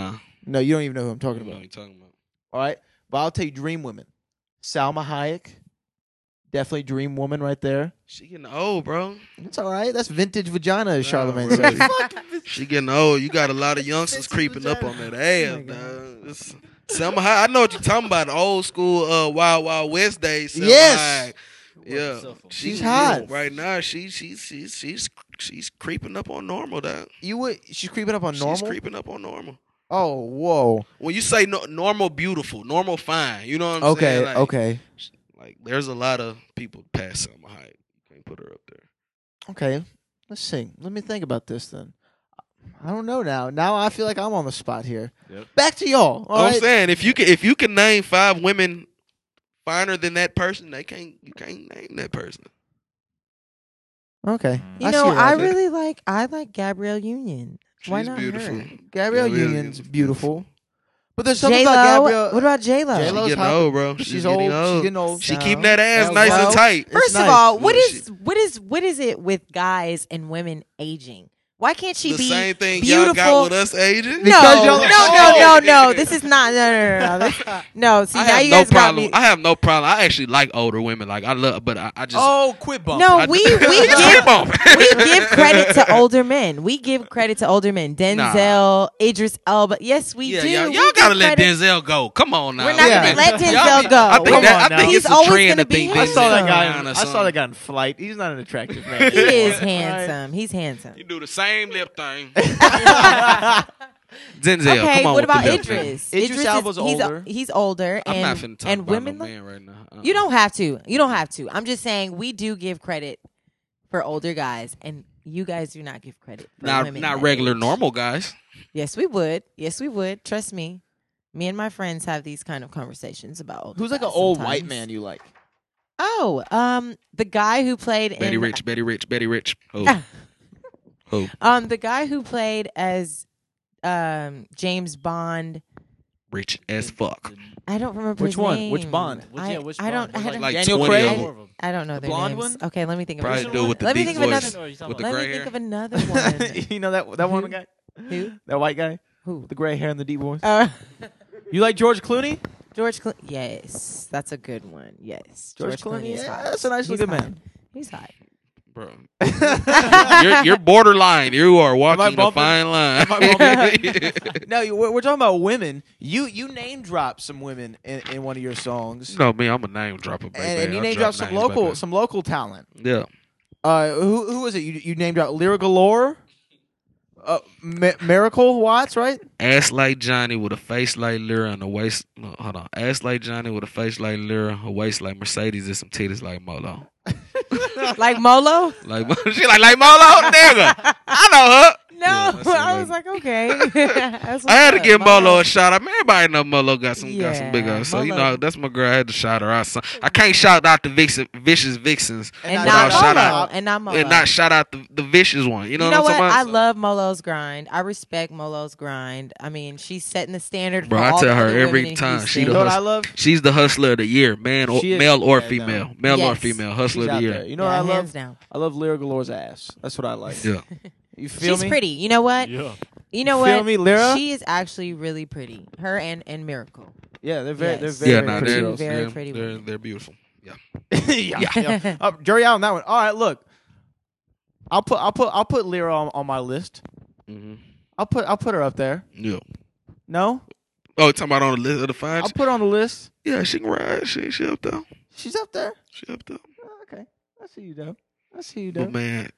[SPEAKER 6] No, you don't even know who I'm talking
[SPEAKER 14] I don't know
[SPEAKER 6] about.
[SPEAKER 14] what you're talking about.
[SPEAKER 6] All right, but I'll tell you, dream women. Salma Hayek, definitely dream woman right there.
[SPEAKER 14] She getting old, bro.
[SPEAKER 6] It's all right. That's vintage vagina, as Charlamagne
[SPEAKER 14] bro.
[SPEAKER 6] says.
[SPEAKER 14] She getting old. You got a lot of youngsters creeping up on that ass, dog. It's- Selma Hayek, I know what you're talking about. The old school uh, Wild Wild West days. Selma
[SPEAKER 6] Yes.
[SPEAKER 14] Hayek. Yeah, she-
[SPEAKER 6] She's hot.
[SPEAKER 14] right now. She she's she's she's she's creeping up on normal, dog.
[SPEAKER 6] You would? She's creeping up on normal.
[SPEAKER 14] She's creeping up on normal.
[SPEAKER 6] Oh, whoa.
[SPEAKER 14] When you say no, normal, beautiful, normal, fine. You know what I'm
[SPEAKER 6] Okay,
[SPEAKER 14] saying? Like,
[SPEAKER 6] okay,
[SPEAKER 14] Like there's a lot of people past Selma Hayek. You can't put her up there.
[SPEAKER 6] okay. Let's see. Let me think about this then. I don't know now. Now I feel like I'm on the spot here.
[SPEAKER 14] Yep.
[SPEAKER 6] Back to y'all. all
[SPEAKER 14] I'm
[SPEAKER 6] right?
[SPEAKER 14] saying if you can if you can name five women finer than that person, they can't you can't name that person.
[SPEAKER 6] Okay.
[SPEAKER 7] You
[SPEAKER 6] I
[SPEAKER 7] know,
[SPEAKER 6] see your
[SPEAKER 7] I
[SPEAKER 6] logic.
[SPEAKER 7] really like I like Gabrielle Union. Why
[SPEAKER 14] She's
[SPEAKER 7] not
[SPEAKER 14] beautiful.
[SPEAKER 7] her?
[SPEAKER 6] Gabrielle
[SPEAKER 14] Gabrielle
[SPEAKER 6] Union's beautiful. But there's something
[SPEAKER 7] J-Lo,
[SPEAKER 6] about Gabrielle.
[SPEAKER 7] what about J Lo?
[SPEAKER 14] She
[SPEAKER 6] J-Lo's
[SPEAKER 14] getting
[SPEAKER 6] hot,
[SPEAKER 14] old, bro.
[SPEAKER 6] but
[SPEAKER 14] She's,
[SPEAKER 6] she's
[SPEAKER 14] getting
[SPEAKER 6] old.
[SPEAKER 14] old.
[SPEAKER 6] She's getting old.
[SPEAKER 14] She
[SPEAKER 7] No.
[SPEAKER 14] keeping that ass
[SPEAKER 6] Well,
[SPEAKER 14] nice
[SPEAKER 6] well,
[SPEAKER 14] and tight.
[SPEAKER 6] It's
[SPEAKER 7] First
[SPEAKER 6] nice.
[SPEAKER 7] of all, what
[SPEAKER 14] Look,
[SPEAKER 7] is what is what is it with guys and women aging? Why can't she
[SPEAKER 14] The
[SPEAKER 7] be
[SPEAKER 14] same thing
[SPEAKER 7] beautiful?
[SPEAKER 14] y'all got with us aging.
[SPEAKER 7] No,
[SPEAKER 6] Because
[SPEAKER 7] no,
[SPEAKER 6] y'all
[SPEAKER 7] no,
[SPEAKER 6] are
[SPEAKER 7] no,
[SPEAKER 14] old.
[SPEAKER 7] no, This is not. No, no, no, no. This, no. See,
[SPEAKER 14] I
[SPEAKER 7] now
[SPEAKER 14] have
[SPEAKER 7] you
[SPEAKER 14] no
[SPEAKER 7] guys got
[SPEAKER 14] problem.
[SPEAKER 7] me.
[SPEAKER 14] I have no problem. I actually like older women. Like I love, but I, I just
[SPEAKER 6] Oh, quit bumping.
[SPEAKER 7] No,
[SPEAKER 14] I-
[SPEAKER 7] we we
[SPEAKER 14] Quit bumping.
[SPEAKER 7] give we give credit to older men. We give credit to older men. Denzel, Idris Elba. Yes, we
[SPEAKER 14] yeah,
[SPEAKER 7] do.
[SPEAKER 14] y'all,
[SPEAKER 7] We
[SPEAKER 14] y'all
[SPEAKER 7] give
[SPEAKER 14] gotta let
[SPEAKER 7] credit-
[SPEAKER 14] Denzel go. Come on now.
[SPEAKER 7] We're not
[SPEAKER 6] Yeah.
[SPEAKER 7] gonna let
[SPEAKER 14] Y'all
[SPEAKER 7] Denzel
[SPEAKER 14] need-
[SPEAKER 7] go.
[SPEAKER 14] I think
[SPEAKER 7] Come
[SPEAKER 14] that
[SPEAKER 7] on
[SPEAKER 14] I think
[SPEAKER 7] now.
[SPEAKER 14] it's
[SPEAKER 7] He's
[SPEAKER 14] a
[SPEAKER 7] always
[SPEAKER 14] trend
[SPEAKER 7] gonna
[SPEAKER 14] to think
[SPEAKER 7] be
[SPEAKER 6] I saw that
[SPEAKER 14] handsome.
[SPEAKER 6] guy.
[SPEAKER 14] Or
[SPEAKER 6] In, I saw
[SPEAKER 14] something.
[SPEAKER 6] that guy in Flight. He's not an attractive man.
[SPEAKER 7] He is
[SPEAKER 6] All right.
[SPEAKER 7] handsome. He's handsome.
[SPEAKER 14] You do the same lip thing. Denzel,
[SPEAKER 7] Okay,
[SPEAKER 14] come on
[SPEAKER 7] what
[SPEAKER 14] with
[SPEAKER 7] about
[SPEAKER 14] the lip thing.
[SPEAKER 7] Idris?
[SPEAKER 6] Idris
[SPEAKER 7] is-
[SPEAKER 6] Elba's
[SPEAKER 7] he's,
[SPEAKER 6] older.
[SPEAKER 7] He's older,
[SPEAKER 14] I'm
[SPEAKER 7] and
[SPEAKER 14] not finna talk
[SPEAKER 7] and
[SPEAKER 14] about
[SPEAKER 7] women.
[SPEAKER 14] no
[SPEAKER 7] look-
[SPEAKER 14] man right now. Uh-uh.
[SPEAKER 7] You don't have to. You don't have to. I'm just saying we do give credit for older guys, and you guys do not give credit for
[SPEAKER 14] not
[SPEAKER 7] women.
[SPEAKER 14] not
[SPEAKER 7] that
[SPEAKER 14] regular
[SPEAKER 7] age.
[SPEAKER 14] normal guys.
[SPEAKER 7] Yes, we would. Yes, we would. Trust me. Me and my friends have these kind of conversations about older
[SPEAKER 6] Who's like an
[SPEAKER 7] guys
[SPEAKER 6] old
[SPEAKER 7] sometimes.
[SPEAKER 6] white man you like?
[SPEAKER 7] Oh, um, the guy who played
[SPEAKER 14] Betty
[SPEAKER 7] in
[SPEAKER 14] Rich, Betty Rich, Betty Rich. Oh, oh,
[SPEAKER 7] um the guy who played as um James Bond.
[SPEAKER 14] rich as fuck.
[SPEAKER 7] I don't remember
[SPEAKER 6] Which
[SPEAKER 7] his
[SPEAKER 6] one?
[SPEAKER 7] name.
[SPEAKER 6] Which Bond?
[SPEAKER 8] Which-
[SPEAKER 7] I,
[SPEAKER 8] yeah, which
[SPEAKER 7] I don't.
[SPEAKER 8] Bond?
[SPEAKER 7] I
[SPEAKER 8] Like-
[SPEAKER 7] don't.
[SPEAKER 14] Like
[SPEAKER 6] Daniel
[SPEAKER 14] twenty
[SPEAKER 6] Craig?
[SPEAKER 14] of
[SPEAKER 8] Four
[SPEAKER 14] them.
[SPEAKER 8] of them.
[SPEAKER 7] I don't know their
[SPEAKER 6] blonde
[SPEAKER 7] names.
[SPEAKER 6] one?
[SPEAKER 7] Okay, let me think of
[SPEAKER 14] Probably
[SPEAKER 7] another
[SPEAKER 14] do it
[SPEAKER 7] one.
[SPEAKER 14] with the
[SPEAKER 7] Let me
[SPEAKER 14] deep
[SPEAKER 7] think of
[SPEAKER 14] voice.
[SPEAKER 7] another.
[SPEAKER 14] With the
[SPEAKER 7] Let
[SPEAKER 14] gray
[SPEAKER 7] me think
[SPEAKER 14] hair.
[SPEAKER 7] of another one.
[SPEAKER 6] You know that that one guy,
[SPEAKER 7] Who?
[SPEAKER 6] that white guy,
[SPEAKER 7] Who?
[SPEAKER 6] with the gray hair and the deep voice.
[SPEAKER 7] Uh,
[SPEAKER 6] You like George Clooney?
[SPEAKER 7] George Clooney. Yes, that's a good one. Yes,
[SPEAKER 6] George Clooney,
[SPEAKER 7] is
[SPEAKER 6] yeah,
[SPEAKER 7] hot.
[SPEAKER 6] that's a nice
[SPEAKER 7] He's
[SPEAKER 6] looking
[SPEAKER 7] hot.
[SPEAKER 6] man.
[SPEAKER 7] He's hot.
[SPEAKER 14] Bro, you're, you're borderline. You are walking a
[SPEAKER 6] bumping?
[SPEAKER 14] fine line.
[SPEAKER 6] Am I bumping? No, you- we're, we're talking about women. You you name drop some women in, in one of your songs,
[SPEAKER 14] You know me, I'm a name dropper, baby.
[SPEAKER 6] and, and you
[SPEAKER 14] I
[SPEAKER 6] name
[SPEAKER 14] drop
[SPEAKER 6] drop some
[SPEAKER 14] names,
[SPEAKER 6] local
[SPEAKER 14] baby.
[SPEAKER 6] some local talent.
[SPEAKER 14] Yeah.
[SPEAKER 6] Uh, who who was it? You you named out Lyra Galore, uh, Mi- Miracle Watts, right?
[SPEAKER 14] Ass like Johnny with a face like Lyra and a waist. No, hold on. Ass like Johnny with a face like Lyra, a waist like Mercedes, and some titties like Molo.
[SPEAKER 7] Like Molo?
[SPEAKER 14] Like she like like Molo, nigga. I know her.
[SPEAKER 7] No,
[SPEAKER 14] Yeah, that's
[SPEAKER 7] I
[SPEAKER 14] it,
[SPEAKER 7] was
[SPEAKER 14] like-
[SPEAKER 7] like, okay. That's
[SPEAKER 14] I had to
[SPEAKER 7] what's
[SPEAKER 14] give
[SPEAKER 7] up.
[SPEAKER 14] Molo a shout out. Man, everybody know Molo got some got some big
[SPEAKER 7] Yeah,
[SPEAKER 14] ass. So you
[SPEAKER 7] Molo.
[SPEAKER 14] know that's my girl. I had to shout her out. So I can't shout out the vicious, vicious vixens,
[SPEAKER 7] And
[SPEAKER 14] but
[SPEAKER 7] not
[SPEAKER 14] I'll shout
[SPEAKER 7] Molo.
[SPEAKER 14] out
[SPEAKER 7] And not Molo.
[SPEAKER 14] and not shout out the, the vicious one. You know,
[SPEAKER 7] You know
[SPEAKER 14] what
[SPEAKER 7] what?
[SPEAKER 14] I'm
[SPEAKER 7] I
[SPEAKER 14] talking about?
[SPEAKER 7] love Molo's grind. I respect Molo's grind. I mean, she's setting the standard.
[SPEAKER 14] Bro,
[SPEAKER 7] for
[SPEAKER 14] I
[SPEAKER 7] all
[SPEAKER 14] tell
[SPEAKER 7] the
[SPEAKER 14] her
[SPEAKER 7] other women
[SPEAKER 14] every
[SPEAKER 7] in
[SPEAKER 14] time
[SPEAKER 7] Houston.
[SPEAKER 14] she
[SPEAKER 6] You
[SPEAKER 14] the
[SPEAKER 6] know what I
[SPEAKER 14] hus-
[SPEAKER 6] love?
[SPEAKER 14] she's the hustler of the year, man, or,
[SPEAKER 6] She is-
[SPEAKER 14] male or
[SPEAKER 6] yeah,
[SPEAKER 14] female,
[SPEAKER 6] no.
[SPEAKER 14] male or
[SPEAKER 7] Yes.
[SPEAKER 14] female, hustler
[SPEAKER 6] She's
[SPEAKER 14] of
[SPEAKER 6] out
[SPEAKER 14] the year.
[SPEAKER 6] there. You know
[SPEAKER 7] Yeah,
[SPEAKER 6] what I
[SPEAKER 7] hands
[SPEAKER 6] love?
[SPEAKER 7] down.
[SPEAKER 6] I love Lyra Galore's ass. That's what I like.
[SPEAKER 14] Yeah.
[SPEAKER 6] You feel
[SPEAKER 7] She's
[SPEAKER 6] me?
[SPEAKER 7] pretty. You know what?
[SPEAKER 8] Yeah.
[SPEAKER 7] You know
[SPEAKER 6] Feel
[SPEAKER 7] what?
[SPEAKER 6] me, Lyra?
[SPEAKER 7] She is actually really pretty. Her and, and Miracle.
[SPEAKER 6] Yeah, they're very,
[SPEAKER 7] Yes.
[SPEAKER 6] they're very,
[SPEAKER 14] Yeah,
[SPEAKER 6] very
[SPEAKER 14] nah,
[SPEAKER 6] pretty
[SPEAKER 14] they're,
[SPEAKER 6] girls.
[SPEAKER 7] Very
[SPEAKER 14] they're,
[SPEAKER 7] pretty
[SPEAKER 14] they're,
[SPEAKER 7] women.
[SPEAKER 14] they're beautiful. Yeah.
[SPEAKER 6] yeah, yeah. Uh, Jury out on that one. All right, look. I'll put, I'll put, I'll put Lyra on, on my list.
[SPEAKER 14] Mm-hmm.
[SPEAKER 6] I'll put, I'll put her up there.
[SPEAKER 14] Yeah.
[SPEAKER 6] No,
[SPEAKER 14] Oh, talking about on the list of the fines?
[SPEAKER 6] I'll put her on the list.
[SPEAKER 14] Yeah, she can ride. She she up there.
[SPEAKER 6] She's up there.
[SPEAKER 14] She up there.
[SPEAKER 6] Oh, okay, I see you though. I see you
[SPEAKER 14] But
[SPEAKER 6] though.
[SPEAKER 14] man,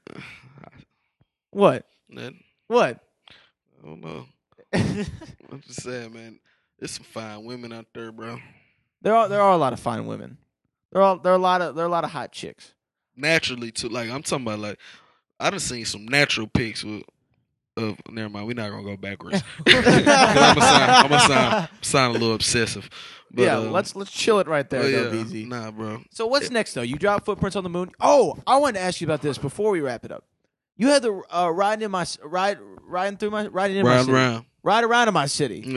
[SPEAKER 6] What?
[SPEAKER 14] that,
[SPEAKER 6] What?
[SPEAKER 14] I don't know. I'm just saying, man. There's some fine women out there, bro.
[SPEAKER 6] There are, there are a lot of fine women. There are, there are a lot of, there are a lot of hot chicks.
[SPEAKER 14] Naturally, too. Like I'm talking about, like I done seen some natural pics with. Of never mind, we're not gonna go backwards. 'Cause I'm gonna sound, I'm gonna sound, sound a little obsessive. But,
[SPEAKER 6] yeah,
[SPEAKER 14] um,
[SPEAKER 6] let's let's chill it right there,
[SPEAKER 14] oh,
[SPEAKER 6] though,
[SPEAKER 14] yeah.
[SPEAKER 6] B Z.
[SPEAKER 14] Nah, bro.
[SPEAKER 6] So what's next though? You drop Footprints on the Moon. Oh, I wanted to ask you about this before we wrap it up. You had the uh, riding in my ride riding through my riding in my
[SPEAKER 14] Riding
[SPEAKER 6] city.
[SPEAKER 14] around.
[SPEAKER 6] Ride around in my city.
[SPEAKER 14] Yeah.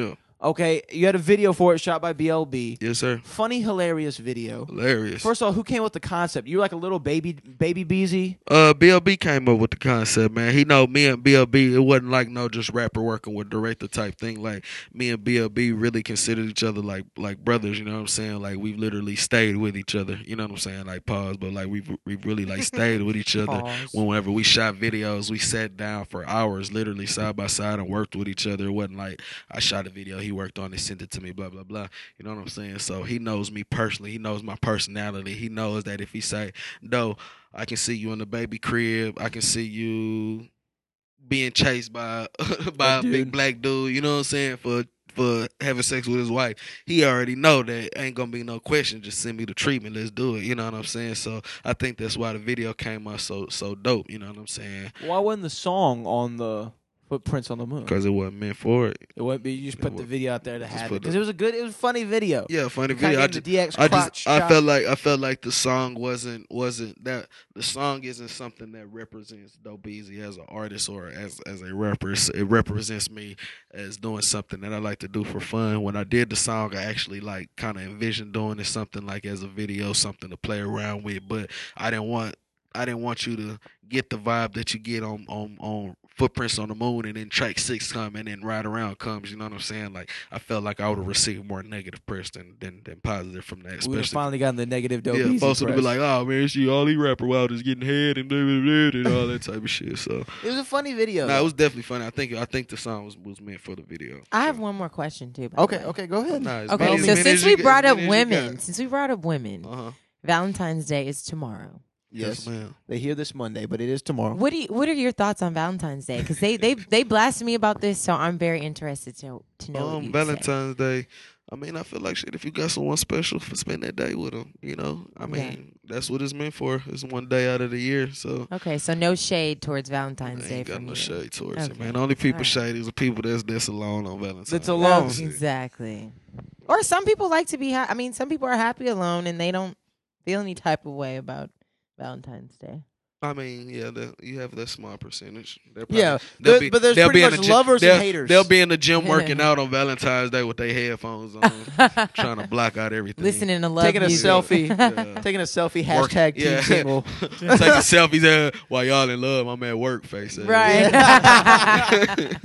[SPEAKER 6] Okay, you had a video for it shot by B L B.
[SPEAKER 14] Yes, sir.
[SPEAKER 6] Funny, hilarious video.
[SPEAKER 14] Hilarious.
[SPEAKER 6] First of all, who came up with the concept? You were like a little baby, baby Beezy.
[SPEAKER 14] Uh, B L B came up with the concept, man. He know me and B L B. It wasn't like no just rapper working with director type thing. Like me and B L B really considered each other like like brothers. You know what I'm saying? Like we've literally stayed with each other. You know what I'm saying? Like pause, but like we've we've really like stayed with each other.
[SPEAKER 6] Pause.
[SPEAKER 14] Whenever we shot videos, we sat down for hours, literally side by side, and worked with each other. It wasn't like I shot a video, he worked on it, sent it to me, blah blah blah. You know what I'm saying? So he knows me personally. He knows my personality. He knows that if he say, "No, I can see you in the baby crib. I can see you being chased by by a big black dude." You know what I'm saying? For for having sex with his wife, he already know that ain't gonna be no question. Just send me the treatment. Let's do it. You know what I'm saying? So I think that's why the video came out so so dope. You know what I'm saying?
[SPEAKER 6] Why wasn't the song on the Footprints on the Moon?
[SPEAKER 14] Because it wasn't meant for it.
[SPEAKER 6] It wouldn't be. You just put the video out there to have it
[SPEAKER 14] put
[SPEAKER 6] because
[SPEAKER 14] the-
[SPEAKER 6] it was a good. It was a funny video.
[SPEAKER 14] Yeah, funny
[SPEAKER 6] You kinda
[SPEAKER 14] video. I
[SPEAKER 6] gave
[SPEAKER 14] just,
[SPEAKER 6] the D X
[SPEAKER 14] I
[SPEAKER 6] crotch
[SPEAKER 14] just, I
[SPEAKER 6] shot.
[SPEAKER 14] felt like, I felt like the song wasn't, wasn't that the song isn't something that represents Dope Easy as an artist or as as a rapper. It's, it represents me as doing something that I like to do for fun. When I did the song, I actually like kind of envisioned doing it something like as a video, something to play around with. But I didn't want, I didn't want you to get the vibe that you get on on on Footprints on the Moon, and then track six come and then Ride Around comes. You know what I'm saying? Like I felt like I would have received more negative press than than, than positive from that.
[SPEAKER 6] We
[SPEAKER 14] Especially
[SPEAKER 6] have finally gotten the negative Dope
[SPEAKER 14] yeah,
[SPEAKER 6] Easy
[SPEAKER 14] folks would be
[SPEAKER 6] press.
[SPEAKER 14] like, "Oh man, she all these rapper wild is getting head and blah, blah, blah, and all that type of shit." So
[SPEAKER 6] It was a funny video.
[SPEAKER 14] nah, it was definitely funny. I think I think the song was, was meant for the video.
[SPEAKER 7] I have one more question too. by
[SPEAKER 6] Okay,
[SPEAKER 7] the way.
[SPEAKER 6] okay, go ahead.
[SPEAKER 14] Nah, as
[SPEAKER 7] Okay,
[SPEAKER 14] many
[SPEAKER 7] so
[SPEAKER 14] minutes
[SPEAKER 7] since
[SPEAKER 14] as
[SPEAKER 7] we
[SPEAKER 14] you got-
[SPEAKER 7] brought
[SPEAKER 14] as
[SPEAKER 7] up
[SPEAKER 14] many as you
[SPEAKER 7] women,
[SPEAKER 14] got.
[SPEAKER 7] since we brought up women,
[SPEAKER 14] Uh-huh.
[SPEAKER 7] Valentine's Day is tomorrow.
[SPEAKER 6] Yes,
[SPEAKER 14] Yes, ma'am.
[SPEAKER 6] They hear this Monday, but it is tomorrow.
[SPEAKER 7] What do you, What are your thoughts on Valentine's Day? Because they they they blasted me about this, so I'm very interested to to know. what
[SPEAKER 14] Um,
[SPEAKER 7] you
[SPEAKER 14] Valentine's Day. I mean, I feel like shit. If you got someone special, for spend that day with them. You know, I mean, that's what it's meant for. It's one day out of the year, so.
[SPEAKER 7] Okay, so no shade towards Valentine's
[SPEAKER 14] I
[SPEAKER 7] Day
[SPEAKER 14] ain't got
[SPEAKER 7] from
[SPEAKER 14] no
[SPEAKER 7] you.
[SPEAKER 14] shade towards it,
[SPEAKER 7] Okay.
[SPEAKER 14] man. Only people
[SPEAKER 7] All right.
[SPEAKER 14] shady is the people that's that's alone on Valentine's.
[SPEAKER 6] That's alone.
[SPEAKER 14] Day.
[SPEAKER 7] Exactly. Or some people like to be. Ha- I mean, some people are happy alone and they don't feel any type of way about Valentine's Day.
[SPEAKER 14] I mean, yeah, that, you have that small percentage. They'll
[SPEAKER 6] Yeah,
[SPEAKER 14] they'll
[SPEAKER 6] there- but there's
[SPEAKER 14] they'll
[SPEAKER 6] pretty
[SPEAKER 14] in
[SPEAKER 6] much
[SPEAKER 14] the gym-
[SPEAKER 6] lovers and
[SPEAKER 14] they'll-
[SPEAKER 6] haters.
[SPEAKER 14] They'll be in the gym working out on Valentine's Day with their headphones on, trying to block out everything.
[SPEAKER 7] Listening to love
[SPEAKER 6] Taking a
[SPEAKER 7] music.
[SPEAKER 6] selfie,
[SPEAKER 14] Yeah.
[SPEAKER 6] taking a selfie.
[SPEAKER 14] Work-
[SPEAKER 6] Hashtag team
[SPEAKER 14] yeah.
[SPEAKER 6] single.
[SPEAKER 14] Taking selfies uh, while y'all in love. I'm at work, face. ass.
[SPEAKER 7] Right.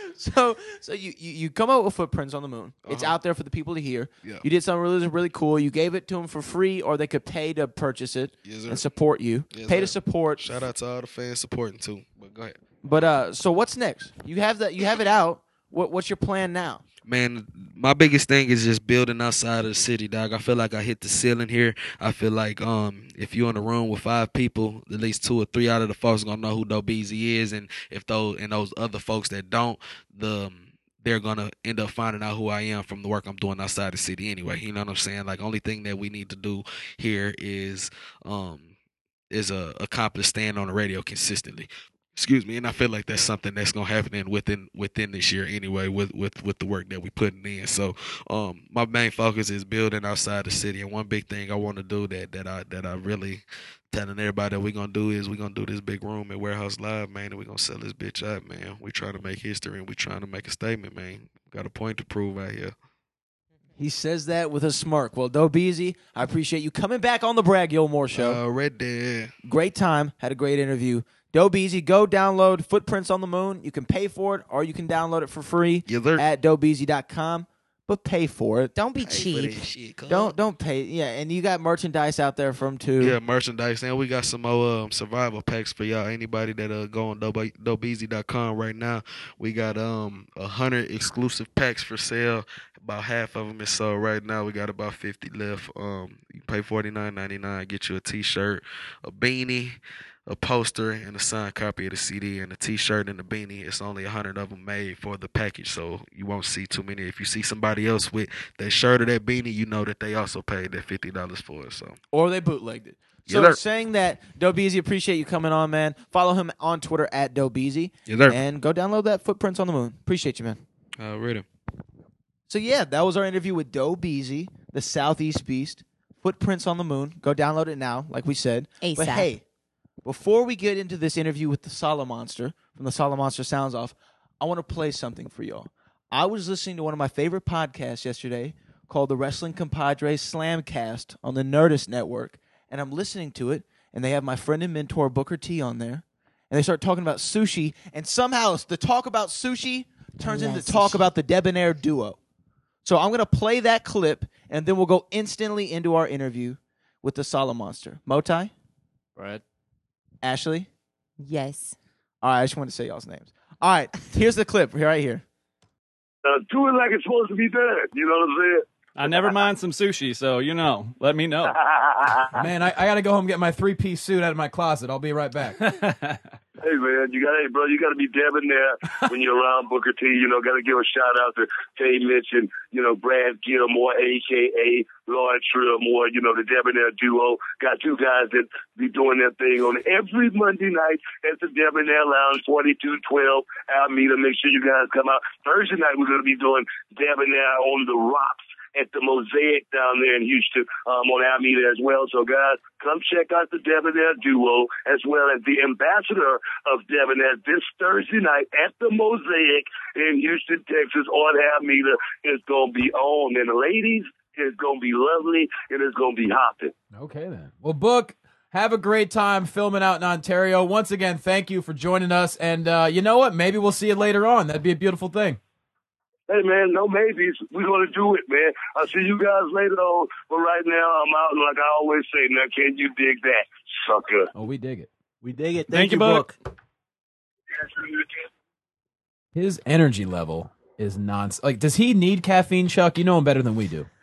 [SPEAKER 6] So, so you, you you come out with Footprints on the Moon. It's
[SPEAKER 14] Uh-huh.
[SPEAKER 6] out there for the people to hear.
[SPEAKER 14] Yeah.
[SPEAKER 6] You did something really really cool. You gave it to them for free, or they could pay to purchase it
[SPEAKER 14] Yes, sir.
[SPEAKER 6] and support you.
[SPEAKER 14] Yes,
[SPEAKER 6] pay to
[SPEAKER 14] sir.
[SPEAKER 6] support.
[SPEAKER 14] Shout out to all the fans supporting too. But go ahead.
[SPEAKER 6] But uh, so what's next? You have that. You have it out. What what's your plan now?
[SPEAKER 14] Man, my biggest thing is just building outside of the city, dog. I feel like I hit the ceiling here. I feel like um, if you're in a room with five people, at least two or three out of the folks gonna know who Dope Easy is, and if those and those other folks that don't, the um, they're gonna end up finding out who I am from the work I'm doing outside the city anyway. You know what I'm saying? Like, only thing that we need to do here is um, is uh, accomplish staying on the radio consistently. Excuse me, and I feel like that's something that's gonna happen in within within this year anyway, with with with the work that we putting in. So, um, my main focus is building outside the city, and one big thing I want to do that that I that I really telling everybody that we're gonna do is we're gonna do this big room at Warehouse Live, man, and we're gonna sell this bitch out, man. We trying to make history and we trying to make a statement, man. Got a point to prove out here.
[SPEAKER 6] He says that with a smirk. Well, Dope Easy, I appreciate you coming back on the Brad Gilmore Show.
[SPEAKER 14] Uh, Red Dead.
[SPEAKER 6] Great time. Had a great interview. Dope Easy, go download Footprints on the Moon. You can pay for it, or you can download it for free
[SPEAKER 14] Yes, sir.
[SPEAKER 6] at dope easy dot com. But pay for it.
[SPEAKER 7] Don't be
[SPEAKER 14] Pay for
[SPEAKER 7] cheap.
[SPEAKER 14] that shit, cuz.
[SPEAKER 6] Don't don't pay. Yeah, and you got merchandise out there from too.
[SPEAKER 14] Yeah, merchandise, and we got some more um, survival packs for y'all. Anybody that uh go on dope, dope easy dot com right now, we got um a hundred exclusive packs for sale. About half of them is sold right now. We got about fifty left. Um, you pay forty nine ninety nine, get you a T-shirt, a beanie, a poster, and a signed copy of the C D, and a T-shirt and a beanie. It's only a hundred of them made for the package, so you won't see too many. If you see somebody else with that shirt or that beanie, you know that they also paid that fifty dollars for it. So
[SPEAKER 6] Or they bootlegged it. So
[SPEAKER 14] Yes, sir.
[SPEAKER 6] saying that, Dope Easy, appreciate you coming on, man. Follow him on Twitter at Dope Easy.
[SPEAKER 14] Yes, sir.
[SPEAKER 6] And go download that Footprints on the Moon. Appreciate you, man.
[SPEAKER 14] uh, ready.
[SPEAKER 6] So yeah, that was our interview with Dope Easy, the Southeast Beast. Footprints on the Moon. Go download it now, like we said.
[SPEAKER 7] ASAP.
[SPEAKER 6] But hey, before we get into this interview with the Sala Monster from the Sala Monster Sounds Off, I want to play something for y'all. I was listening to one of my favorite podcasts yesterday called the Wrestling Compadres Slamcast on the Nerdist Network, and I'm listening to it, and they have my friend and mentor Booker T on there, and they start talking about sushi, and somehow the talk about sushi turns into talk about the Debonair duo. So I'm going to play that clip, and then we'll go instantly into our interview with the Solid Monster. Motai?
[SPEAKER 8] Brett?
[SPEAKER 6] Ashley?
[SPEAKER 7] Yes.
[SPEAKER 6] All right, I just want to say y'all's names. All right, here's the clip right here.
[SPEAKER 16] Uh, do it like it's supposed to be done. You know what I'm saying?
[SPEAKER 17] I never mind some sushi, so, you know, let me know.
[SPEAKER 18] Man, I, I got to go home and get my three-piece suit out of my closet. I'll be right back.
[SPEAKER 16] Hey, man, you got, hey, bro, you got to be debonair when you're around Booker T. You know, got to give a shout-out to Tay Mitch and, you know, Brad Gilmore, a k a. Lloyd Trillmore, you know, the debonair duo. Got two guys that be doing their thing on every Monday night at the Debonair Lounge, forty-two twelve Alameda. Make sure you guys come out. Thursday night, we're going to be doing Debonair on the Rocks at the Mosaic down there in Houston, um, on Alameda as well. So, guys, come check out the Debonair duo as well as the ambassador of Debonair this Thursday night at the Mosaic in Houston, Texas on Alameda is going to be on. And, ladies, it's going to be lovely and it's going to be hopping.
[SPEAKER 18] Okay, then. Well, Book, have a great time filming out in Ontario. Once again, thank you for joining us. And uh, you know what? Maybe we'll see you later on. That'd be a beautiful thing.
[SPEAKER 16] Hey, man, no maybes. We're going to do it, man. I'll see you guys later on. But right now, I'm out, and like I always say, now, can you dig that, sucker?
[SPEAKER 18] Oh, we dig it.
[SPEAKER 6] We dig it.
[SPEAKER 18] Thank
[SPEAKER 6] Thank,
[SPEAKER 18] you,
[SPEAKER 6] you, Book.
[SPEAKER 18] His energy level is nonsense. Like, does he need caffeine, Chuck? You know him better than we do.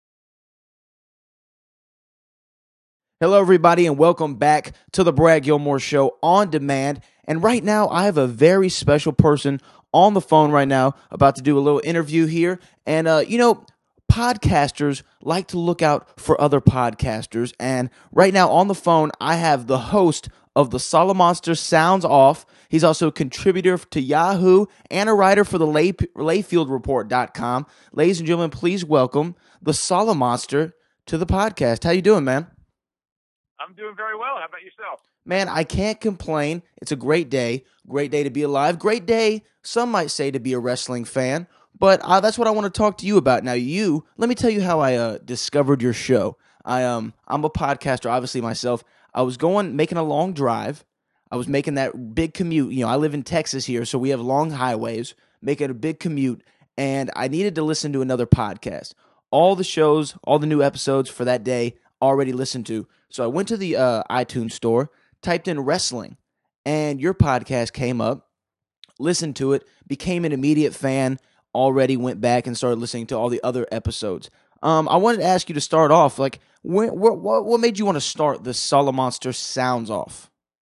[SPEAKER 6] Hello, everybody, and welcome back to the Brad Gilmore Show on demand. And right now, I have a very special person on the phone right now about to do a little interview here. And, uh, you know, podcasters like to look out for other podcasters. And right now on the phone, I have the host of the Solid Monster Sounds Off. He's also a contributor to Yahoo and a writer for the Lay- Layfield Report dot com. Ladies and gentlemen, please welcome the Solid Monster to the podcast. How you doing, man?
[SPEAKER 19] I'm doing very well. How about yourself?
[SPEAKER 6] Man, I can't complain. It's a great day. Great day to be alive. Great day, some might say, to be a wrestling fan. But uh, that's what I want to talk to you about. Now, you, let me tell you how I uh, discovered your show. I, um, I'm a podcaster, obviously, myself. I was going, making a long drive. I was making that big commute. You know, I live in Texas here, so we have long highways, making a big commute. And I needed to listen to another podcast. All the shows, all the new episodes for that day, already listened to. So I went to the uh, iTunes store, typed in wrestling, and your podcast came up, listened to it, became an immediate fan, already went back and started listening to all the other episodes. Um, I wanted to ask you to start off, like, when, what, what made you want to start the Solid Monster Sounds Off?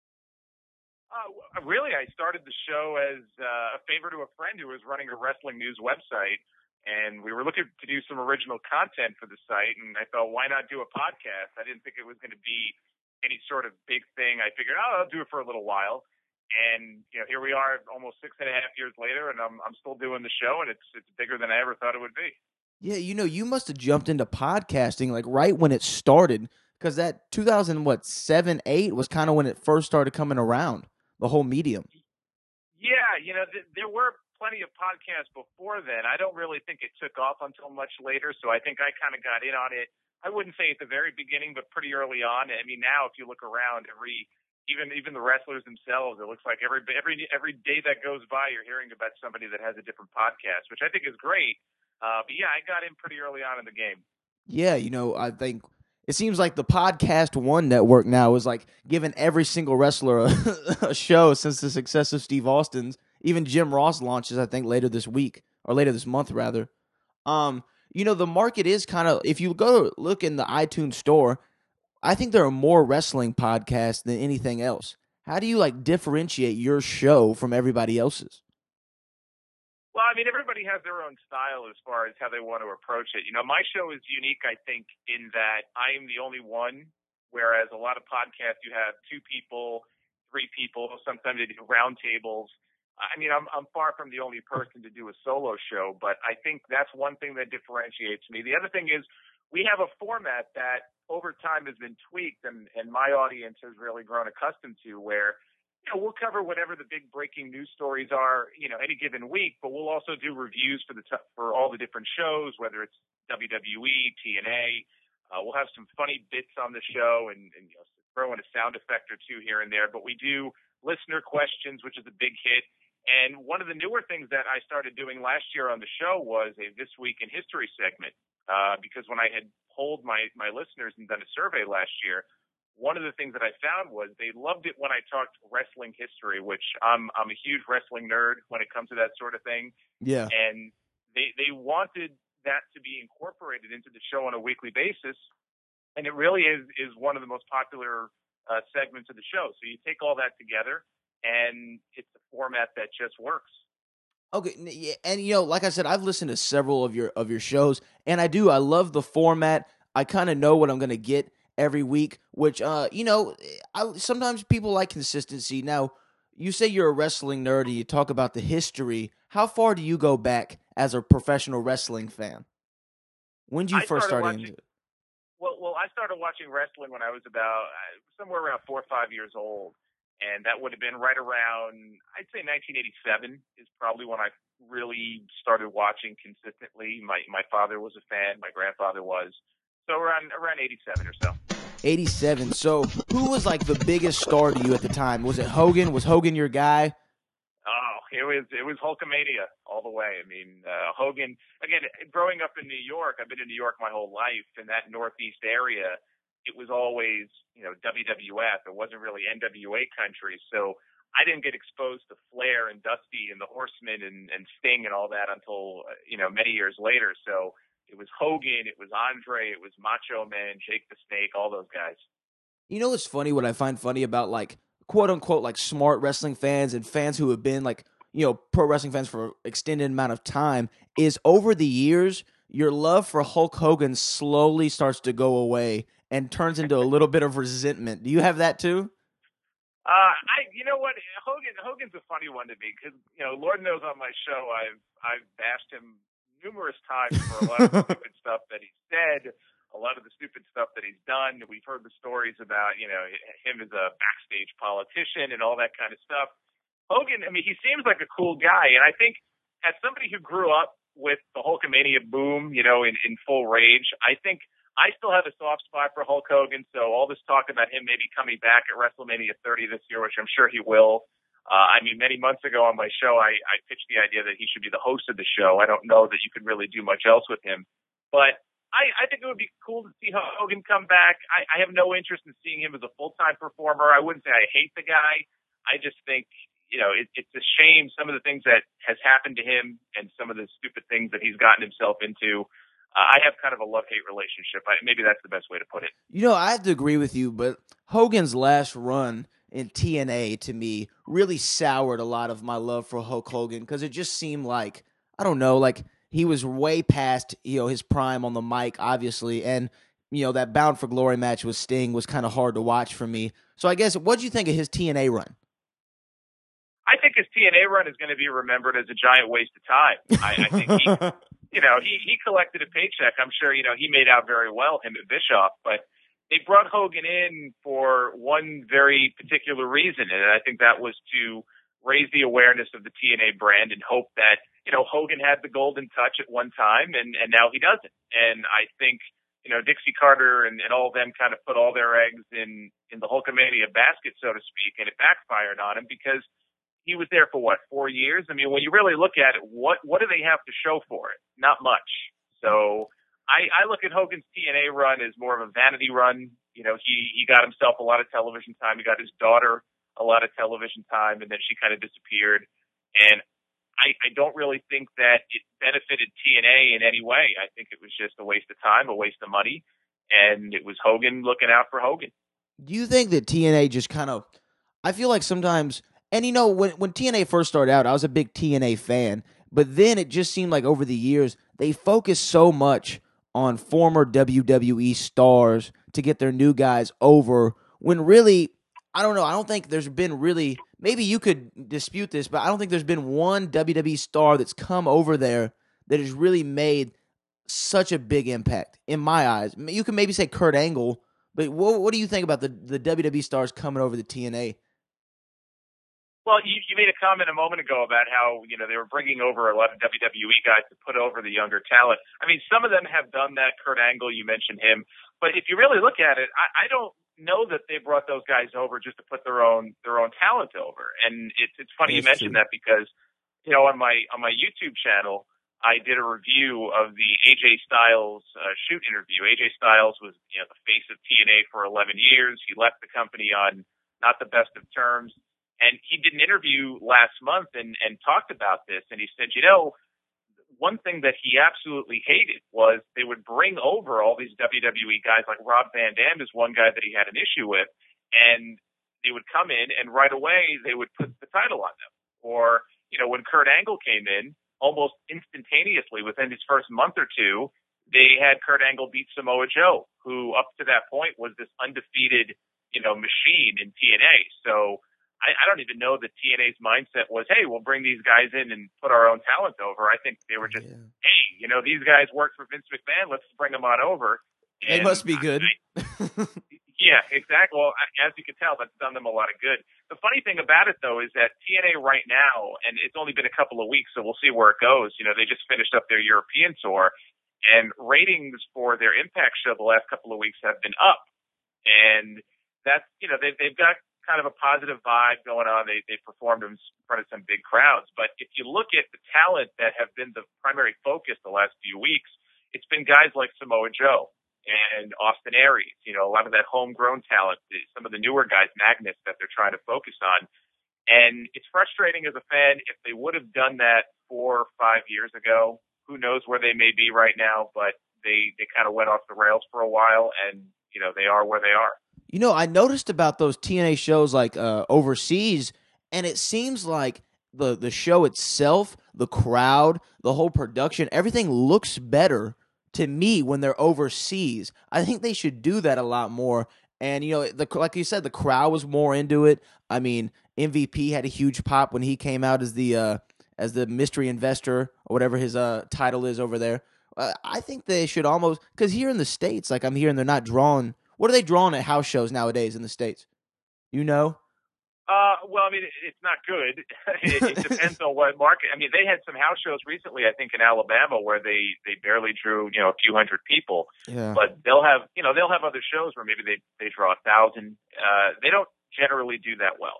[SPEAKER 19] Uh, really, I started the show as uh, a favor to a friend who was running a wrestling news website. And we were looking to do some original content for the site, and I thought, why not do a podcast? I didn't think it was going to be any sort of big thing. I figured, oh, I'll do it for a little while. And, you know, here we are almost six and a half years later, and I'm I'm still doing the show, and it's it's bigger than I ever thought it would be.
[SPEAKER 6] Yeah, you know, you must have jumped into podcasting, like, right when it started, because that two thousand, what, seven, eight was kind of when it first started coming around, the whole medium.
[SPEAKER 19] Yeah, you know, th- there were plenty of podcasts before then. I don't really think it took off until much later, so I think I kind of got in on it. I wouldn't say at the very beginning, but pretty early on. I mean, now if you look around, every even even the wrestlers themselves, it looks like every every every day that goes by, you're hearing about somebody that has a different podcast, which I think is great. Uh, but yeah, I got in pretty early on in the game.
[SPEAKER 6] Yeah, you know, I think it seems like the Podcast One network now is like giving every single wrestler a, a show since the success of Steve Austin's. Even Jim Ross launches, I think, later this week, or later this month, rather. Um, you know, the market is kind of, if you go look in the iTunes store, I think there are more wrestling podcasts than anything else. How do you, like, differentiate your show from everybody else's?
[SPEAKER 19] Well, I mean, everybody has their own style as far as how they want to approach it. You know, my show is unique, I think, in that I am the only one, whereas a lot of podcasts, you have two people, three people, sometimes they do round tables. I mean, I'm I'm far from the only person to do a solo show, but I think that's one thing that differentiates me. The other thing is we have a format that over time has been tweaked and, and my audience has really grown accustomed to, where you know, we'll cover whatever the big breaking news stories are, you know, any given week, but we'll also do reviews for the t- for all the different shows, whether it's W W E, T N A. Uh, we'll have some funny bits on the show and, and you know, throw in a sound effect or two here and there. But we do listener questions, which is a big hit. And one of the newer things that I started doing last year on the show was a This Week in History segment, uh, because when I had polled my, my listeners and done a survey last year, one of the things that I found was they loved it when I talked wrestling history, which I'm I'm a huge wrestling nerd when it comes to that sort of thing.
[SPEAKER 6] Yeah.
[SPEAKER 19] And they they wanted that to be incorporated into the show on a weekly basis. And it really is is one of the most popular uh, segments of the show. So you take all that together, and it's a format that just works.
[SPEAKER 6] Okay, yeah, and you know, like I said, I've listened to several of your of your shows, and I do. I love the format. I kind of know what I'm going to get every week, which, uh, you know, I, sometimes people like consistency. Now, you say you're a wrestling nerd and you talk about the history. How far do you go back as a professional wrestling fan? When did you
[SPEAKER 19] I
[SPEAKER 6] first start
[SPEAKER 19] watching,
[SPEAKER 6] into it?
[SPEAKER 19] Well, well, I started watching wrestling when I was about uh, somewhere around four or five years old. And that would have been right around, I'd say nineteen eighty-seven is probably when I really started watching consistently. My my father was a fan. My grandfather was. So around around eighty-seven or so.
[SPEAKER 6] eighty-seven. So who was like the biggest star to you at the time? Was it Hogan? Was Hogan your guy?
[SPEAKER 19] Oh, it was it was Hulkamania all the way. I mean, uh, Hogan. Again, growing up in New York, I've been in New York my whole life, and that Northeast area, it was always, you know, W W F. It wasn't really N W A country, so I didn't get exposed to Flair and Dusty and the Horsemen and, and Sting and all that until, you know, many years later. So it was Hogan, it was Andre, it was Macho Man, Jake the Snake, all those guys.
[SPEAKER 6] You know what's funny? What I find funny about like quote unquote like smart wrestling fans and fans who have been like, you know, pro wrestling fans for an extended amount of time is over the years, your love for Hulk Hogan slowly starts to go away and turns into a little bit of resentment. Do you have that too?
[SPEAKER 19] Uh, I, you know what, Hogan, Hogan's a funny one to me because, you know, Lord knows on my show I've I've bashed him numerous times for a lot of the stupid stuff that he said, a lot of the stupid stuff that he's done. We've heard the stories about, you know, him as a backstage politician and all that kind of stuff. Hogan, I mean, he seems like a cool guy, and I think as somebody who grew up with the Hulkamania boom, you know, in, in full rage, I think I still have a soft spot for Hulk Hogan, so all this talk about him maybe coming back at WrestleMania thirty this year, which I'm sure he will. Uh, I mean, many months ago on my show, I, I pitched the idea that he should be the host of the show. I don't know that you could really do much else with him, but I, I think it would be cool to see Hogan come back. I, I have no interest in seeing him as a full-time performer. I wouldn't say I hate the guy. I just think, you know, it, it's a shame some of the things that has happened to him and some of the stupid things that he's gotten himself into. Uh, I have kind of a love-hate relationship. I, maybe that's the best way to put it. You
[SPEAKER 6] know, I have to agree with you, but Hogan's last run in T N A, to me, really soured a lot of my love for Hulk Hogan because it just seemed like, I don't know, like he was way past, you know, his prime on the mic, obviously, and, you know, that Bound for Glory match with Sting was kind of hard to watch for me. So I guess, what'd you think of his T N A run?
[SPEAKER 19] I think his T N A run is going to be remembered as a giant waste of time. I, I think he, you know, he, he collected a paycheck. I'm sure, you know, he made out very well, him and Bischoff, but they brought Hogan in for one very particular reason, and I think that was to raise the awareness of the T N A brand and hope that, you know, Hogan had the golden touch at one time, and, and now he doesn't. And I think, you know, Dixie Carter and, and all of them kind of put all their eggs in, in the Hulkamania basket, so to speak, and it backfired on him because he was there for, what, four years? I mean, when you really look at it, what, what do they have to show for it? Not much. So I, I look at Hogan's T N A run as more of a vanity run. You know, he, he got himself a lot of television time. He got his daughter a lot of television time, and then she kind of disappeared. And I, I don't really think that it benefited T N A in any way. I think it was just a waste of time, a waste of money, and it was Hogan looking out for Hogan.
[SPEAKER 6] Do you think that T N A just kind of, I feel like sometimes, and you know, when, when T N A first started out, I was a big T N A fan, but then it just seemed like over the years, they focused so much on former W W E stars to get their new guys over, when really, I don't know, I don't think there's been really, maybe you could dispute this, but I don't think there's been one W W E star that's come over there that has really made such a big impact, in my eyes. You can maybe say Kurt Angle, but what, what do you think about the, the W W E stars coming over to T N A?
[SPEAKER 19] Well, you, you made a comment a moment ago about how, you know, they were bringing over a lot of W W E guys to put over the younger talent. I mean, some of them have done that. Kurt Angle, you mentioned him. But if you really look at it, I, I don't know that they brought those guys over just to put their own their own talent over. And it's it's funny you mentioned that because, you know, on my on my YouTube channel, I did a review of the A J Styles uh, shoot interview. A J Styles was, you know, the face of T N A for eleven years. He left the company on not the best of terms. And he did an interview last month and, and talked about this. And he said, you know, one thing that he absolutely hated was they would bring over all these W W E guys, like Rob Van Dam is one guy that he had an issue with. And they would come in and right away they would put the title on them. Or, you know, when Kurt Angle came in, almost instantaneously within his first month or two, they had Kurt Angle beat Samoa Joe, who up to that point was this undefeated, you know, machine in T N A. So, I, I don't even know that T N A's mindset was, hey, we'll bring these guys in and put our own talent over. I think they were just, yeah. hey, you know, these guys work for Vince McMahon. Let's bring them on over.
[SPEAKER 6] They must be good.
[SPEAKER 19] I, yeah, exactly. Well, as you can tell, that's done them a lot of good. The funny thing about it, though, is that T N A right now, and it's only been a couple of weeks, so we'll see where it goes. You know, they just finished up their European tour, and ratings for their Impact show the last couple of weeks have been up. And that's, you know, they've, they've got kind of a positive vibe going on. They they performed in front of some big crowds. But if you look at the talent that have been the primary focus the last few weeks, it's been guys like Samoa Joe and Austin Aries, you know, a lot of that homegrown talent, some of the newer guys, Magnus, that they're trying to focus on. And it's frustrating as a fan if they would have done that four or five years ago. Who knows where they may be right now, but they, they kind of went off the rails for a while, and, you know, they are where they are.
[SPEAKER 6] You know, I noticed about those T N A shows like uh, overseas, and it seems like the, the show itself, the crowd, the whole production, everything looks better to me when they're overseas. I think they should do that a lot more. And, you know, the, like you said, the crowd was more into it. I mean, M V P had a huge pop when he came out as the uh, as the mystery investor or whatever his uh, title is over there. Uh, I think they should almost, because here in the States, like I'm hearing they're not drawing. What are they drawing at house shows nowadays in the States? You know?
[SPEAKER 19] Uh, well, I mean, it, it's not good. it, it depends on what market. I mean, they had some house shows recently, I think, in Alabama where they, they barely drew, you know, a few hundred people.
[SPEAKER 6] Yeah.
[SPEAKER 19] But they'll have, you know, they'll have other shows where maybe they, they draw a thousand. Uh, they don't generally do that well.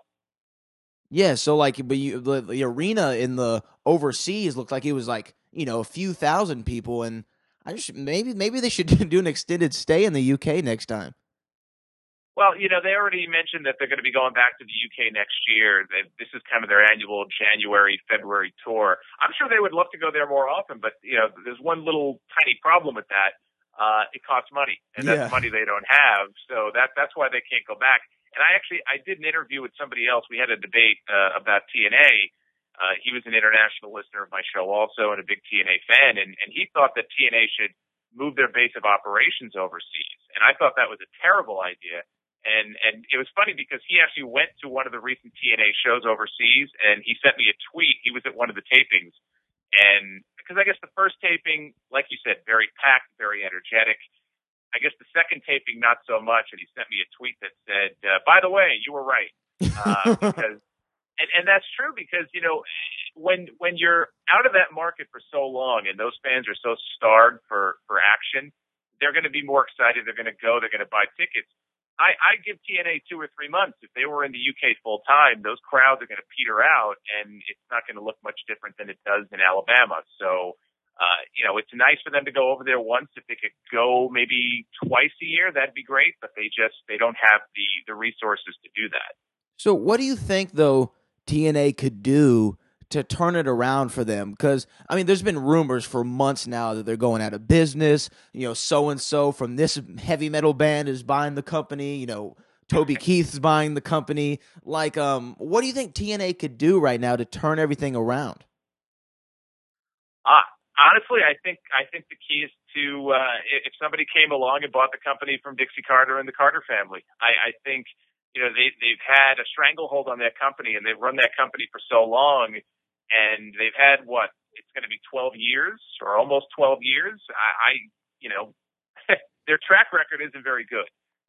[SPEAKER 6] Yeah, so like, but you, the, the arena in the overseas looked like it was like, you know, a few thousand people, and I just maybe maybe they should do an extended stay in the U K next time.
[SPEAKER 19] Well, you know, they already mentioned that they're going to be going back to the U K next year. They, this is kind of their annual January, February tour. I'm sure they would love to go there more often, but, you know, there's one little tiny problem with that. Uh, it costs money, and that's
[SPEAKER 6] Yeah.
[SPEAKER 19] money they don't have. So that that's why they can't go back. And I actually, I did an interview with somebody else. We had a debate uh, about T N A. Uh, he was an international listener of my show also and a big T N A fan, and, and he thought that T N A should move their base of operations overseas. And I thought that was a terrible idea. And and it was funny because he actually went to one of the recent T N A shows overseas, and he sent me a tweet. He was at one of the tapings. And because I guess the first taping, like you said, very packed, very energetic. I guess the second taping, not so much. And he sent me a tweet that said, uh, by the way, you were right. Uh, because and, and that's true because, you know, when when you're out of that market for so long and those fans are so starved for, for action, they're going to be more excited. They're going to go. They're going to buy tickets. I, I give T N A two or three months. If they were in the U K full time, those crowds are going to peter out, and it's not going to look much different than it does in Alabama. So, uh, you know, it's nice for them to go over there once. If they could go maybe twice a year, that'd be great. But they just they don't have the the resources to do that.
[SPEAKER 6] So what do you think, though, T N A could do to turn it around for them? Because, I mean, there's been rumors for months now that they're going out of business. You know, so-and-so from this heavy metal band is buying the company. You know, Toby Keith's buying the company. Like, um, what do you think T N A could do right now to turn everything around?
[SPEAKER 19] Uh, honestly, I think I think the key is to, uh, if somebody came along and bought the company from Dixie Carter and the Carter family. I, I think, you know, they, they've had a stranglehold on that company, and they've run that company for so long. And they've had, what, it's going to be twelve years or almost twelve years. I, I you know, their track record isn't very good.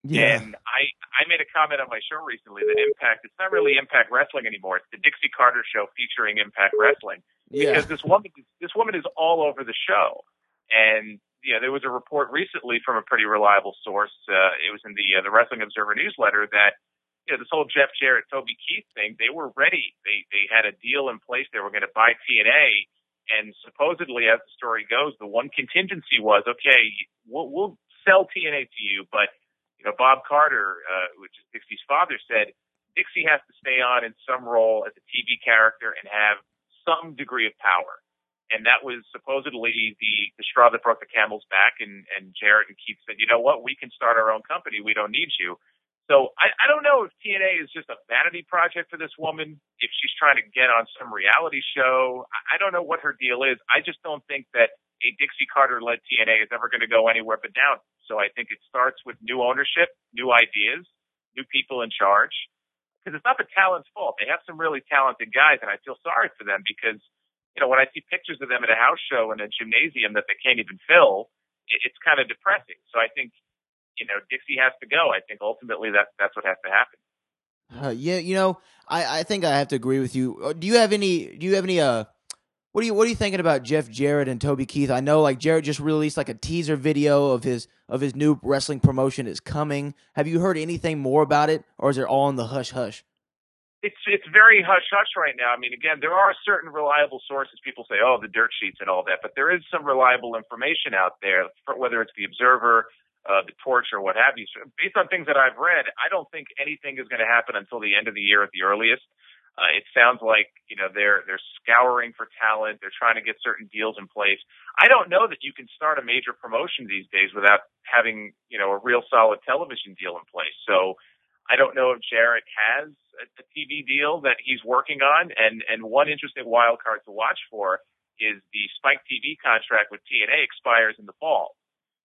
[SPEAKER 6] Yeah.
[SPEAKER 19] And I, I made a comment on my show recently that Impact, it's not really Impact Wrestling anymore. It's the Dixie Carter Show featuring Impact Wrestling.
[SPEAKER 6] Yeah.
[SPEAKER 19] Because this woman, this woman is all over the show. And, you know, there was a report recently from a pretty reliable source. Uh, it was in the, uh, the Wrestling Observer newsletter that, you know, this whole Jeff Jarrett, Toby Keith thing, they were ready. They, they had a deal in place. They were going to buy T N A. And supposedly, as the story goes, the one contingency was, okay, we'll, we'll sell T N A to you, but, you know, Bob Carter, uh, which is Dixie's father, said Dixie has to stay on in some role as a T V character and have some degree of power. And that was supposedly the, the straw that broke the camel's back. And, and Jarrett and Keith said, you know what, we can start our own company. We don't need you. So I, I don't know if T N A is just a vanity project for this woman, if she's trying to get on some reality show. I don't know what her deal is. I just don't think that a Dixie Carter-led T N A is ever going to go anywhere but down. So I think it starts with new ownership, new ideas, new people in charge. Because it's not the talent's fault. They have some really talented guys, and I feel sorry for them because, you know, when I see pictures of them at a house show in a gymnasium that they can't even fill, it, it's kind of depressing. So I think, you know, Dixie has to go. I think ultimately that's that's what has to happen.
[SPEAKER 6] Uh, yeah, you know, I, I think I have to agree with you. Uh, Do you have any? Do you have any? Uh, what are you What are you thinking about Jeff Jarrett and Toby Keith? I know, like Jarrett just released like a teaser video of his of his new wrestling promotion is coming. Have you heard anything more about it, or is it all in the hush hush?
[SPEAKER 19] It's it's very hush hush right now. I mean, again, there are certain reliable sources. People say, oh, the dirt sheets and all that, but there is some reliable information out there, for, whether it's the Observer, Uh, the Torch, or what have you. So based on things that I've read, I don't think anything is going to happen until the end of the year at the earliest. Uh, it sounds like, you know, they're they're scouring for talent. They're trying to get certain deals in place. I don't know that you can start a major promotion these days without having, you know, a real solid television deal in place. So I don't know if Jarrett has a, a T V deal that he's working on. And and one interesting wild card to watch for is the Spike T V contract with T N A expires in the fall.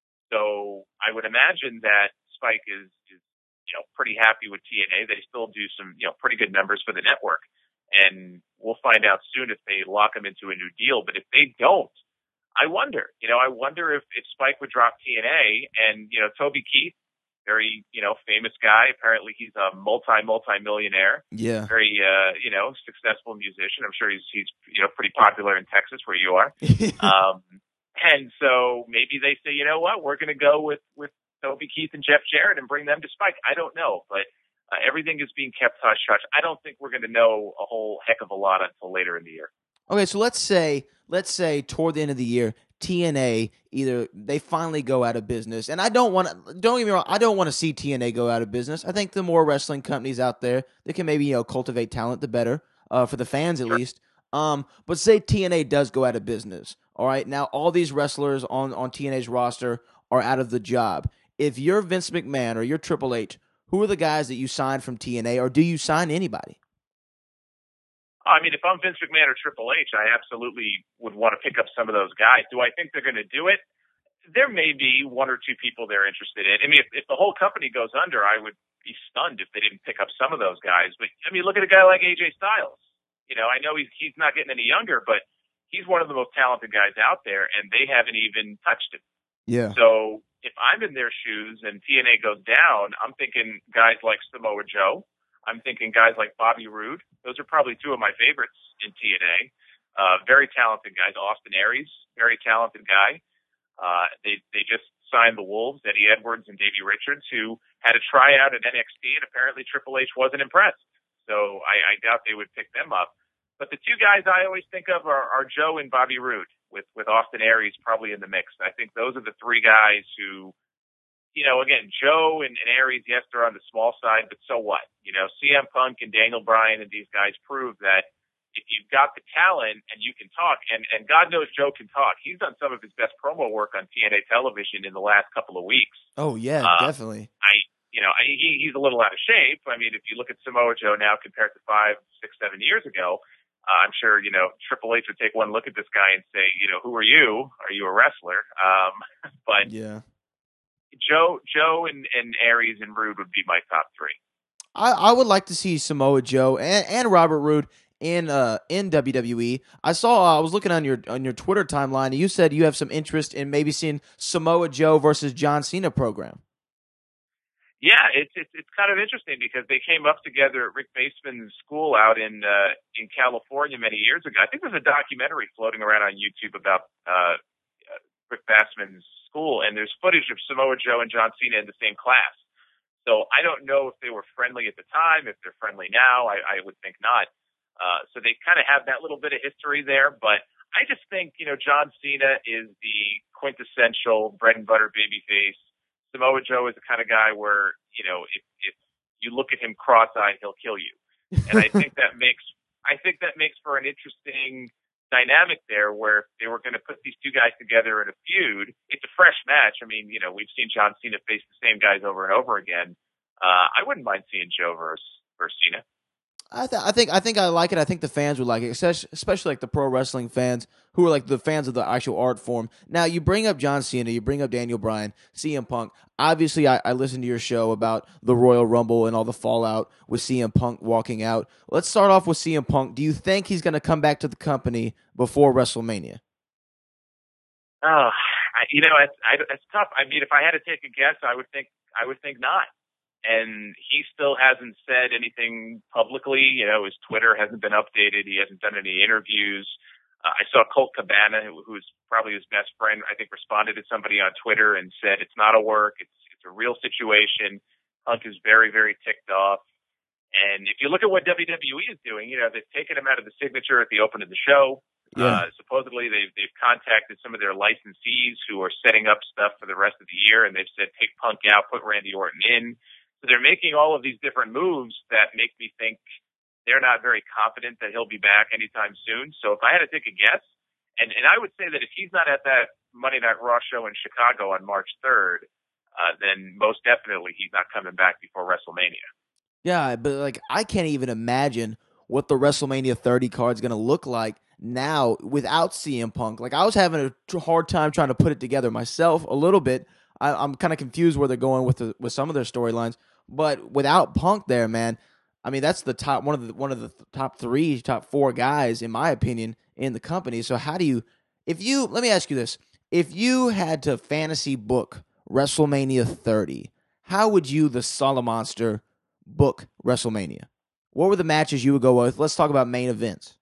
[SPEAKER 19] So I would imagine that Spike is, is, you know, pretty happy with T N A, that he still do some, you know, pretty good numbers for the network. And we'll find out soon if they lock him into a new deal. But if they don't, I wonder, you know, I wonder if, if Spike would drop T N A. And, you know, Toby Keith, very, you know, famous guy. Apparently he's a multi, multi-millionaire.
[SPEAKER 6] Yeah.
[SPEAKER 19] Very, uh, you know, successful musician. I'm sure he's, he's, you know, pretty popular in Texas where you are. um, And so maybe they say, you know what, we're going to go with, with Toby Keith and Jeff Jarrett and bring them to Spike. I don't know, but uh, everything is being kept hush-hush. I don't think we're going to know a whole heck of a lot until later in the year.
[SPEAKER 6] Okay, so let's say let's say toward the end of the year, T N A either they finally go out of business, and I don't want to. Don't get me wrong, I don't want to see T N A go out of business. I think the more wrestling companies out there that can maybe you know cultivate talent, the better uh, for the fans at
[SPEAKER 19] Sure.
[SPEAKER 6] least. Um, but say T N A does go out of business. All right, now all these wrestlers on, on T N A's roster are out of the job. If you're Vince McMahon or you're Triple H, who are the guys that you signed from T N A, or do you sign anybody?
[SPEAKER 19] I mean, if I'm Vince McMahon or Triple H, I absolutely would want to pick up some of those guys. Do I think they're going to do it? There may be one or two people they're interested in. I mean, if, if the whole company goes under, I would be stunned if they didn't pick up some of those guys. But, I mean, look at a guy like A J Styles. You know, I know he's he's not getting any younger, but he's one of the most talented guys out there, and they haven't even touched him.
[SPEAKER 6] Yeah.
[SPEAKER 19] So if I'm in their shoes and T N A goes down, I'm thinking guys like Samoa Joe. I'm thinking guys like Bobby Roode. Those are probably two of my favorites in T N A. Uh, very talented guys. Austin Aries, very talented guy. Uh, they they just signed the Wolves, Eddie Edwards and Davey Richards, who had a tryout at N X T, and apparently Triple H wasn't impressed. So I, I doubt they would pick them up. But the two guys I always think of are, are Joe and Bobby Roode, with, with Austin Aries probably in the mix. I think those are the three guys who, you know, again, Joe and, and Aries, yes, they're on the small side, but so what? You know, C M Punk and Daniel Bryan and these guys prove that if you've got the talent and you can talk, and, and God knows Joe can talk. He's done some of his best promo work on T N A television in the last couple of weeks.
[SPEAKER 6] Oh, yeah,
[SPEAKER 19] uh,
[SPEAKER 6] definitely.
[SPEAKER 19] I, you know, I, he, he's a little out of shape. I mean, if you look at Samoa Joe now compared to five, six, seven years ago, uh, I'm sure, you know, Triple H would take one look at this guy and say, you know, who are you? Are you a wrestler? Um, but
[SPEAKER 6] yeah.
[SPEAKER 19] Joe, Joe and, and Aries and Roode would be my top three.
[SPEAKER 6] I, I would like to see Samoa Joe and, and Robert Roode in uh in W W E. I saw uh, I was looking on your on your Twitter timeline, and you said you have some interest in maybe seeing Samoa Joe versus John Cena program.
[SPEAKER 19] Yeah, it's it's it's kind of interesting because they came up together at Rick Baseman's school out in uh, in California many years ago. I think there's a documentary floating around on YouTube about uh, Rick Baseman's school, and there's footage of Samoa Joe and John Cena in the same class. So I don't know if they were friendly at the time, if they're friendly now. I, I would think not. Uh, so they kind of have that little bit of history there, but I just think, you know, John Cena is the quintessential bread and butter babyface. Samoa Joe is the kind of guy where, you know, if, if you look at him cross-eyed, he'll kill you. And I think that makes, I think that makes for an interesting dynamic there where if they were going to put these two guys together in a feud. It's a fresh match. I mean, you know, we've seen John Cena face the same guys over and over again. Uh, I wouldn't mind seeing Joe versus, versus Cena.
[SPEAKER 6] I, th- I think I think I like it. I think the fans would like it, especially, especially like the pro wrestling fans who are like the fans of the actual art form. Now, you bring up John Cena, you bring up Daniel Bryan, C M Punk. Obviously, I, I listened to your show about the Royal Rumble and all the fallout with C M Punk walking out. Let's start off with C M Punk. Do you think he's going to come back to the company before WrestleMania?
[SPEAKER 19] Oh, I, you know, it's, I, it's tough. I mean, if I had to take a guess, I would think I would think not. And he still hasn't said anything publicly. You know, his Twitter hasn't been updated. He hasn't done any interviews. Uh, I saw Colt Cabana, who, who's probably his best friend, I think responded to somebody on Twitter and said, it's not a work. It's, it's a real situation. Punk is very, very ticked off. And if you look at what W W E is doing, you know, they've taken him out of the signature at the open of the show.
[SPEAKER 6] Yeah.
[SPEAKER 19] Uh, supposedly they've, they've contacted some of their licensees who are setting up stuff for the rest of the year. And they've said, take Punk out, put Randy Orton in. So they're making all of these different moves that make me think they're not very confident that he'll be back anytime soon. So if I had to take a guess, and, and I would say that if he's not at that Monday Night Raw show in Chicago on March third, uh, then most definitely he's not coming back before WrestleMania.
[SPEAKER 6] Yeah, but like I can't even imagine what the WrestleMania thirty card is going to look like now without C M Punk. Like I was having a hard time trying to put it together myself a little bit. I, I'm kind of confused where they're going with the, with some of their storylines. But without Punk there, man, I mean that's the top one of the one of the top three, top four guys in my opinion in the company. So how do you, if you, let me ask you this: if you had to fantasy book WrestleMania thirty, how would you, the Solomonster, book WrestleMania? What were the matches you would go with? Let's talk about main events.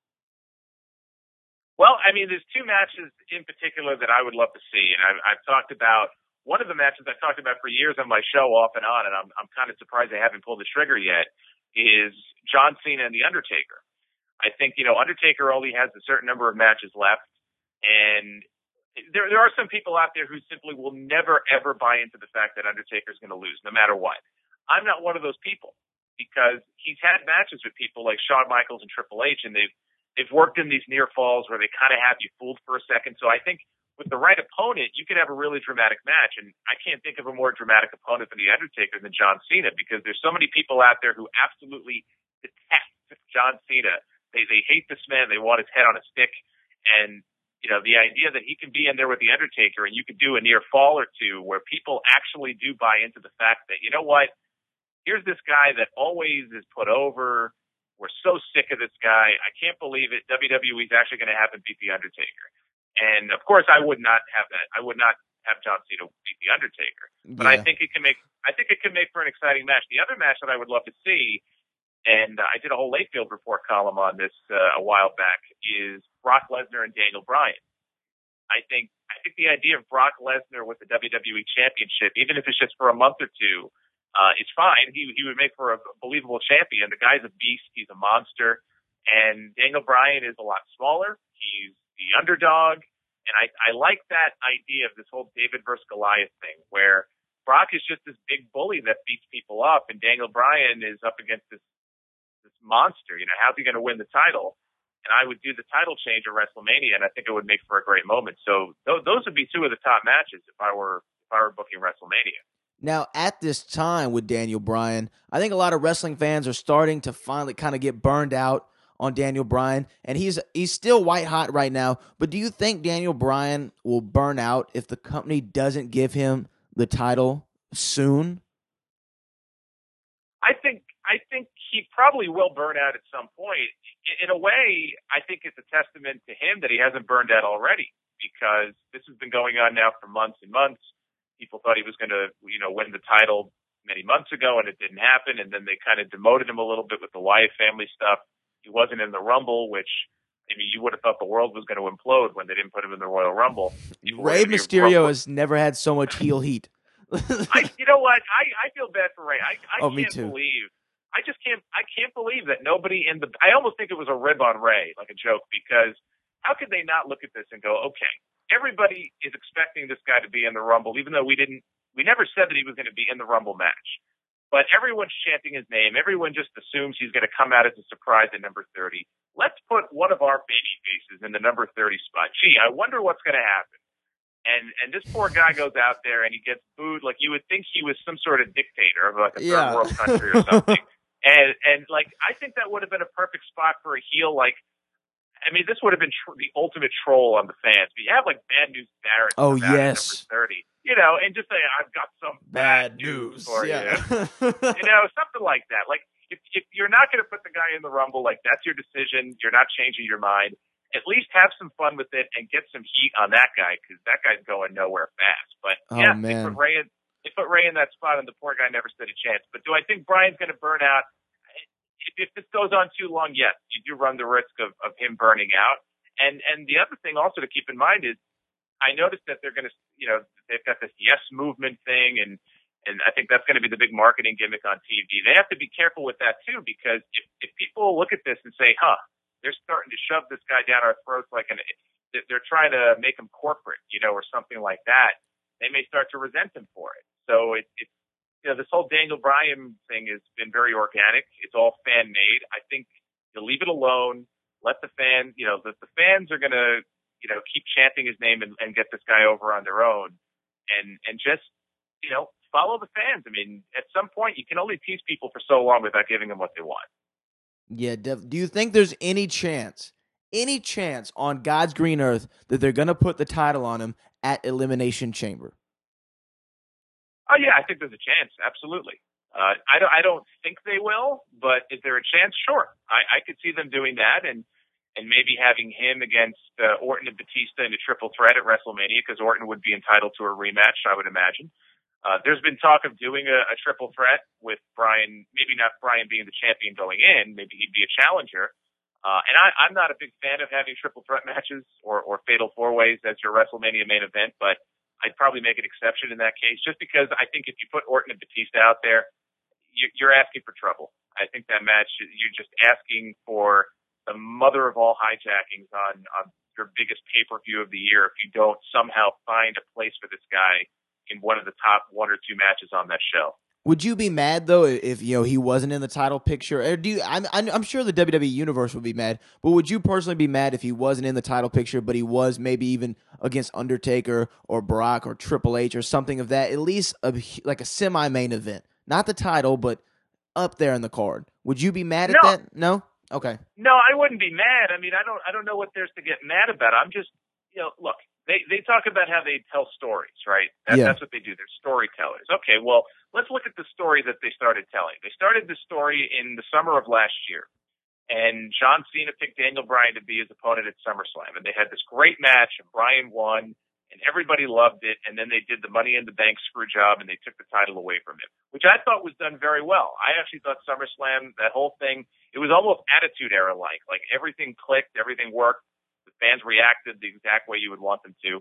[SPEAKER 19] Well, I mean, there's two matches in particular that I would love to see, and I've, I've talked about. One of the matches I've talked about for years on my show off and on, and I'm, I'm kind of surprised I haven't pulled the trigger yet, is John Cena and The Undertaker. I think, you know, Undertaker only has a certain number of matches left, and there there are some people out there who simply will never, ever buy into the fact that Undertaker's going to lose, no matter what. I'm not one of those people, because he's had matches with people like Shawn Michaels and Triple H, and they've, they've worked in these near falls where they kind of have you fooled for a second. So I think with the right opponent, you could have a really dramatic match. And I can't think of a more dramatic opponent than The Undertaker than John Cena, because there's so many people out there who absolutely detest John Cena. They they hate this man. They want his head on a stick. And, you know, the idea that he can be in there with The Undertaker and you could do a near fall or two where people actually do buy into the fact that, you know what, here's this guy that always is put over. We're so sick of this guy. I can't believe it. W W E is actually going to have him beat The Undertaker. And of course, I would not have that. I would not have John Cena beat The Undertaker. But
[SPEAKER 6] Yeah.
[SPEAKER 19] I think it can make. I think it can make for an exciting match. The other match that I would love to see, and uh, I did a whole Layfield report column on this uh, a while back, is Brock Lesnar and Daniel Bryan. I think. I think the idea of Brock Lesnar with the W W E Championship, even if it's just for a month or two, uh, is fine. He he would make for a believable champion. The guy's a beast. He's a monster. And Daniel Bryan is a lot smaller. He's the underdog. And I, I like that idea of this whole David versus Goliath thing, where Brock is just this big bully that beats people up, and Daniel Bryan is up against this this monster. You know, how's he going to win the title? And I would do the title change at WrestleMania, and I think it would make for a great moment. So th- those would be two of the top matches if I were if I were booking WrestleMania.
[SPEAKER 6] Now, at this time with Daniel Bryan, I think a lot of wrestling fans are starting to finally kind of get burned out on Daniel Bryan, and he's he's still white hot right now. But do you think Daniel Bryan will burn out if the company doesn't give him the title soon?
[SPEAKER 19] I think I think he probably will burn out at some point. In a way, I think it's a testament to him that he hasn't burned out already, because this has been going on now for months and months. People thought he was going to, you know, win the title many months ago, and it didn't happen. And then they kind of demoted him a little bit with the Wyatt family stuff. He wasn't in the Rumble, which, I mean, you would have thought the world was going to implode when they didn't put him in the Royal Rumble.
[SPEAKER 6] Rey Mysterio has never had so much heel heat.
[SPEAKER 19] I, you know what? I, I feel bad for Rey. I, I
[SPEAKER 6] Oh,
[SPEAKER 19] can't
[SPEAKER 6] me too.
[SPEAKER 19] believe. I just can't. I can't believe that nobody in the. I almost think it was a rib on Rey, like a joke, because how could they not look at this and go, okay, everybody is expecting this guy to be in the Rumble, even though we didn't. We never said that he was going to be in the Rumble match, but everyone's chanting his name. Everyone just assumes he's going to come out as a surprise at number thirty. Let's put one of our baby faces in the number thirty spot. Gee, I wonder what's going to happen. And and this poor guy goes out there and he gets booed like you would think he was some sort of dictator of like a third
[SPEAKER 6] Yeah.
[SPEAKER 19] world country or something. and and like I think that would have been a perfect spot for a heel. Like, I mean, this would have been tr- the ultimate troll on the fans. But you have like Bad News Barrett.
[SPEAKER 6] Oh,
[SPEAKER 19] come out at
[SPEAKER 6] yes.
[SPEAKER 19] number thirty. You know, and just say I've got some bad, news for
[SPEAKER 6] yeah.
[SPEAKER 19] you. You know, something like that. Like if if you're not going to put the guy in the Rumble, like that's your decision. You're not changing your mind. At least have some fun with it and get some heat on that guy because that guy's going nowhere fast. But
[SPEAKER 6] Oh,
[SPEAKER 19] yeah,
[SPEAKER 6] man.
[SPEAKER 19] they put Ray in. They put Ray in that spot, and the poor guy never stood a chance. But do I think Brian's going to burn out? If, if this goes on too long, yes, you do run the risk of, of him burning out. And and the other thing also to keep in mind is, I noticed that they're going to, you know, they've got this yes movement thing, and and I think that's going to be the big marketing gimmick on T V. They have to be careful with that too, because if, if people look at this and say, huh, they're starting to shove this guy down our throats like an, they're trying to make him corporate, you know, or something like that, they may start to resent him for it. So it, it's, you know, this whole Daniel Bryan thing has been very organic. It's all fan made. I think you leave it alone, let the fans, you know, the, the fans are going to, you know, keep chanting his name and, and get this guy over on their own, and, and just, you know, follow the fans. I mean, at some point you can only tease people for so long without giving them what they want.
[SPEAKER 6] Yeah, Dev, do you think there's any chance, any chance on God's green earth that they're going to put the title on him at Elimination Chamber?
[SPEAKER 19] Oh yeah, I think there's a chance. Absolutely. Uh, I don't. I don't think they will, but is there a chance? Sure. I, I could see them doing that, and and maybe having him against uh, Orton and Batista in a triple threat at WrestleMania, because Orton would be entitled to a rematch, I would imagine. Uh, there's been talk of doing a, a triple threat with Brian, maybe not Brian being the champion going in, maybe he'd be a challenger. Uh, and I, I'm not a big fan of having triple threat matches or, or fatal four ways as your WrestleMania main event, but I'd probably make an exception in that case, just because I think if you put Orton and Batista out there, you, you're asking for trouble. I think that match, you're just asking for the mother of all hijackings on, on your biggest pay-per-view of the year if you don't somehow find a place for this guy in one of the top one or two matches on that show.
[SPEAKER 6] Would you be mad though if you know he wasn't in the title picture? Or do you? I'm I'm sure the W W E universe would be mad, but would you personally be mad if he wasn't in the title picture, but he was maybe even against Undertaker or Brock or Triple H or something of that? At least a, like a semi-main event, not the title, but up there in the card. Would you be mad at
[SPEAKER 19] No.
[SPEAKER 6] that? No. Okay.
[SPEAKER 19] No, I wouldn't be mad. I mean, I don't, I don't know what there's to get mad about. I'm just, you know, look, they, they talk about how they tell stories, right? That,
[SPEAKER 6] Yeah.
[SPEAKER 19] That's what they do. They're storytellers. Okay, well, let's look at the story that they started telling. They started the story in the summer of last year, and John Cena picked Daniel Bryan to be his opponent at SummerSlam, and they had this great match, and Bryan won, and everybody loved it, and then they did the Money in the Bank screw job, and they took the title away from him, which I thought was done very well. I actually thought SummerSlam, that whole thing, it was almost Attitude Era-like. Like, everything clicked, everything worked, the fans reacted the exact way you would want them to.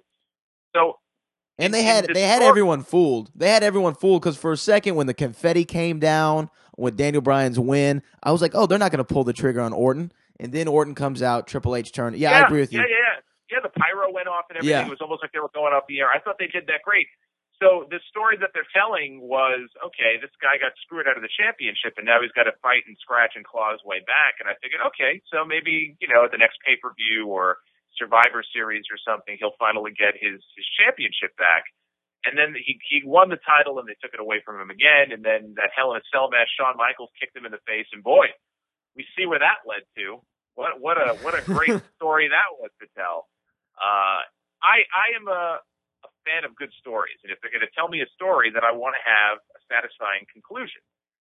[SPEAKER 19] So,
[SPEAKER 6] And they
[SPEAKER 19] in
[SPEAKER 6] had
[SPEAKER 19] this
[SPEAKER 6] they had
[SPEAKER 19] story-
[SPEAKER 6] everyone fooled. They had everyone fooled because for a second when the confetti came down with Daniel Bryan's win, I was like, oh, they're not going to pull the trigger on Orton. And then Orton comes out, Triple H turned. Yeah, I agree with you.
[SPEAKER 19] Yeah, yeah, yeah. Yeah, the pyro went off and everything.
[SPEAKER 6] Yeah.
[SPEAKER 19] It was almost like they were going off the air. I thought they did that great. So the story that they're telling was, okay, this guy got screwed out of the championship, and now he's got to fight and scratch and claw his way back. And I figured, okay, so maybe, you know, at the next pay-per-view or Survivor Series or something, he'll finally get his, his championship back. And then he he won the title, and they took it away from him again. And then that Hell in a Cell match, Shawn Michaels kicked him in the face, and boy, we see where that led to. What what a what a great story that was to tell. Uh, I I am a, a fan of good stories, and if they're going to tell me a story, then I want to have a satisfying conclusion.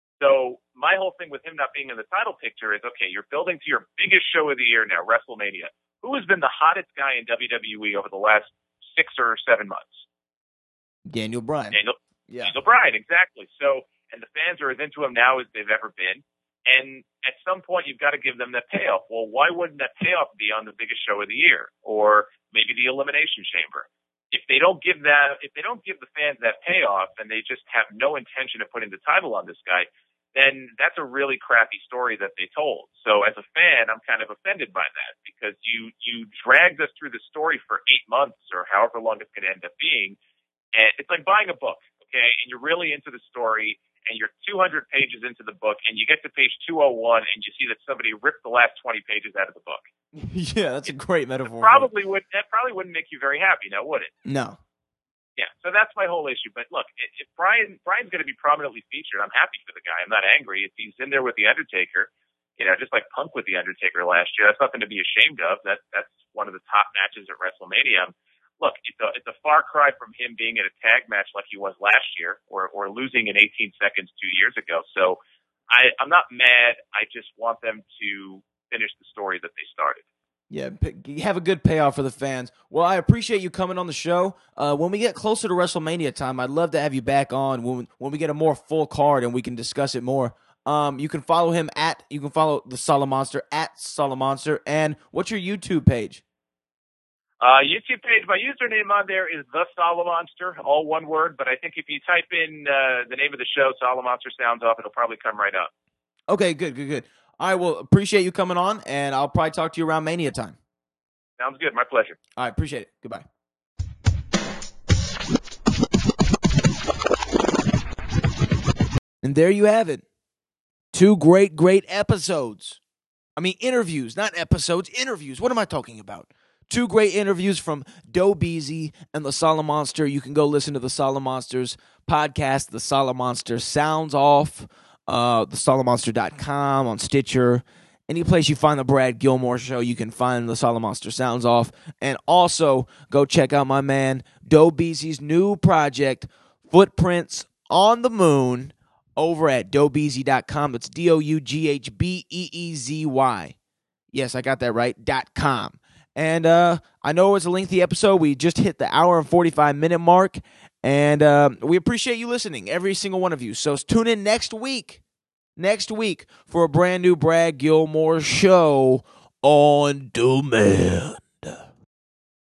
[SPEAKER 19] So my whole thing with him not being in the title picture is, okay, you're building to your biggest show of the year now, WrestleMania. Who has been the hottest guy in W W E over the last six or seven months?
[SPEAKER 6] Daniel Bryan.
[SPEAKER 19] Daniel,
[SPEAKER 6] Yeah.
[SPEAKER 19] Daniel Bryan, exactly. So and the fans are as into him now as they've ever been. And at some point, you've got to give them that payoff. Well, why wouldn't that payoff be on the biggest show of the year, or maybe the Elimination Chamber? If they don't give that, if they don't give the fans that payoff, and they just have no intention of putting the title on this guy, then that's a really crappy story that they told. So as a fan, I'm kind of offended by that, because you you dragged us through the story for eight months or however long it's going to end up being, and it's like buying a book, okay? And you're really into the story, and you're two hundred pages into the book, and you get to page two oh one, and you see that somebody ripped the last twenty pages out of the book.
[SPEAKER 6] Yeah, that's a great metaphor.
[SPEAKER 19] Probably would that probably wouldn't make you very happy, now would it?
[SPEAKER 6] No.
[SPEAKER 19] Yeah, so that's my whole issue. But look, if Brian Brian's going to be prominently featured, I'm happy for the guy. I'm not angry. If he's in there with the Undertaker, you know, just like Punk with the Undertaker last year, that's nothing to be ashamed of. That that's one of the top matches at WrestleMania. Look, it's a it's a far cry from him being in a tag match like he was last year, or or losing in eighteen seconds two years ago. So I, I'm not mad. I just want them to finish the story that they started.
[SPEAKER 6] Yeah, p- have a good payoff for the fans. Well, I appreciate you coming on the show. Uh, when we get closer to WrestleMania time, I'd love to have you back on when when we get a more full card and we can discuss it more. Um, you can follow him at you can follow the Solomonster at Solomonster. And what's your YouTube page?
[SPEAKER 19] Uh, YouTube page, my username on there is the Solomonster, all one word. But I think if you type in uh, the name of the show, Solomonster sounds off, it'll probably come right up.
[SPEAKER 6] Okay, good, good, good. All right, well, appreciate you coming on, and I'll probably talk to you around Mania time.
[SPEAKER 19] Sounds good. My pleasure.
[SPEAKER 6] All right, appreciate it. Goodbye. And there you have it. Two great, great episodes. I mean, interviews, not episodes, interviews. What am I talking about? Two great interviews from Doe Beasy and the Solomonster. You can go listen to the Solomonsters podcast, The Solomonster Sounds Off, uh, the solomonster dot com, on Stitcher. Any place you find the Brad Gilmore Show, you can find the Solomonster Sounds Off. And also, go check out my man, Doe Beasy's new project, Footprints on the Moon, over at doe beasy dot com. That's D O U G H B E E Z Y. Yes, I got that right, dot com. And uh, I know it was a lengthy episode. We just hit the hour and forty-five minute mark. And uh, we appreciate you listening, every single one of you. So tune in next week, next week for a brand new Brad Gilmore Show on demand.